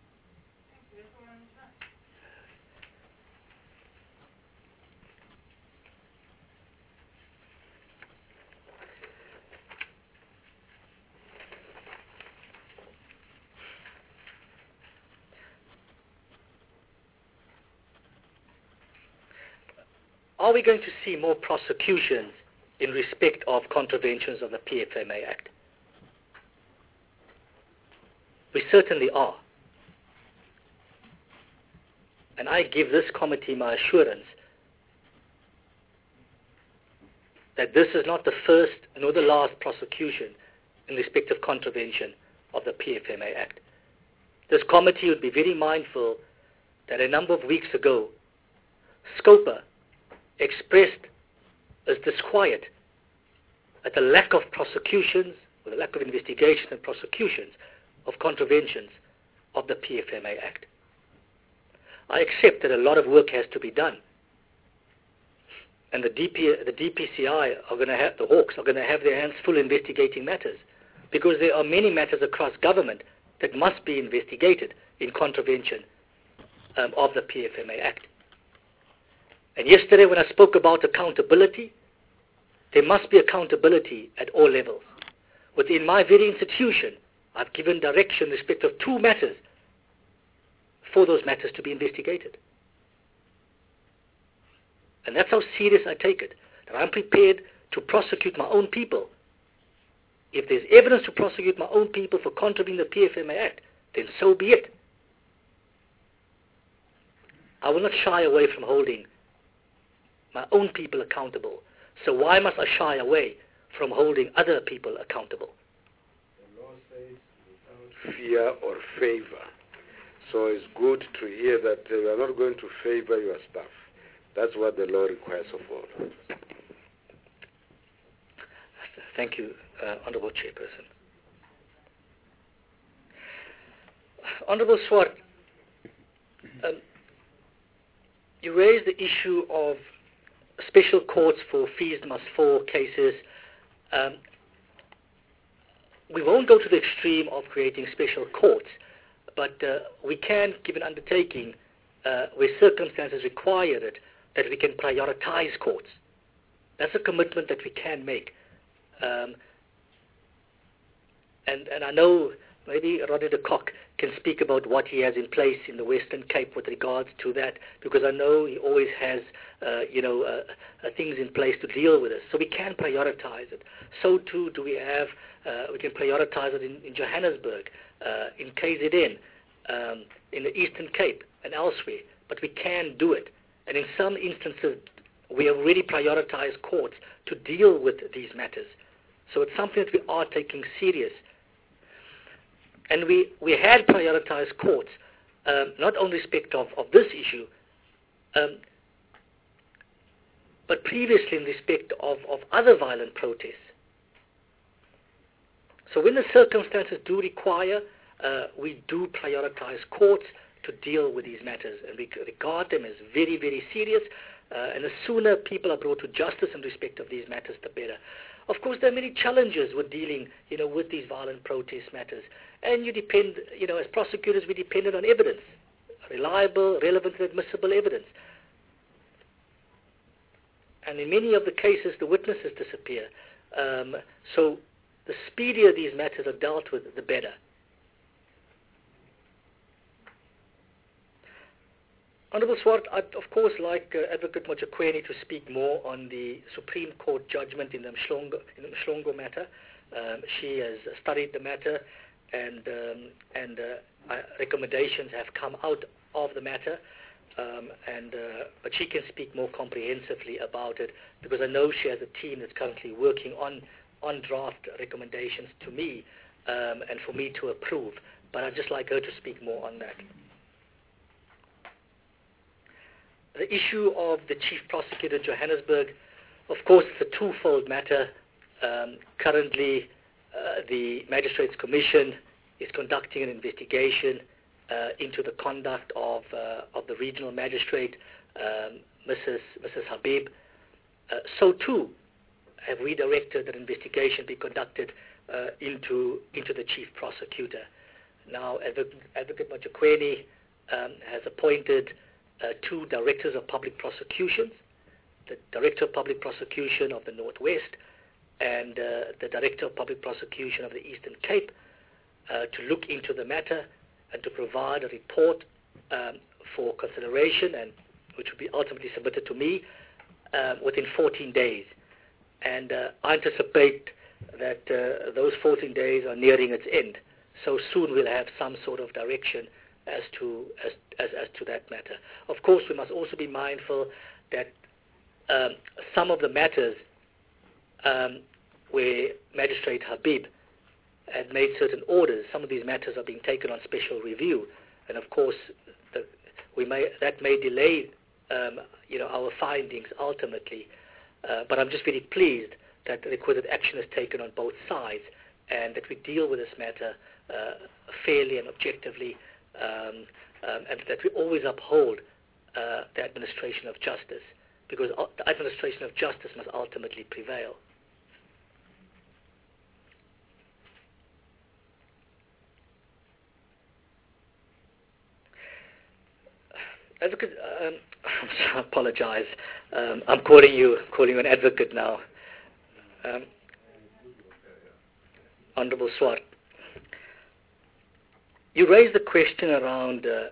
Are we going to see more prosecutions in respect of contraventions of the PFMA Act? We certainly are. And I give this committee my assurance that this is not the first nor the last prosecution in respect of contravention of the PFMA Act. This committee would be very mindful that a number of weeks ago, Scopa expressed as disquiet at the lack of prosecutions, or the lack of investigation and prosecutions of contraventions of the PFMA Act. I accept that a lot of work has to be done, and the DPCI are going to have, the Hawks are going to have their hands full investigating matters, because there are many matters across government that must be investigated in contravention of the PFMA Act. And yesterday when I spoke about accountability, there must be accountability at all levels. Within my very institution, I've given direction in respect of 2 matters for those matters to be investigated. And that's how serious I take it, that I'm prepared to prosecute my own people. If there's evidence to prosecute my own people for contravening the PFMA Act, then so be it. I will not shy away from holding my own people accountable. So why must I shy away from holding other people accountable? The law says without fear or favor. So it's good to hear that we are not going to favor your staff. That's what the law requires of all. Thank you, Honorable Chairperson. Honorable Swart, you raised the issue of special courts for fees must fall cases. We won't go to the extreme of creating special courts, but we can give an undertaking where circumstances require it, that we can prioritize courts. That's a commitment that we can make. And I know maybe Rodney de Kock can speak about what he has in place in the Western Cape with regards to that, because I know he always has, things in place to deal with this. So we can prioritize it. So too do we have, we can prioritize it in Johannesburg, in KZN, in the Eastern Cape and elsewhere. But we can do it. And in some instances, we have already prioritized courts to deal with these matters. So it's something that we are taking serious. And we had prioritized courts, not only in respect of this issue, but previously in respect of other violent protests. So when the circumstances do require, we do prioritize courts to deal with these matters, and we regard them as very, very serious. And the sooner people are brought to justice in respect of these matters, the better. Of course, there are many challenges with dealing, with these violent protest matters. And you depend, as prosecutors, we depended on evidence, reliable, relevant, and admissible evidence. And in many of the cases, the witnesses disappear. So the speedier these matters are dealt with, the better. Honourable Swart, I'd of course like Advocate Mojakweni to speak more on the Supreme Court judgment in the Mhlongo matter. She has studied the matter, and recommendations have come out of the matter, but she can speak more comprehensively about it, because I know she has a team that's currently working on draft recommendations to me and for me to approve. But I'd just like her to speak more on that. The issue of the Chief Prosecutor in Johannesburg, of course, it's a twofold matter. Currently, the Magistrates Commission is conducting an investigation into the conduct of the regional magistrate, Mrs. Habib. So too have we directed that investigation be conducted into the Chief Prosecutor. Now, Advocate Mojakweni has appointed two Directors of Public Prosecutions, the Director of Public Prosecution of the Northwest and the Director of Public Prosecution of the Eastern Cape, to look into the matter and to provide a report for consideration, and which will be ultimately submitted to me within 14 days. And I anticipate that those 14 days are nearing its end. So soon we'll have some sort of direction as to that matter. Of course, we must also be mindful that some of the matters where Magistrate Habib had made certain orders, some of these matters are being taken on special review, and of course that may delay our findings ultimately. But I'm just very pleased that the requisite action is taken on both sides, and that we deal with this matter fairly and objectively, and that we always uphold the administration of justice, because the administration of justice must ultimately prevail. Advocate, I apologize. I'm calling you an advocate now. Honourable Swart, you raised the question around the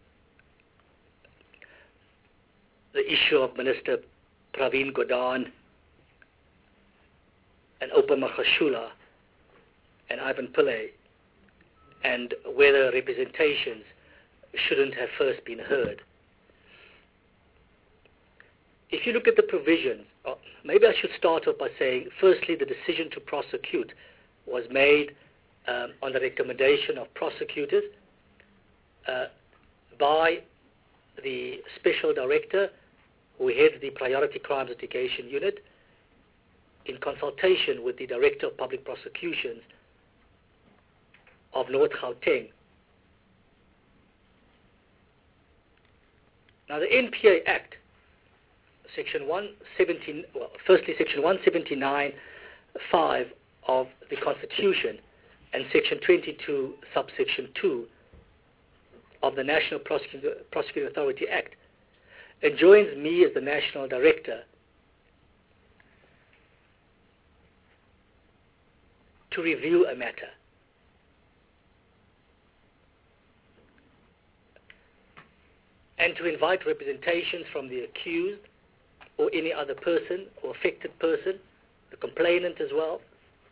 issue of Minister Pravin Gordhan and Oupa Magashule and Ivan Pillay, and whether representations shouldn't have first been heard. If you look at the provisions, maybe I should start off by saying, firstly, the decision to prosecute was made on the recommendation of prosecutors by the Special Director who heads the Priority Crimes Litigation Unit, in consultation with the Director of Public Prosecutions of North Gauteng. Now, the NPA Act, Section 179(5) of the Constitution and Section 22, subsection 2 of the National Prosecuting Authority Act enjoins me as the National Director to review a matter. And to invite representations from the accused or any other person or affected person, the complainant as well.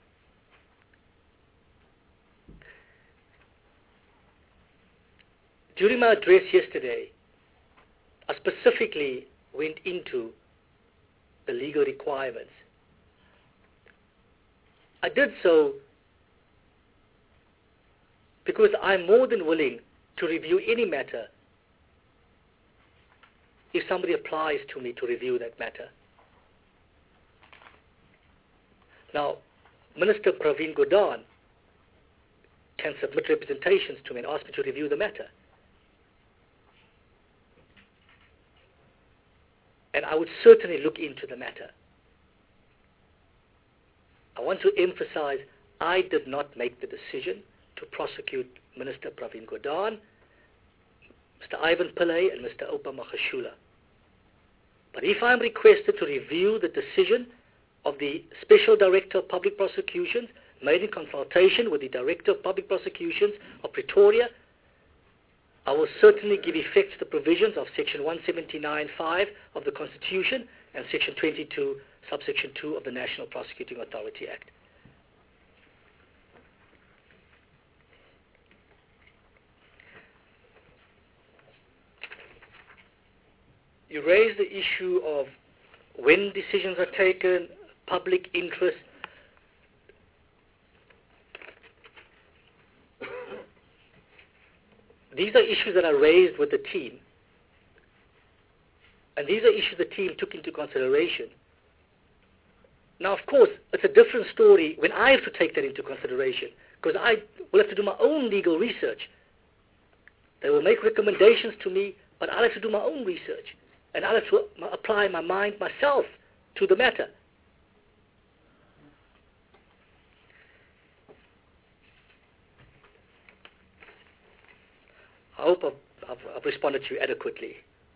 During my address yesterday, I specifically went into the legal requirements. I did so because I'm more than willing to review any matter if somebody applies to me to review that matter. Now, Minister Pravin Gordhan can submit representations to me and ask me to review the matter. And I would certainly look into the matter. I want to emphasize, I did not make the decision to prosecute Minister Pravin Gordhan, Mr. Ivan Pillay and Mr. Oupa Magashule. But if I'm requested to review the decision of the Special Director of Public Prosecutions, made in consultation with the Director of Public Prosecutions of Pretoria, I will certainly give effect to the provisions of Section 179(5) of the Constitution and Section 22, subsection 2 of the National Prosecuting Authority Act. You raise the issue of when decisions are taken, public interest. These are issues that are raised with the team. And these are issues the team took into consideration. Now, of course, it's a different story when I have to take that into consideration, because I will have to do my own legal research. They will make recommendations to me, but I'll have to do my own research. And I'll have to apply my mind myself to the matter. I hope I've responded to you adequately.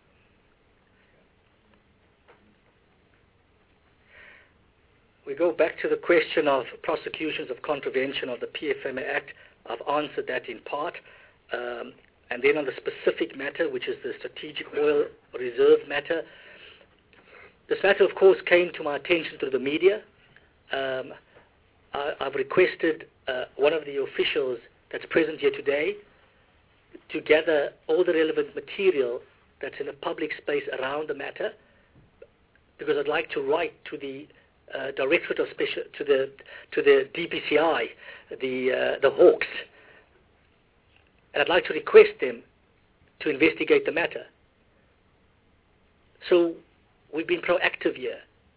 We go back to the question of prosecutions of contravention of the PFMA Act. I've answered that in part. And then on the specific matter, which is the strategic oil reserve matter, this matter, of course, came to my attention through the media. I've requested one of the officials that's present here today to gather all the relevant material that's in the public space around the matter, because I'd like to write to the Directorate of Special, to the DPCI, the Hawks, and I'd like to request them to investigate the matter. So we've been proactive here.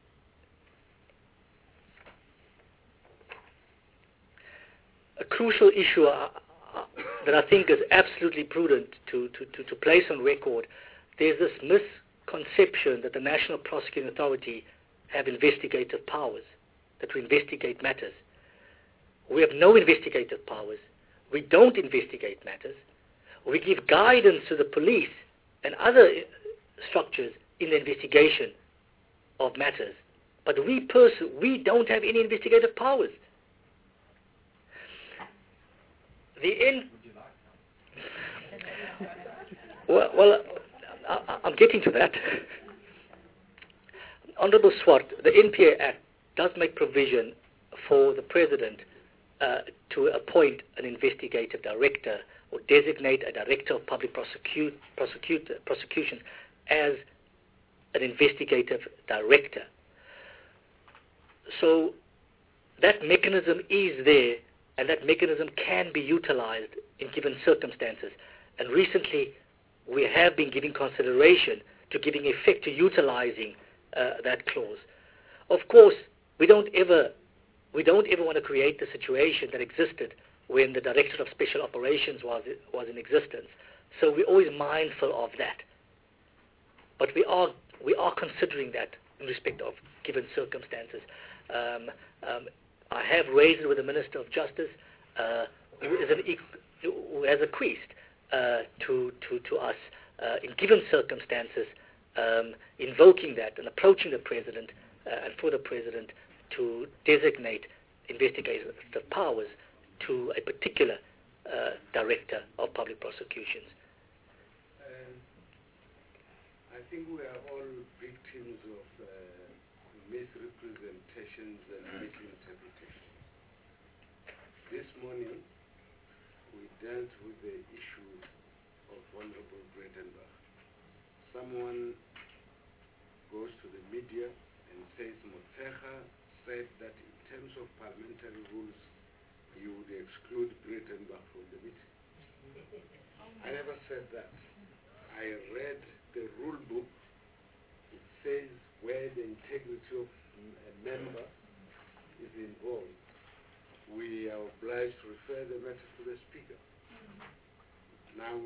A crucial issue that I think is absolutely prudent to place on record, there's this misconception that the National Prosecuting Authority have investigative powers, that we investigate matters. We have no investigative powers. We don't investigate matters. We give guidance to the police and other structures in the investigation of matters. But we don't have any investigative powers. Well, I'm getting to that. Honourable Swart, the NPA Act does make provision for the President to appoint an investigative director or designate a director of public prosecutions as an investigative director. So that mechanism is there, and that mechanism can be utilized in given circumstances. And recently, we have been giving consideration to giving effect to utilizing that clause. Of course, we don't ever want to create the situation that existed when the Directorate of Special Operations was in existence. So we're always mindful of that. But we are considering that in respect of given circumstances. I have raised it with the Minister of Justice, who has acquiesced to us in given circumstances, invoking that and approaching the President and for the President to designate investigative powers to a particular director of public prosecutions. I think we are all victims of misrepresentations and misinterpretations. This morning, we dealt with the issue of Honorable Breitenbach. Someone goes to the media and says Motshekga said that in terms of parliamentary rules, you would exclude Breitenbach from the meeting. I never said that. I read the rule book. It says where the integrity of a member is involved, we are obliged to refer the matter to the Speaker. Now,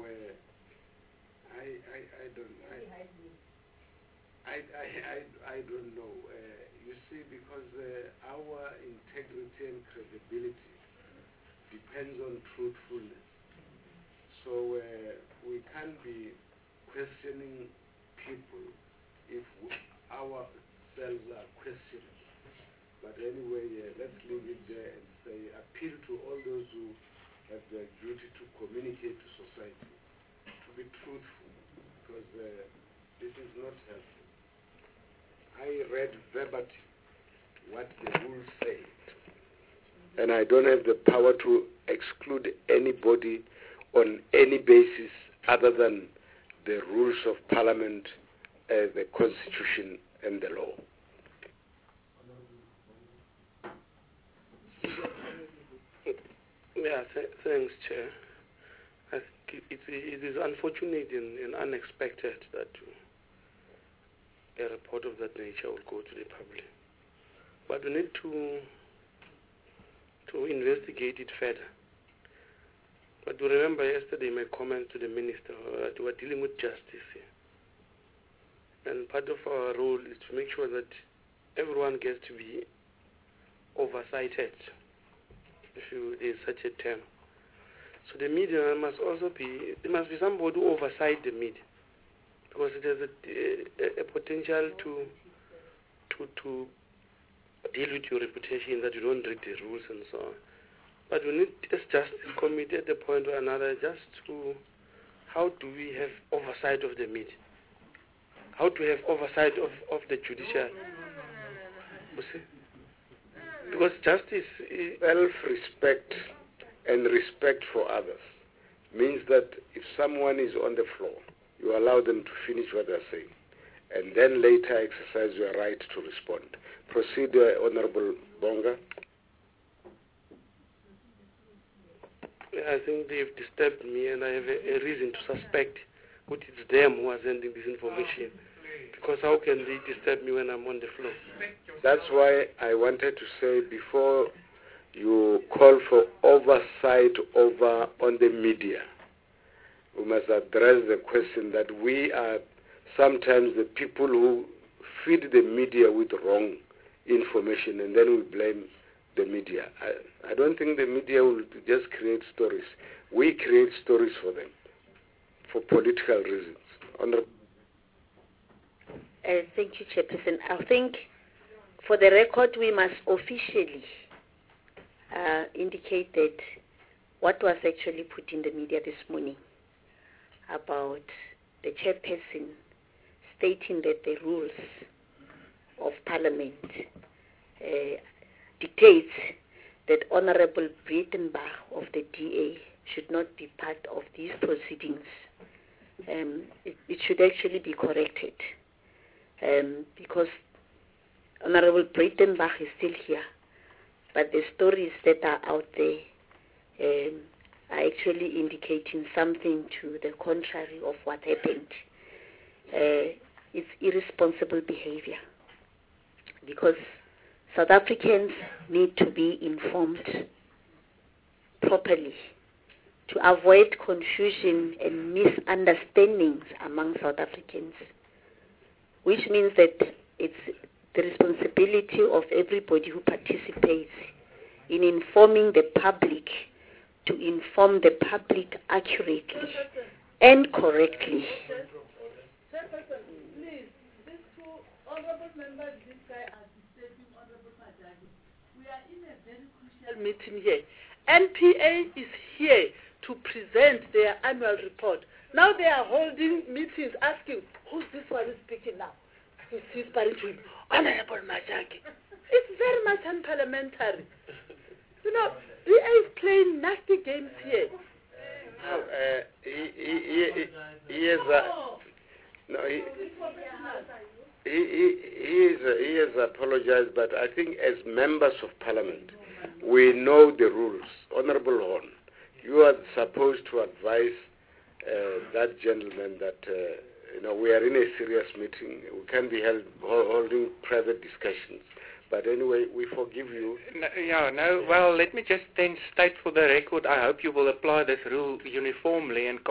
I don't know. You see, because our integrity and credibility depends on truthfulness. So we can't be questioning people if ourselves are questioning. But anyway, let's leave it there and say, appeal to all those who have the duty to communicate to society, to be truthful, because this is not helpful. I read verbatim what the rules say, and I don't have the power to exclude anybody on any basis other than the rules of Parliament, the Constitution, and the law. Yeah, thanks, Chair. I think it is unfortunate and unexpected that a report of that nature will go to the public. But we need to investigate it further. But to remember yesterday my comment to the Minister that we are dealing with justice here. And part of our role is to make sure that everyone gets to be oversighted, if there is such a term. So the media must also be, there must be somebody who oversight the media, because it has a potential to deal with your reputation, that you don't read the rules and so on. But we need, as Justice Committee, at a point or another, just to, how do we have oversight of the media? How to have oversight of the judiciary? You see? Because justice is self-respect and respect for others means that if someone is on the floor, you allow them to finish what they're saying, and then later exercise your right to respond. Proceed, Honorable Bonga. I think they've disturbed me, and I have a reason to suspect that it's them who are sending this information. Because how can they disturb me when I'm on the floor? That's why I wanted to say, before you call for oversight on the media, we must address the question that we are sometimes the people who feed the media with wrong information, and then we blame the media. I don't think the media will just create stories. We create stories for them, for political reasons. Thank you, Chairperson. I think for the record, we must officially indicate that what was actually put in the media this morning about the Chairperson stating that the rules of Parliament dictates that Honorable Breitenbach of the DA should not be part of these proceedings. It should actually be corrected, because Honorable Breitenbach is still here, but the stories that are out there are actually indicating something to the contrary of what happened. It's irresponsible behavior, because South Africans need to be informed properly to avoid confusion and misunderstandings among South Africans, which means that it's the responsibility of everybody who participates in informing the public to inform the public accurately and correctly. Please, these two honorable members, this guy are disturbing Honorable Majagi. We are in a very crucial meeting here. NPA is here to present their annual report. Now they are holding meetings asking, who's this one is speaking now? He's whispering to him, Honorable Majagi. It's very much unparliamentary. You know, DA is playing nasty games here. He has apologized, but I think as members of Parliament, we know the rules. Honorable Horn, you are supposed to advise that gentleman that we are in a serious meeting. We can't be holding private discussions. But anyway, we forgive you. Well, let me just then state for the record, I hope you will apply this rule uniformly and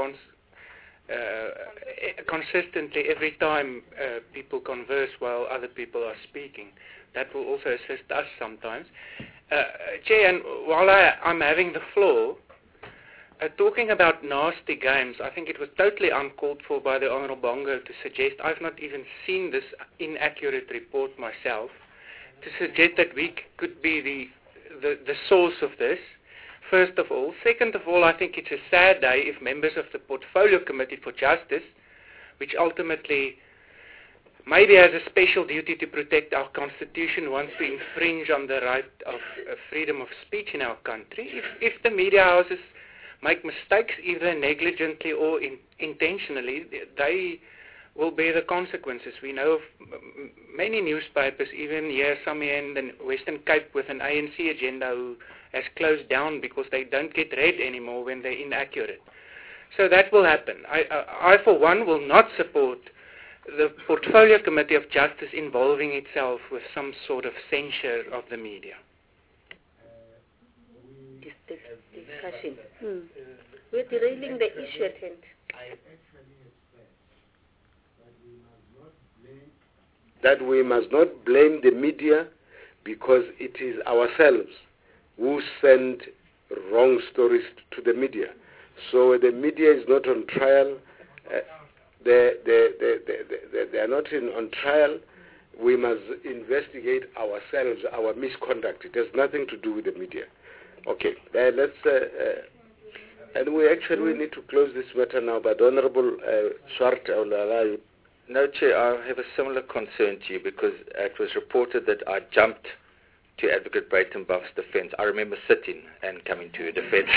consistently every time people converse while other people are speaking. That will also assist us sometimes. Chair, and while I'm having the floor, talking about nasty games, I think it was totally uncalled for by the Honourable Bongo to suggest, I've not even seen this inaccurate report myself, to suggest that we could be the source of this. first of all. Second of all, I think it's a sad day if members of the Portfolio Committee for Justice, which ultimately maybe has a special duty to protect our constitution, wants to infringe on the right of freedom of speech in our country. If the media houses make mistakes, either negligently or intentionally, they will bear the consequences. We know of many newspapers, even here, some here in the Western Cape with an ANC agenda, who has closed down because they don't get read anymore when they're inaccurate. So that will happen. I for one, will not support the Portfolio Committee of Justice involving itself with some sort of censure of the media. Discussion. We're derailing the issue at hand. That we must not blame the media because it is ourselves who send wrong stories to the media. So the media is not on trial. They are not on trial. We must investigate ourselves, our misconduct. It has nothing to do with the media. Okay, let's. And we need to close this matter now. But Honourable Swart, I will allow you. No, Chair, I have a similar concern to you because it was reported that I jumped to Advocate Breitenbach's defense. I remember sitting and coming to a defense.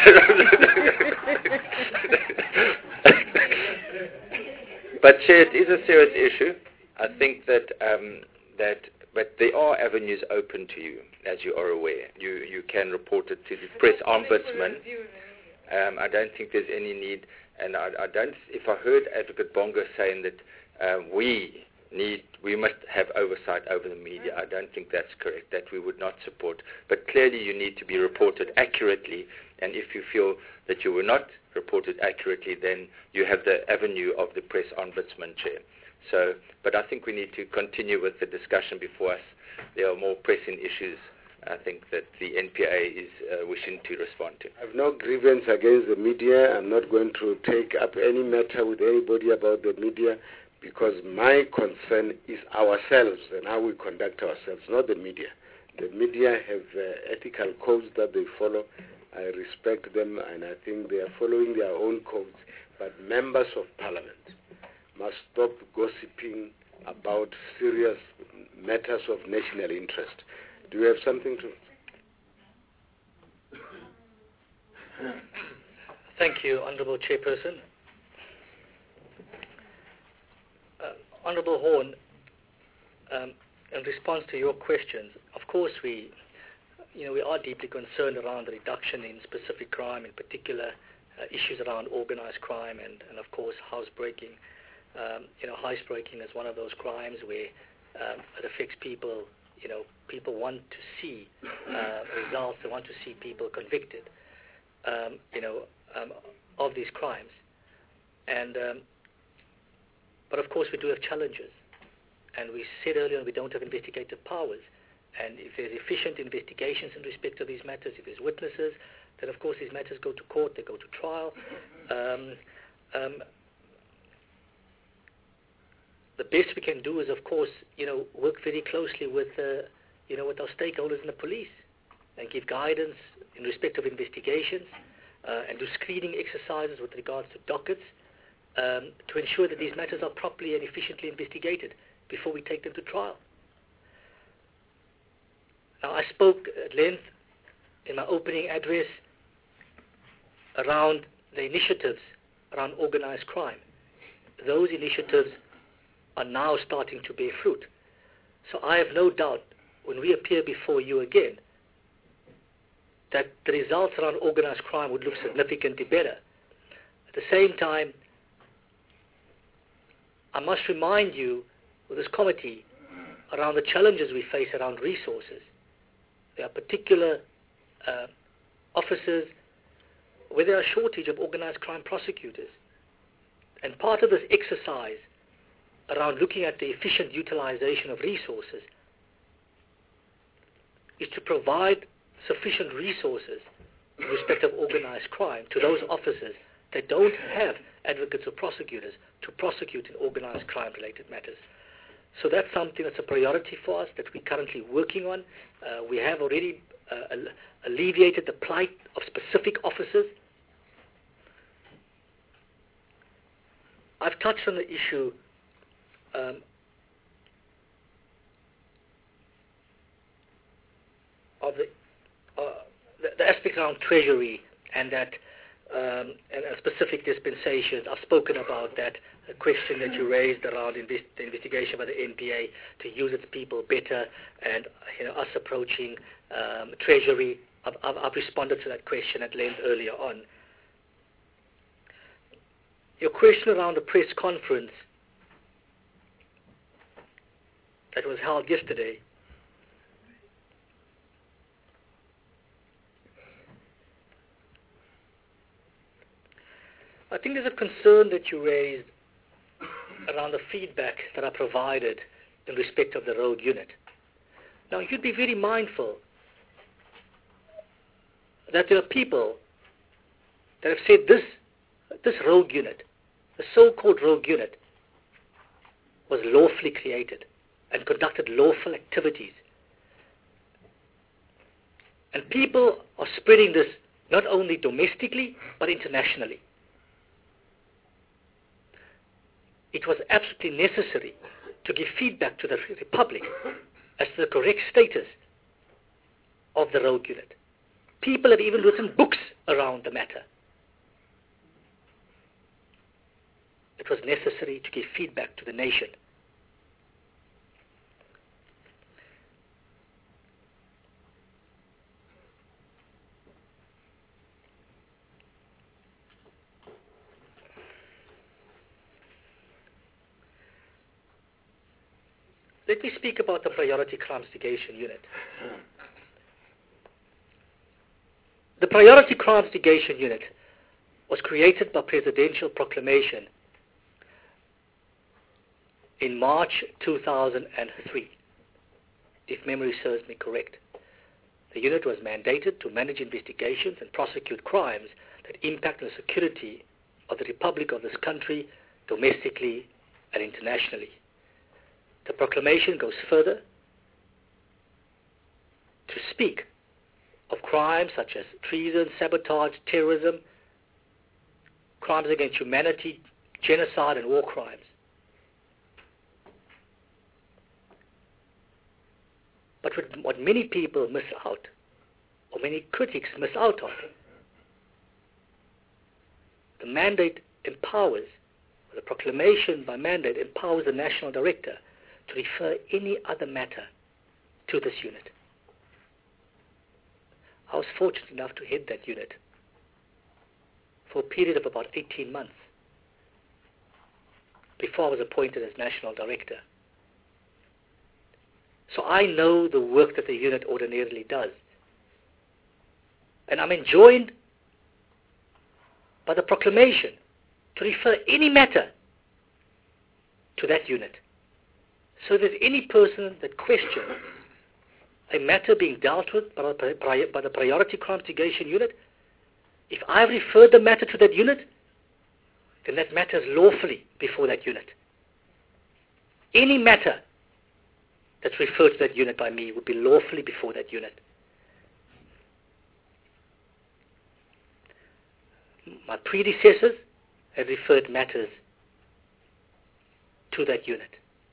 But, Chair, it is a serious issue. I think that, but there are avenues open to you, as you are aware. You can report it to the Press Ombudsman. I don't think there's any need, and I don't. If I heard Advocate Bonga saying that we must have oversight over the media, I don't think that's correct. That we would not support. But clearly, you need to be reported accurately, and if you feel that you were not reported accurately, then you have the avenue of the Press Ombudsman, Chair. So, but I think we need to continue with the discussion before us. There are more pressing issues, I think, that the NPA is wishing to respond to. I have no grievance against the media. I'm not going to take up any matter with anybody about the media because my concern is ourselves and how we conduct ourselves, not the media. The media have ethical codes that they follow. I respect them and I think they are following their own codes. But members of Parliament must stop gossiping about serious matters of national interest. Do you have something to... Thank you, Honourable Chairperson. Honourable Horn, in response to your questions, of course we are deeply concerned around the reduction in specific crime, in particular issues around organised crime and of course housebreaking. Housebreaking is one of those crimes where it affects people. People want to see results. They want to see people convicted, of these crimes. And but of course we do have challenges. And we said earlier we don't have investigative powers. And if there's efficient investigations in respect of these matters, if there's witnesses, then of course these matters go to court, they go to trial. The best we can do is, of course, work very closely with, with our stakeholders in the police and give guidance in respect of investigations and do screening exercises with regards to dockets to ensure that these matters are properly and efficiently investigated before we take them to trial. Now, I spoke at length in my opening address around the initiatives around organized crime. Those initiatives are now starting to bear fruit. So I have no doubt when we appear before you again that the results around organized crime would look significantly better. At the same time, I must remind you with this committee around the challenges we face around resources. There are particular offices where there are a shortage of organized crime prosecutors. And part of this exercise around looking at the efficient utilization of resources is to provide sufficient resources in respect of organized crime to those officers that don't have advocates or prosecutors to prosecute in organized crime related matters. So that's something that's a priority for us that we're currently working on. We have already alleviated the plight of specific officers. I've touched on the issue of the aspects around Treasury and that and specific dispensations. I've spoken about that question that you raised around the investigation by the NPA to use its people better, and us approaching Treasury. I've responded to that question at length earlier on. Your question around the press conference that was held yesterday. I think there's a concern that you raised around the feedback that I provided in respect of the rogue unit. Now, you'd be very mindful that there are people that have said this rogue unit, the so-called rogue unit, was lawfully created and conducted lawful activities. And people are spreading this not only domestically, but internationally. It was absolutely necessary to give feedback to the Republic as to the correct status of the rogue unit. People have even written books around the matter. It was necessary to give feedback to the nation. Let me speak about the Priority Crime Investigation Unit. The Priority Crime Investigation Unit was created by presidential proclamation in March 2003, if memory serves me correct. The unit was mandated to manage investigations and prosecute crimes that impact on the security of the Republic of this country, domestically and internationally. The proclamation goes further to speak of crimes such as treason, sabotage, terrorism, crimes against humanity, genocide and war crimes. But what many people miss out, or many critics miss out on, the mandate empowers, the proclamation by mandate empowers the National Director to refer any other matter to this unit. I was fortunate enough to head that unit for a period of about 18 months before I was appointed as National Director. So I know the work that the unit ordinarily does. And I'm enjoined by the proclamation to refer any matter to that unit. So that any person that questions a matter being dealt with by the Priority Crime Investigation Unit, if I've referred the matter to that unit, then that matter is lawfully before that unit. Any matter that's referred to that unit by me would be lawfully before that unit. My predecessors have referred matters to that unit.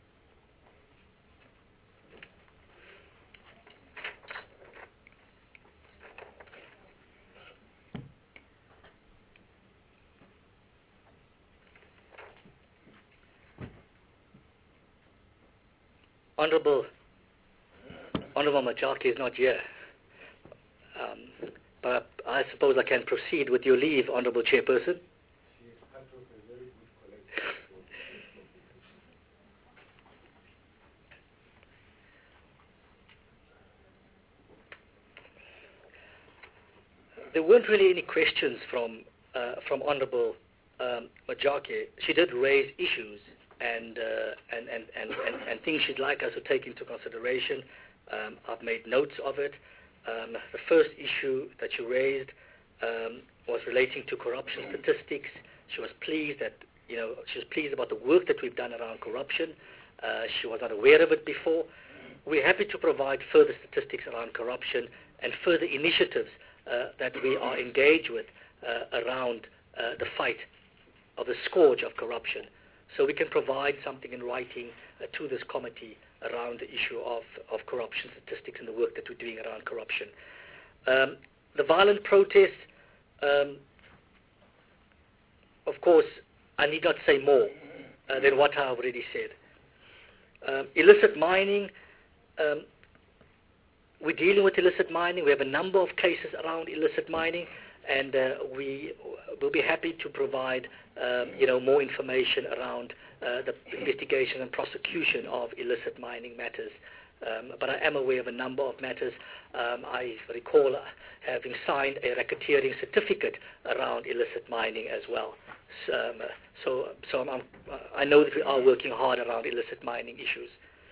Honorable Majaki is not here, but I suppose I can proceed with your leave, Honorable Chairperson. There weren't really any questions from Honorable Majaki. She did raise issues and things she'd like us to take into consideration. I've made notes of it. The first issue that you raised was relating to corruption statistics. She was pleased that she was pleased about the work that we've done around corruption. She was not aware of it before. we're happy to provide further statistics around corruption and further initiatives that we are engaged with around the fight of the scourge of corruption. So we can provide something in writing to this committee around the issue of corruption statistics and the work that we're doing around corruption. The violent protests, of course, I need not say more than what I already said. Illicit mining, we're dealing with illicit mining. We have a number of cases around illicit mining, and we will be happy to provide more information around the investigation and prosecution of illicit mining matters. But I am aware of a number of matters. I recall having signed a racketeering certificate around illicit mining as well. So I know that we are working hard around illicit mining issues.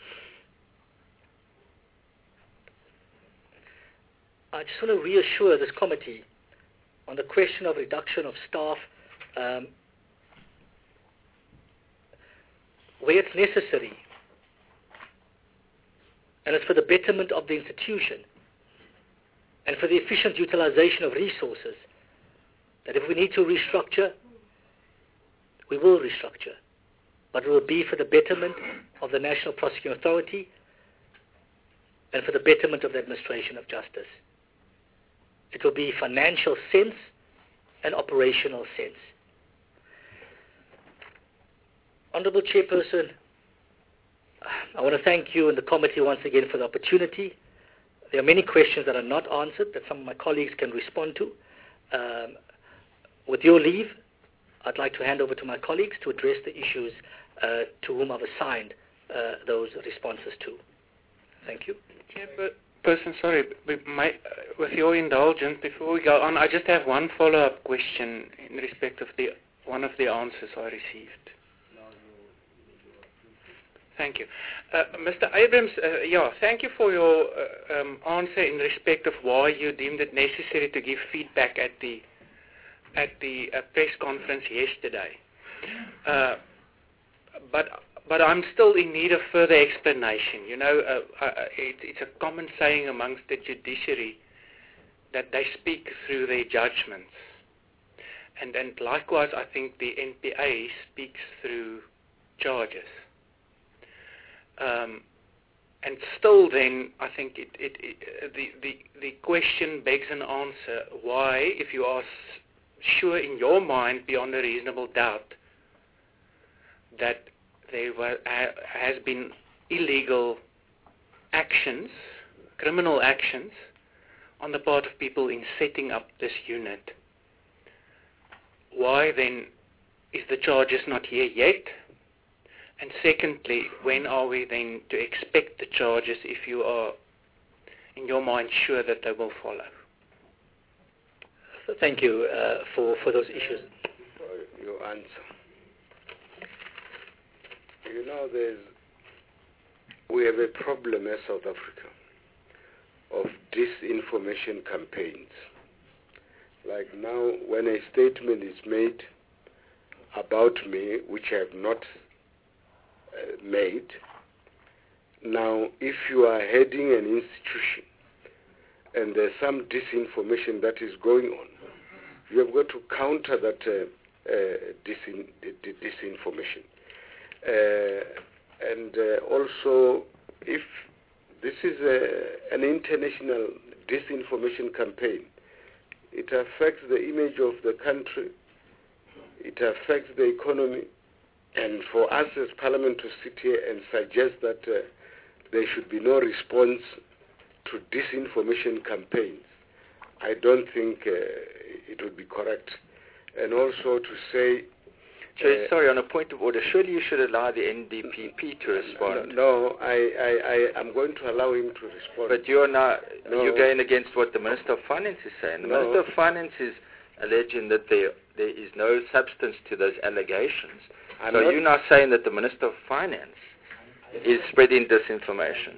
I just want to reassure this committee on the question of reduction of staff where it's necessary, and it's for the betterment of the institution and for the efficient utilization of resources, that if we need to restructure, we will restructure. But it will be for the betterment of the National Prosecuting Authority and for the betterment of the administration of justice. It will be financial sense and operational sense. Honourable Chairperson, I want to thank you and the committee once again for the opportunity. There are many questions that are not answered that some of my colleagues can respond to. With your leave, I'd like to hand over to my colleagues to address the issues to whom I've assigned those responses to. Thank you. Chairperson, sorry, with your indulgence, before we go on, I just have one follow-up question in respect of one of the answers I received. Thank you. Mr. Abrams, thank you for your answer in respect of why you deemed it necessary to give feedback at the press conference yesterday. But I'm still in need of further explanation. It's a common saying amongst the judiciary that they speak through their judgments. And likewise, I think the NPA speaks through charges. And still then, I think the question begs an answer. Why, if you are sure in your mind beyond a reasonable doubt that there has been illegal actions, criminal actions, on the part of people in setting up this unit, why then is the charges not here yet? And secondly, when are we then to expect the charges if you are, in your mind, sure that they will follow? Thank you for those issues. For your answer. We have a problem as South Africa of disinformation campaigns. Like now, when a statement is made about me, which I have not made, now if you are heading an institution and there's some disinformation that is going on, you have got to counter that disinformation. And also, if this is an international disinformation campaign, it affects the image of the country, it affects the economy, and for us as Parliament to sit here and suggest that there should be no response to disinformation campaigns, I don't think it would be correct. And also to say... sorry, on a point of order, surely you should allow the NDPP to respond. No, I'm going to allow him to respond. But you're going against what the Minister of Finance is saying. The Minister of Finance is alleging that there is no substance to those allegations. So you're now saying that the Minister of Finance is spreading disinformation.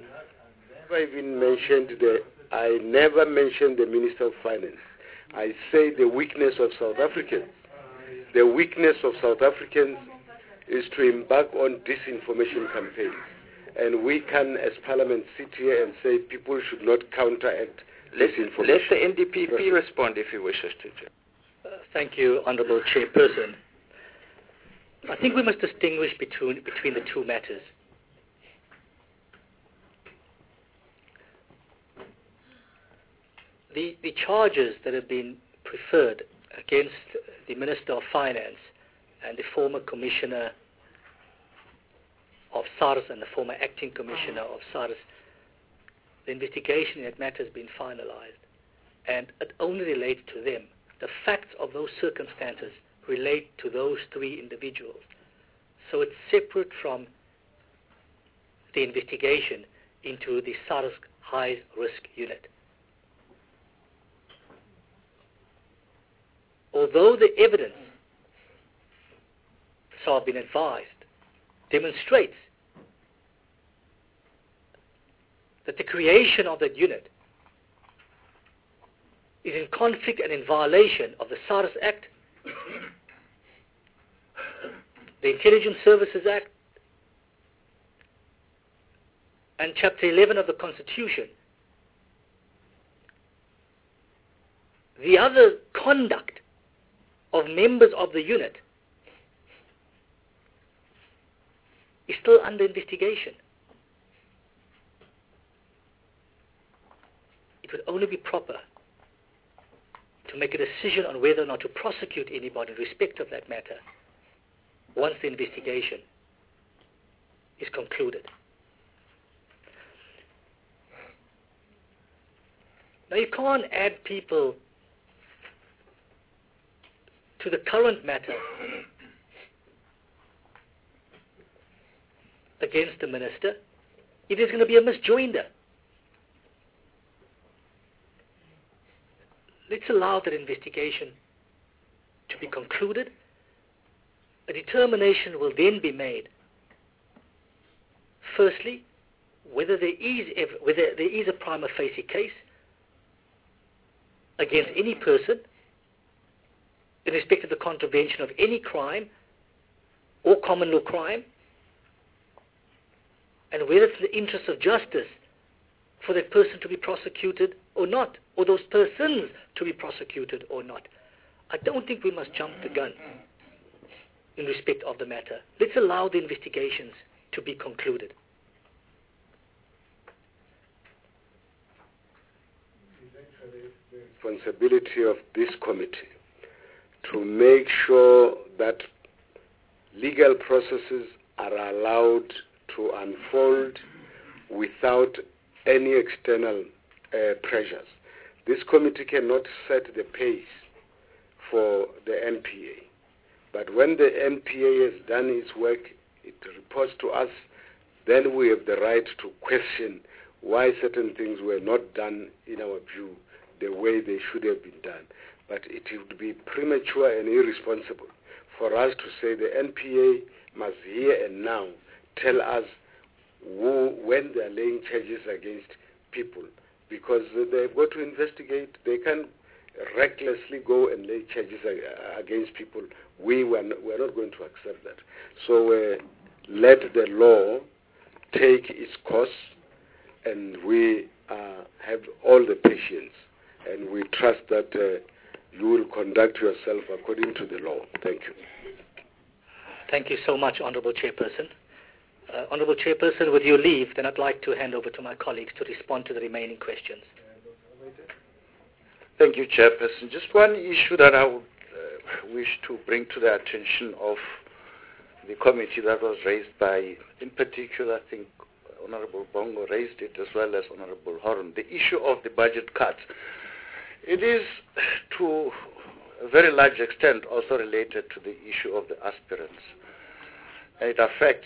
I never mentioned the Minister of Finance. I say the weakness of South Africans. The weakness of South Africans is to embark on disinformation campaigns. And we can, as Parliament, sit here and say people should not counteract Let disinformation. the NDPP respond if he wishes to. Thank you, Honourable Chairperson. I think we must distinguish between the two matters. The charges that have been preferred against the Minister of Finance and the former Commissioner of SARS and the former Acting Commissioner of SARS, the investigation in that matter has been finalized, and it only relates to them. The facts of those circumstances relate to those three individuals. So it's separate from the investigation into the SARS high risk unit. Although the evidence, so I've been advised, demonstrates that the creation of that unit is in conflict and in violation of the SARS Act, the Intelligence Services Act, and Chapter 11 of the Constitution. The other conduct of members of the unit is still under investigation. It would only be proper to make a decision on whether or not to prosecute anybody in respect of that matter once the investigation is concluded. Now, you can't add people to the current matter against the minister if there's going to be a misjoinder. Let's allow that investigation to be concluded. A determination will then be made, firstly, whether there is a prima facie case against any person in respect of the contravention of any crime or common law crime, and whether it's in the interest of justice for that person to be prosecuted or not, or those persons to be prosecuted or not. I don't think we must jump the gun in respect of the matter. Let's allow the investigations to be concluded. The responsibility of this committee to make sure that legal processes are allowed to unfold without any external pressures. This committee cannot set the pace for the NPA. But when the NPA has done its work, it reports to us, then we have the right to question why certain things were not done, in our view, the way they should have been done. But it would be premature and irresponsible for us to say the NPA must here and now tell us when they are laying charges against people, because they've got to investigate. They can recklessly go and lay charges against people. We're not going to accept that. So let the law take its course, and we have all the patience, and we trust that you will conduct yourself according to the law. Thank you. Thank you so much, Honourable Chairperson. Honourable Chairperson, with your leave, then I'd like to hand over to my colleagues to respond to the remaining questions. Thank you, Chairperson. Just one issue that I would wish to bring to the attention of the committee that was raised by, in particular, I think Honourable Bongo raised it as well as Honourable Horan, the issue of the budget cuts. It is to a very large extent also related to the issue of the aspirants. And it affects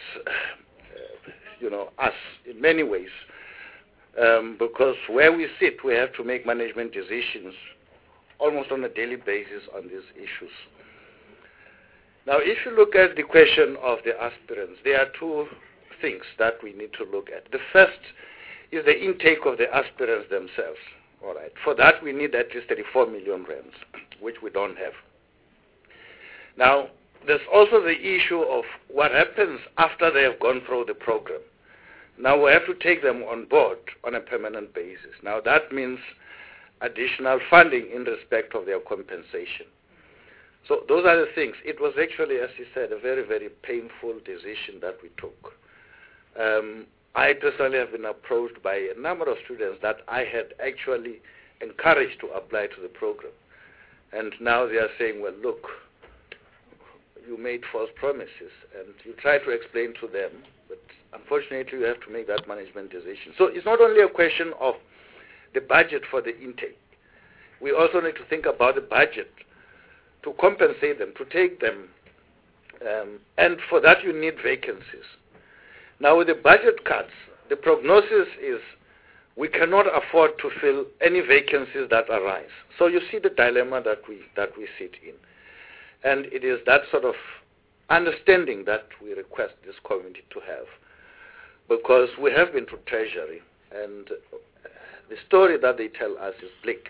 us in many ways, because where we sit, we have to make management decisions almost on a daily basis on these issues. Now, if you look at the question of the aspirants, there are two things that we need to look at. The first is the intake of the aspirants themselves. All right. For that, we need at least 34 million rands, which we don't have. Now, there's also the issue of what happens after they have gone through the program. Now we have to take them on board on a permanent basis. Now that means additional funding in respect of their compensation. So those are the things. It was actually, as you said, a very, very painful decision that we took. I personally have been approached by a number of students that I had actually encouraged to apply to the program. And now they are saying, well, look, you made false promises. And you try to explain to them, but unfortunately you have to make that management decision. So it's not only a question of the budget for the intake. We also need to think about the budget to compensate them, to take them. And for that you need vacancies. Now with the budget cuts, the prognosis is we cannot afford to fill any vacancies that arise. So you see the dilemma that we sit in. And it is that sort of understanding that we request this committee to have. Because we have been to Treasury, and the story that they tell us is bleak.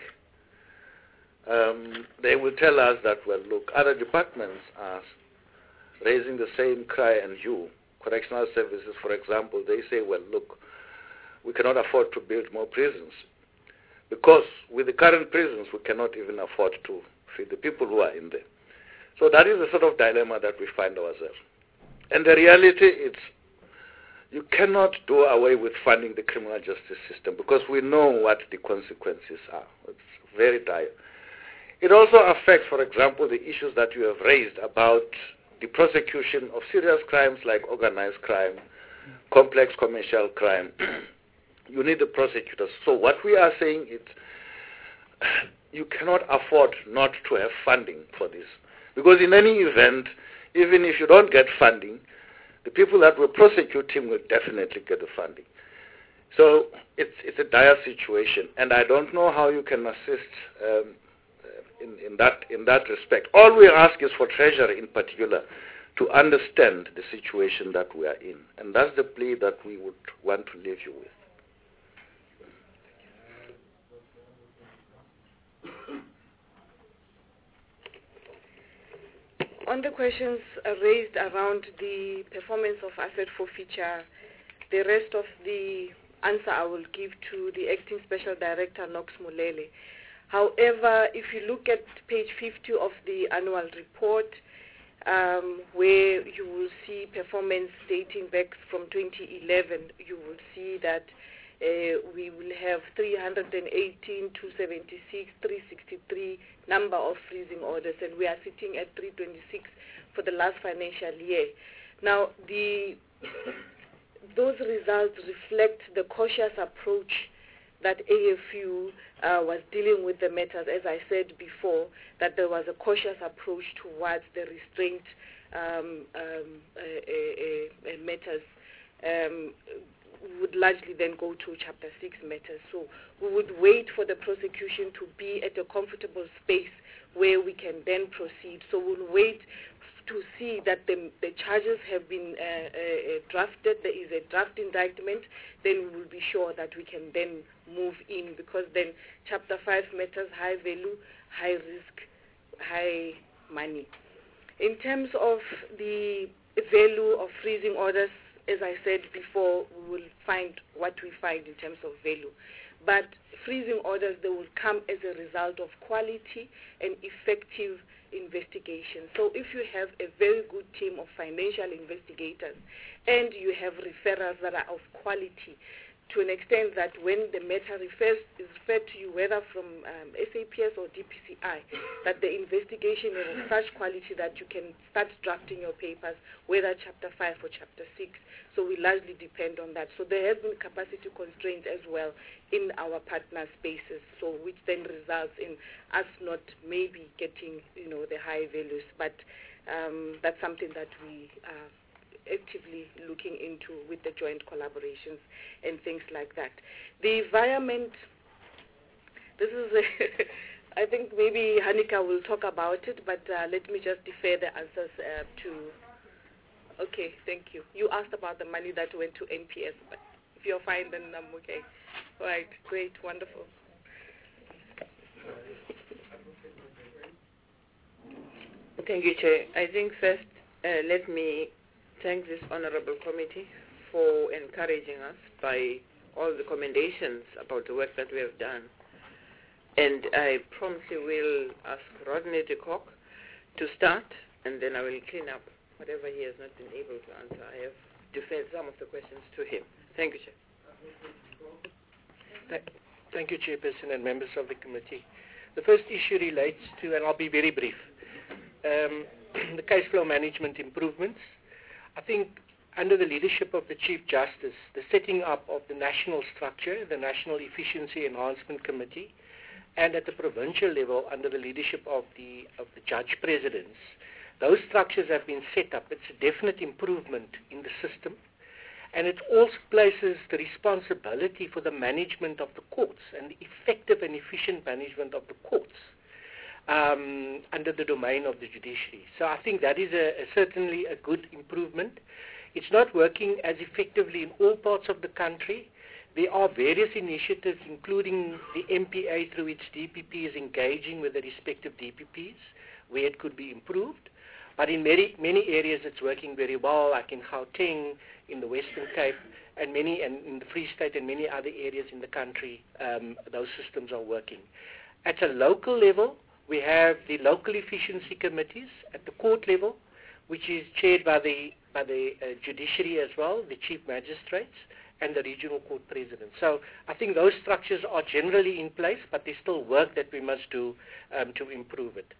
They will tell us that, well, look, other departments are raising the same cry and hue. Correctional services, for example, they say, well, look, we cannot afford to build more prisons because with the current prisons, we cannot even afford to feed the people who are in there. So that is the sort of dilemma that we find ourselves. And the reality is you cannot do away with funding the criminal justice system because we know what the consequences are. It's very dire. It also affects, for example, the issues that you have raised about the prosecution of serious crimes like organized crime, complex commercial crime. You need the prosecutors. So what we are saying is you cannot afford not to have funding for this. Because in any event, even if you don't get funding, the people that will prosecute him will definitely get the funding. So it's a dire situation, and I don't know how you can assist in that respect. All we ask is for Treasury in particular to understand the situation that we are in, and that's the plea that we would want to leave you with. On the questions raised around the performance of asset forfeiture, the rest of the answer I will give to the Acting Special Director, Knox Molele. However, if you look at page 50 of the annual report, where you will see performance dating back from 2011, you will see that we will have 318, 276, 363 number of freezing orders, and we are sitting at 326 for the last financial year. Now, those results reflect the cautious approach that AFU was dealing with the matters. As I said before, that there was a cautious approach towards the restraint matters. Would largely then go to Chapter 6 matters. So we would wait for the prosecution to be at a comfortable space where we can then proceed. So we'll wait to see that the charges have been drafted, there is a draft indictment, then we will be sure that we can then move in, because then Chapter 5 matters, high value, high risk, high money. In terms of the value of freezing orders, as I said before, we will find what we find in terms of value. But freezing orders, they will come as a result of quality and effective investigation. So if you have a very good team of financial investigators and you have referrals that are of quality, to an extent that when the matter is referred to you, whether from SAPS or DPCI, that the investigation is of such quality that you can start drafting your papers, whether Chapter 5 or Chapter 6. So we largely depend on that. So there has been capacity constraints as well in our partner spaces, so which then results in us not maybe getting, the high values. But that's something that we are actively looking into with the joint collaborations and things like that. The environment, this is I think maybe Hanika will talk about it, but let me just defer the answers to... Okay, thank you. You asked about the money that went to NPS, but if you're fine, then I'm okay. All right, great, wonderful. Thank you, Chair. I think first, let me thank this honorable committee for encouraging us by all the commendations about the work that we have done. And I promptly will ask Rodney de Kock to start, and then I will clean up whatever he has not been able to answer. I have deferred some of the questions to him. Thank you, Chair. Thank you, Chairperson and members of the committee. The first issue relates to, and I'll be very brief, the case flow management improvements. I think under the leadership of the Chief Justice, the setting up of the national structure, the National Efficiency Enhancement Committee, and at the provincial level under the leadership of the Judge Presidents, those structures have been set up. It's a definite improvement in the system. And it also places the responsibility for the management of the courts and the effective and efficient management of the courts under the domain of the judiciary. So I think that is certainly a good improvement. It's not working as effectively in all parts of the country. There are various initiatives, including the MPA through its DPPs engaging with the respective DPPs, where it could be improved. But in many areas it's working very well, like in Gauteng, in the Western Cape, and in the Free State and many other areas in the country, those systems are working. At a local level, we have the local efficiency committees at the court level, which is chaired by the judiciary as well, the chief magistrates, and the regional court president. So I think those structures are generally in place, but there's still work that we must do to improve it.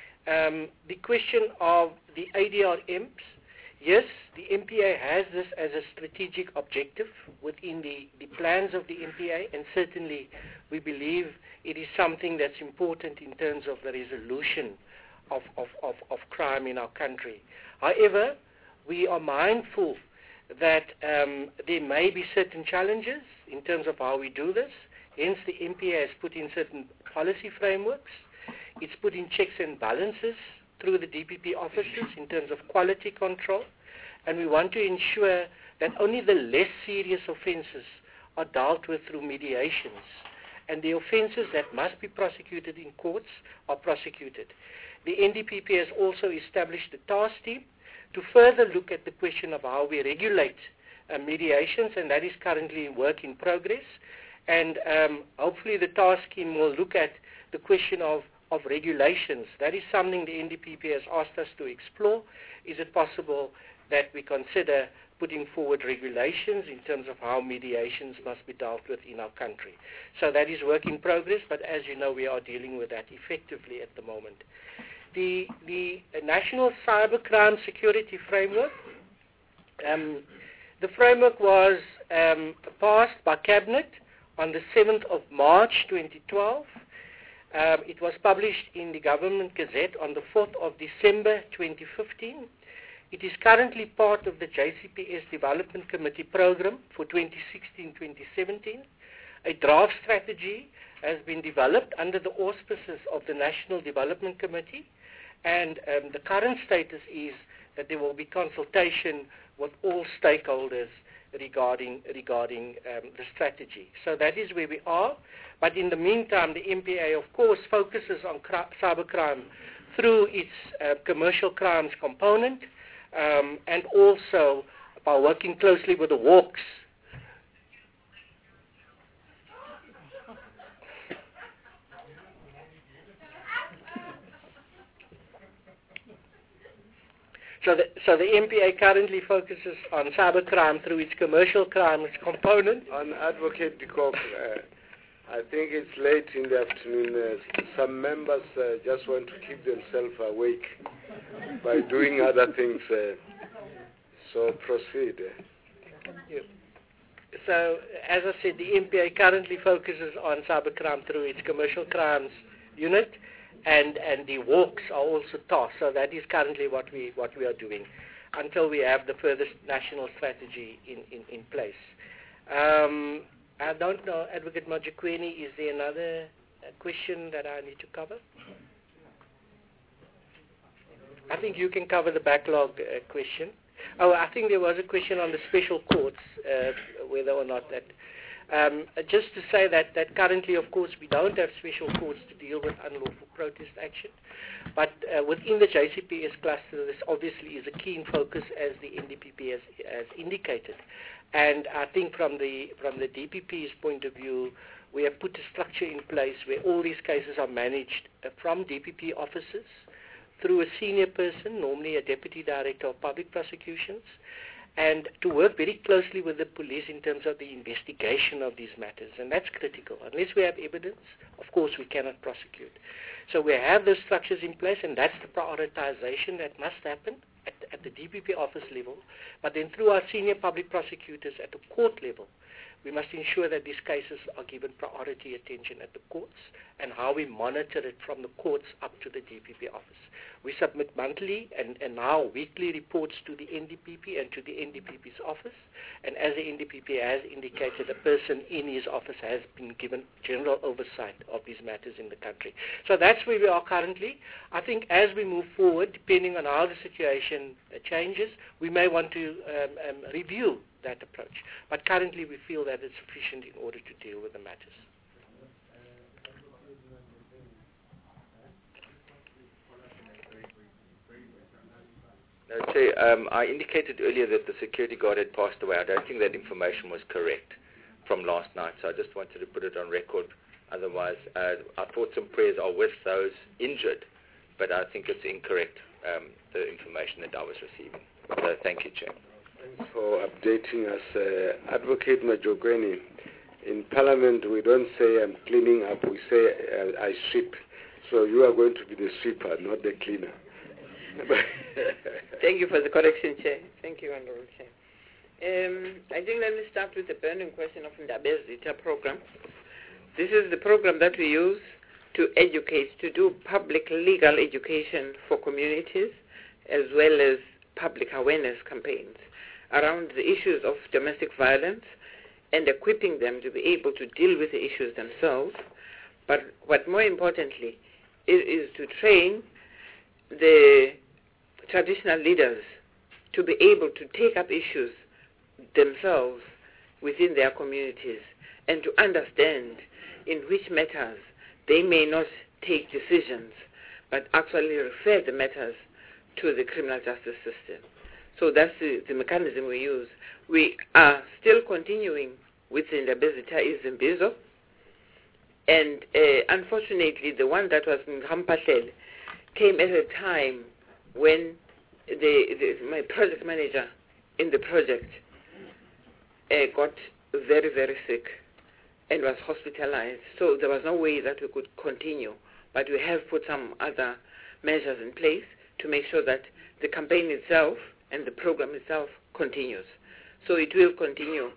The question of the ADRMs, yes, the MPA has this as a strategic objective within the plans of the MPA, and certainly we believe it is something that's important in terms of the resolution of crime in our country. However, we are mindful that there may be certain challenges in terms of how we do this. Hence, the MPA has put in certain policy frameworks. It's put in checks and balances through the DPP offices in terms of quality control. And we want to ensure that only the less serious offences are dealt with through mediations. And the offences that must be prosecuted in courts are prosecuted. The NDPP has also established a task team to further look at the question of how we regulate mediations, and that is currently work in progress. And hopefully the task team will look at the question of regulations. That is something the NDPP has asked us to explore. Is it possible that we consider putting forward regulations in terms of how mediations must be dealt with in our country? So that is work in progress, but as you know, we are dealing with that effectively at the moment. The National Cybercrime Security Framework, the framework was passed by Cabinet on the 7th of March 2012. It was published in the Government Gazette on the 4th of December 2015. It is currently part of the JCPS Development Committee program for 2016-2017. A draft strategy has been developed under the auspices of the National Development Committee, and the current status is that there will be consultation with all stakeholders regarding the strategy. So that is where we are. But in the meantime, the MPA, of course, focuses on cybercrime through its commercial crimes component, and also by working closely with the WARCs. So the MPA currently focuses on cybercrime through its commercial crimes component. On Advocate de Kock, I think it's late in the afternoon. Some members just want to keep themselves awake by doing other things. So proceed. Thank you. So, as I said, the MPA currently focuses on cybercrime through its commercial crimes unit, and the WARCs are also tasked. So that is currently what we are doing until we have the furthest national strategy in place. I don't know, Advocate Majekweni, is there another question that I need to cover? I think you can cover the backlog question. Oh, I think there was a question on the special courts, whether or not that. Just to say that currently, of course, we don't have special courts to deal with unlawful protest action. But within the JCPS cluster, this obviously is a keen focus, as the NDPP has indicated. And I think from the DPP's point of view, we have put a structure in place where all these cases are managed from DPP offices through a senior person, normally a deputy director of public prosecutions, and to work very closely with the police in terms of the investigation of these matters. And that's critical. Unless we have evidence, of course, we cannot prosecute. So we have those structures in place, and that's the prioritization that must happen at the DPP office level. But then through our senior public prosecutors at the court level, we must ensure that these cases are given priority attention at the courts, and how we monitor it from the courts up to the DPP office. We submit monthly and now weekly reports to the NDPP and to the NDPP's office, and as the NDPP has indicated, a person in his office has been given general oversight of these matters in the country. So that's where we are currently. I think as we move forward, depending on how the situation changes, we may want to review that approach. But currently we feel that it's sufficient in order to deal with the matters. No, Chair, I indicated earlier that the security guard had passed away. I don't think that information was correct from last night, so I just wanted to put it on record. Otherwise, our thoughts and prayers are with those injured, but I think it's incorrect, the information that I was receiving. So thank you, Chair. Thanks for updating us. Advocate Majogweni, in Parliament we don't say I'm cleaning up, we say I sweep. So you are going to be the sweeper, not the cleaner. Thank you for the correction, Chair. Thank you, Honourable Chair. I think let me start with the burning question of the Ndabezitha program. This is the program that we use to educate, to do public legal education for communities, as well as public awareness campaigns around the issues of domestic violence and equipping them to be able to deal with the issues themselves. But what more importantly is to train the traditional leaders to be able to take up issues themselves within their communities and to understand in which matters they may not take decisions but actually refer the matters to the criminal justice system. So that's the mechanism we use. We are still continuing with the Ndabezitha Izimbizo, and unfortunately the one that was in Hampahlele came at a time when my project manager in the project got very, very sick and was hospitalized. So there was no way that we could continue. But we have put some other measures in place to make sure that the campaign itself and the program itself continues. So it will continue,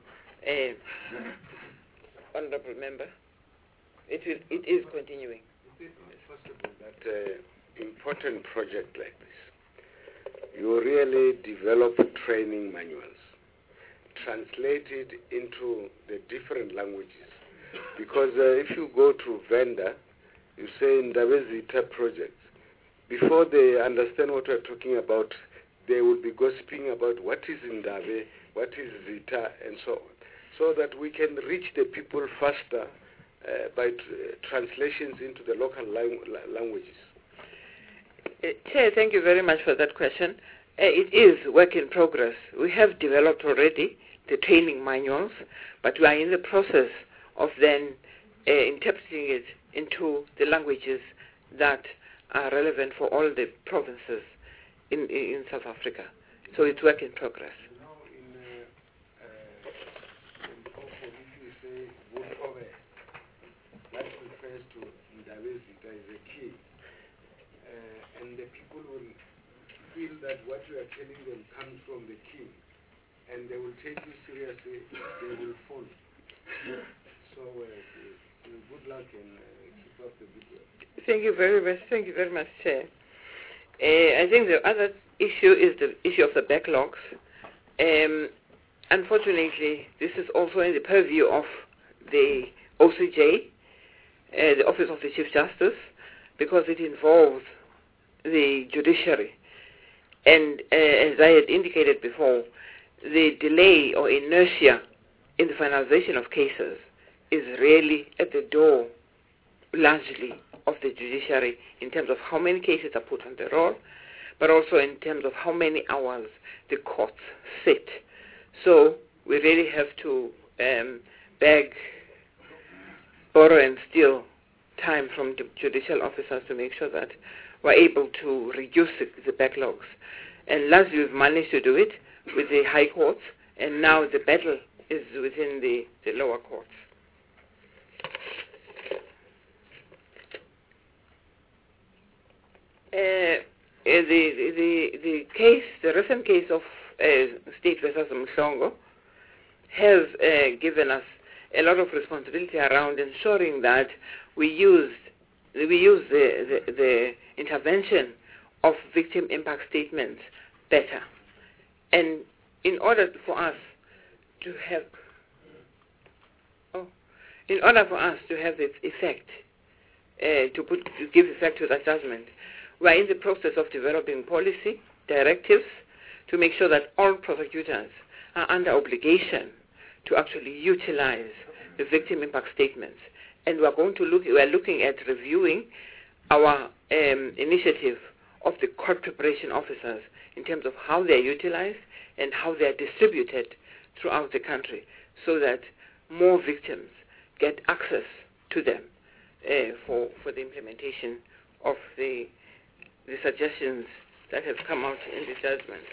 Honourable Member. It is continuing. Is it possible that important project like this, you really develop training manuals, translate it into the different languages? Because if you go to vendor, you say Ndabezitha project, before they understand what we're talking about, they will be gossiping about what is Ndabe, what is Zita, and so on, so that we can reach the people faster by translations into the local languages. Chair, thank you very much for that question. It is work in progress. We have developed already the training manuals, but we are in the process of then interpreting it into the languages that are relevant for all the provinces in South Africa. So it's work in progress. You know, in Koko, if you say Vukove, that refers to Ndabezitha is a key. And the people will feel that what you are telling them comes from the king, and they will take you seriously, they will follow. So good luck and keep up the good work. Thank you very much. Thank you very much, Chair. I think the other issue is the issue of the backlogs. Unfortunately, this is also in the purview of the OCJ, the Office of the Chief Justice, because it involves the judiciary. And as I had indicated before, the delay or inertia in the finalization of cases is really at the door, largely, of the judiciary in terms of how many cases are put on the roll, but also in terms of how many hours the courts sit. So we really have to beg, borrow and steal time from the judicial officers to make sure that we're able to reduce the backlogs. And largely we've managed to do it with the high courts, and now the battle is within the lower courts. The recent case of State versus Mhlongo has given us a lot of responsibility around ensuring that we use the intervention of victim impact statements better. And in order for us to have its effect, to give effect to that judgment, we're in the process of developing policy directives to make sure that all prosecutors are under obligation to actually utilize the victim impact statements. And we're looking at reviewing our initiative of the court preparation officers in terms of how they're utilized and how they're distributed throughout the country, so that more victims get access to them for the implementation of the suggestions that have come out in the judgment.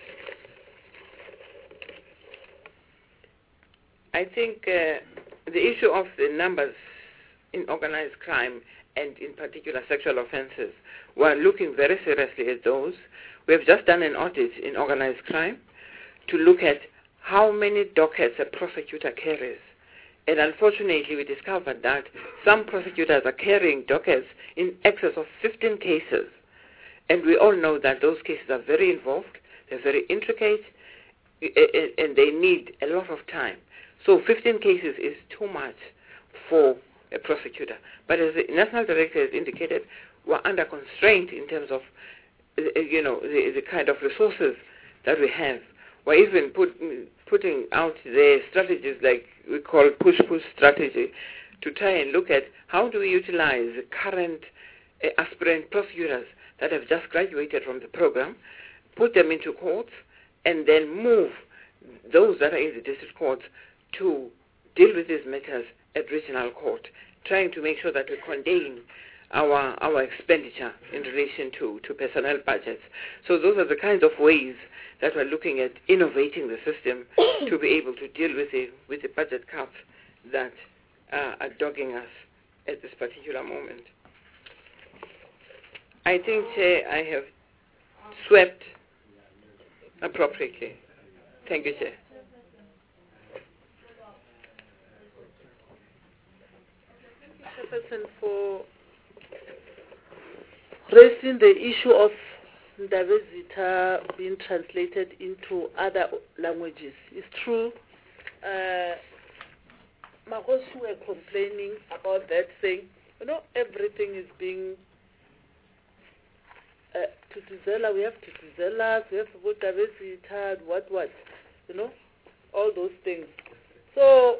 I think the issue of the numbers in organized crime and in particular sexual offenses, we're looking very seriously at those. We have just done an audit in organized crime to look at how many dockets a prosecutor carries. And unfortunately, we discovered that some prosecutors are carrying dockets in excess of 15 cases. And we all know that those cases are very involved, they're very intricate, and they need a lot of time. So 15 cases is too much for a prosecutor. But as the National Director has indicated, we're under constraint in terms of the kind of resources that we have. We're even putting out the strategies like we call push-push strategy to try and look at how do we utilize the current aspirant prosecutors that have just graduated from the program, put them into courts, and then move those that are in the district courts to deal with these matters at regional court, trying to make sure that we contain our expenditure in relation to personnel budgets. So those are the kinds of ways that we're looking at innovating the system to be able to deal with the budget cuts that are dogging us at this particular moment. I think, Chair, I have swept appropriately. Thank you, Chair. Chairperson, for raising the issue of Ndaba Zitha being translated into other languages. It's true. Magosi were complaining about that, saying, everything is being Tutuzela, we have Tutuzela, we have Ndaba Zitha, what, all those things. So,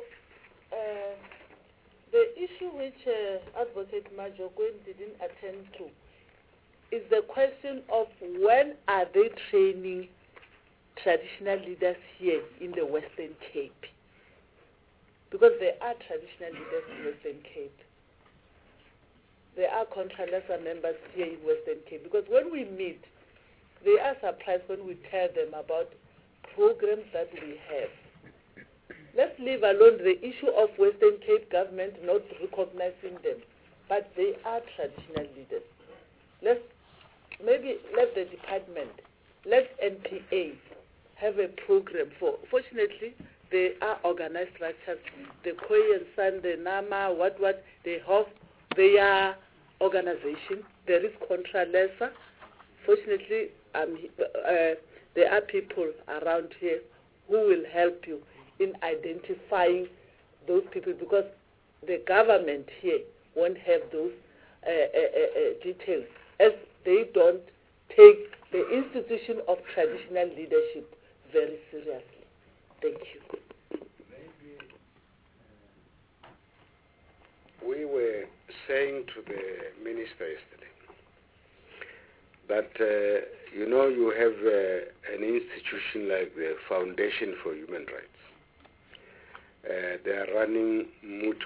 the issue which Advocate Majogwen didn't attend to is the question of when are they training traditional leaders here in the Western Cape? Because there are traditional leaders in Western Cape. There are Contra Lesser members here in Western Cape. Because when we meet, they are surprised when we tell them about programs that we have. Let's leave alone the issue of Western Cape government not recognizing them, but they are traditional leaders. Maybe let the department, let NPA have a program for. Fortunately, they are organized structures. The Khoi and San, the Nama, they have their organization. There is Contra Lesser. Fortunately, there are people around here who will help you in identifying those people, because the government here won't have those details, as they don't take the institution of traditional leadership very seriously. Thank you. saying to the minister yesterday that, you have an institution like the Foundation for Human Rights. They are running moot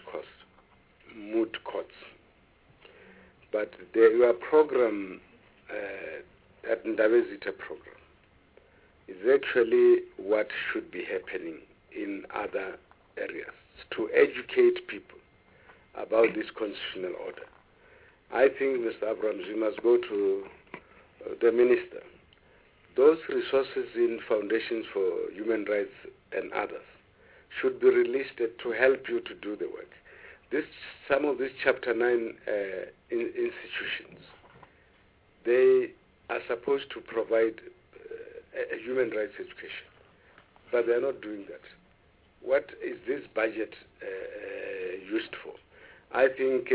courts. But your program, that Ndaba Zitha program, is actually what should be happening in other areas, to educate people about this constitutional order. I think Mr. Abrams, you must go to the minister. Those resources in foundations for human rights and others should be released to help you to do the work. Some of these Chapter 9 institutions, they are supposed to provide a human rights education, but they are not doing that. What is this budget used for? I think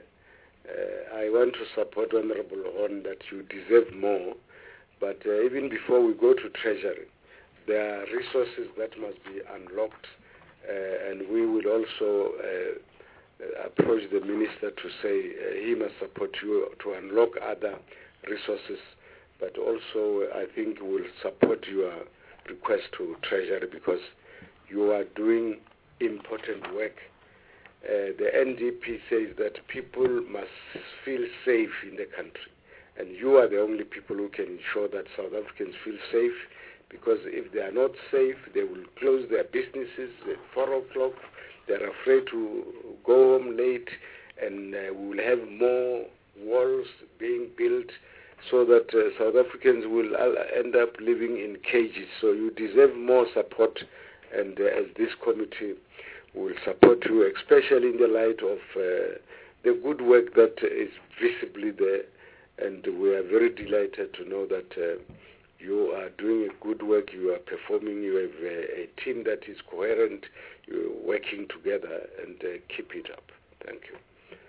I want to support Honorable Horn that you deserve more, but even before we go to Treasury, there are resources that must be unlocked, and we will also approach the minister to say he must support you to unlock other resources, but also I think we'll support your request to Treasury because you are doing important work. The NDP says that people must feel safe in the country, and you are the only people who can ensure that South Africans feel safe, because if they are not safe, they will close their businesses at 4 o'clock. They're afraid to go home late, and we will have more walls being built so that South Africans will end up living in cages. So you deserve more support, and as this committee will support you, especially in the light of the good work that is visibly there. And we are very delighted to know that you are doing a good work, you are performing, you have a team that is coherent, you're working together, and keep it up. Thank you.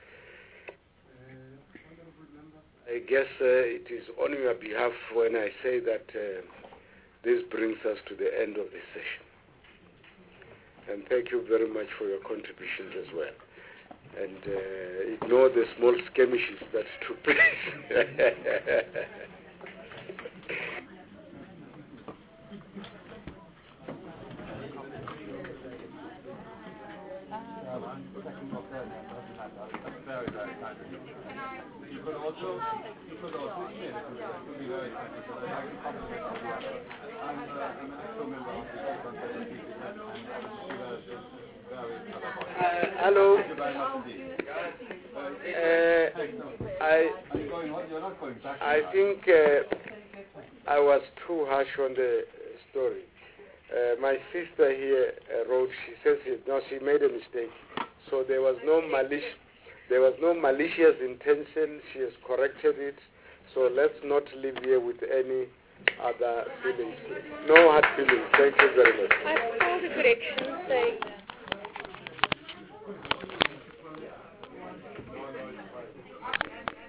I guess it is on your behalf when I say that this brings us to the end of this session. And thank you very much for your contributions as well. And ignore the small skirmishes that took place. Hello. I think I was too harsh on the story. My sister here wrote. She says she made a mistake. So there was no malicious intention. She has corrected it. So let's not live here with any other feelings. No hard feelings. Thank you very much. I saw the correction saying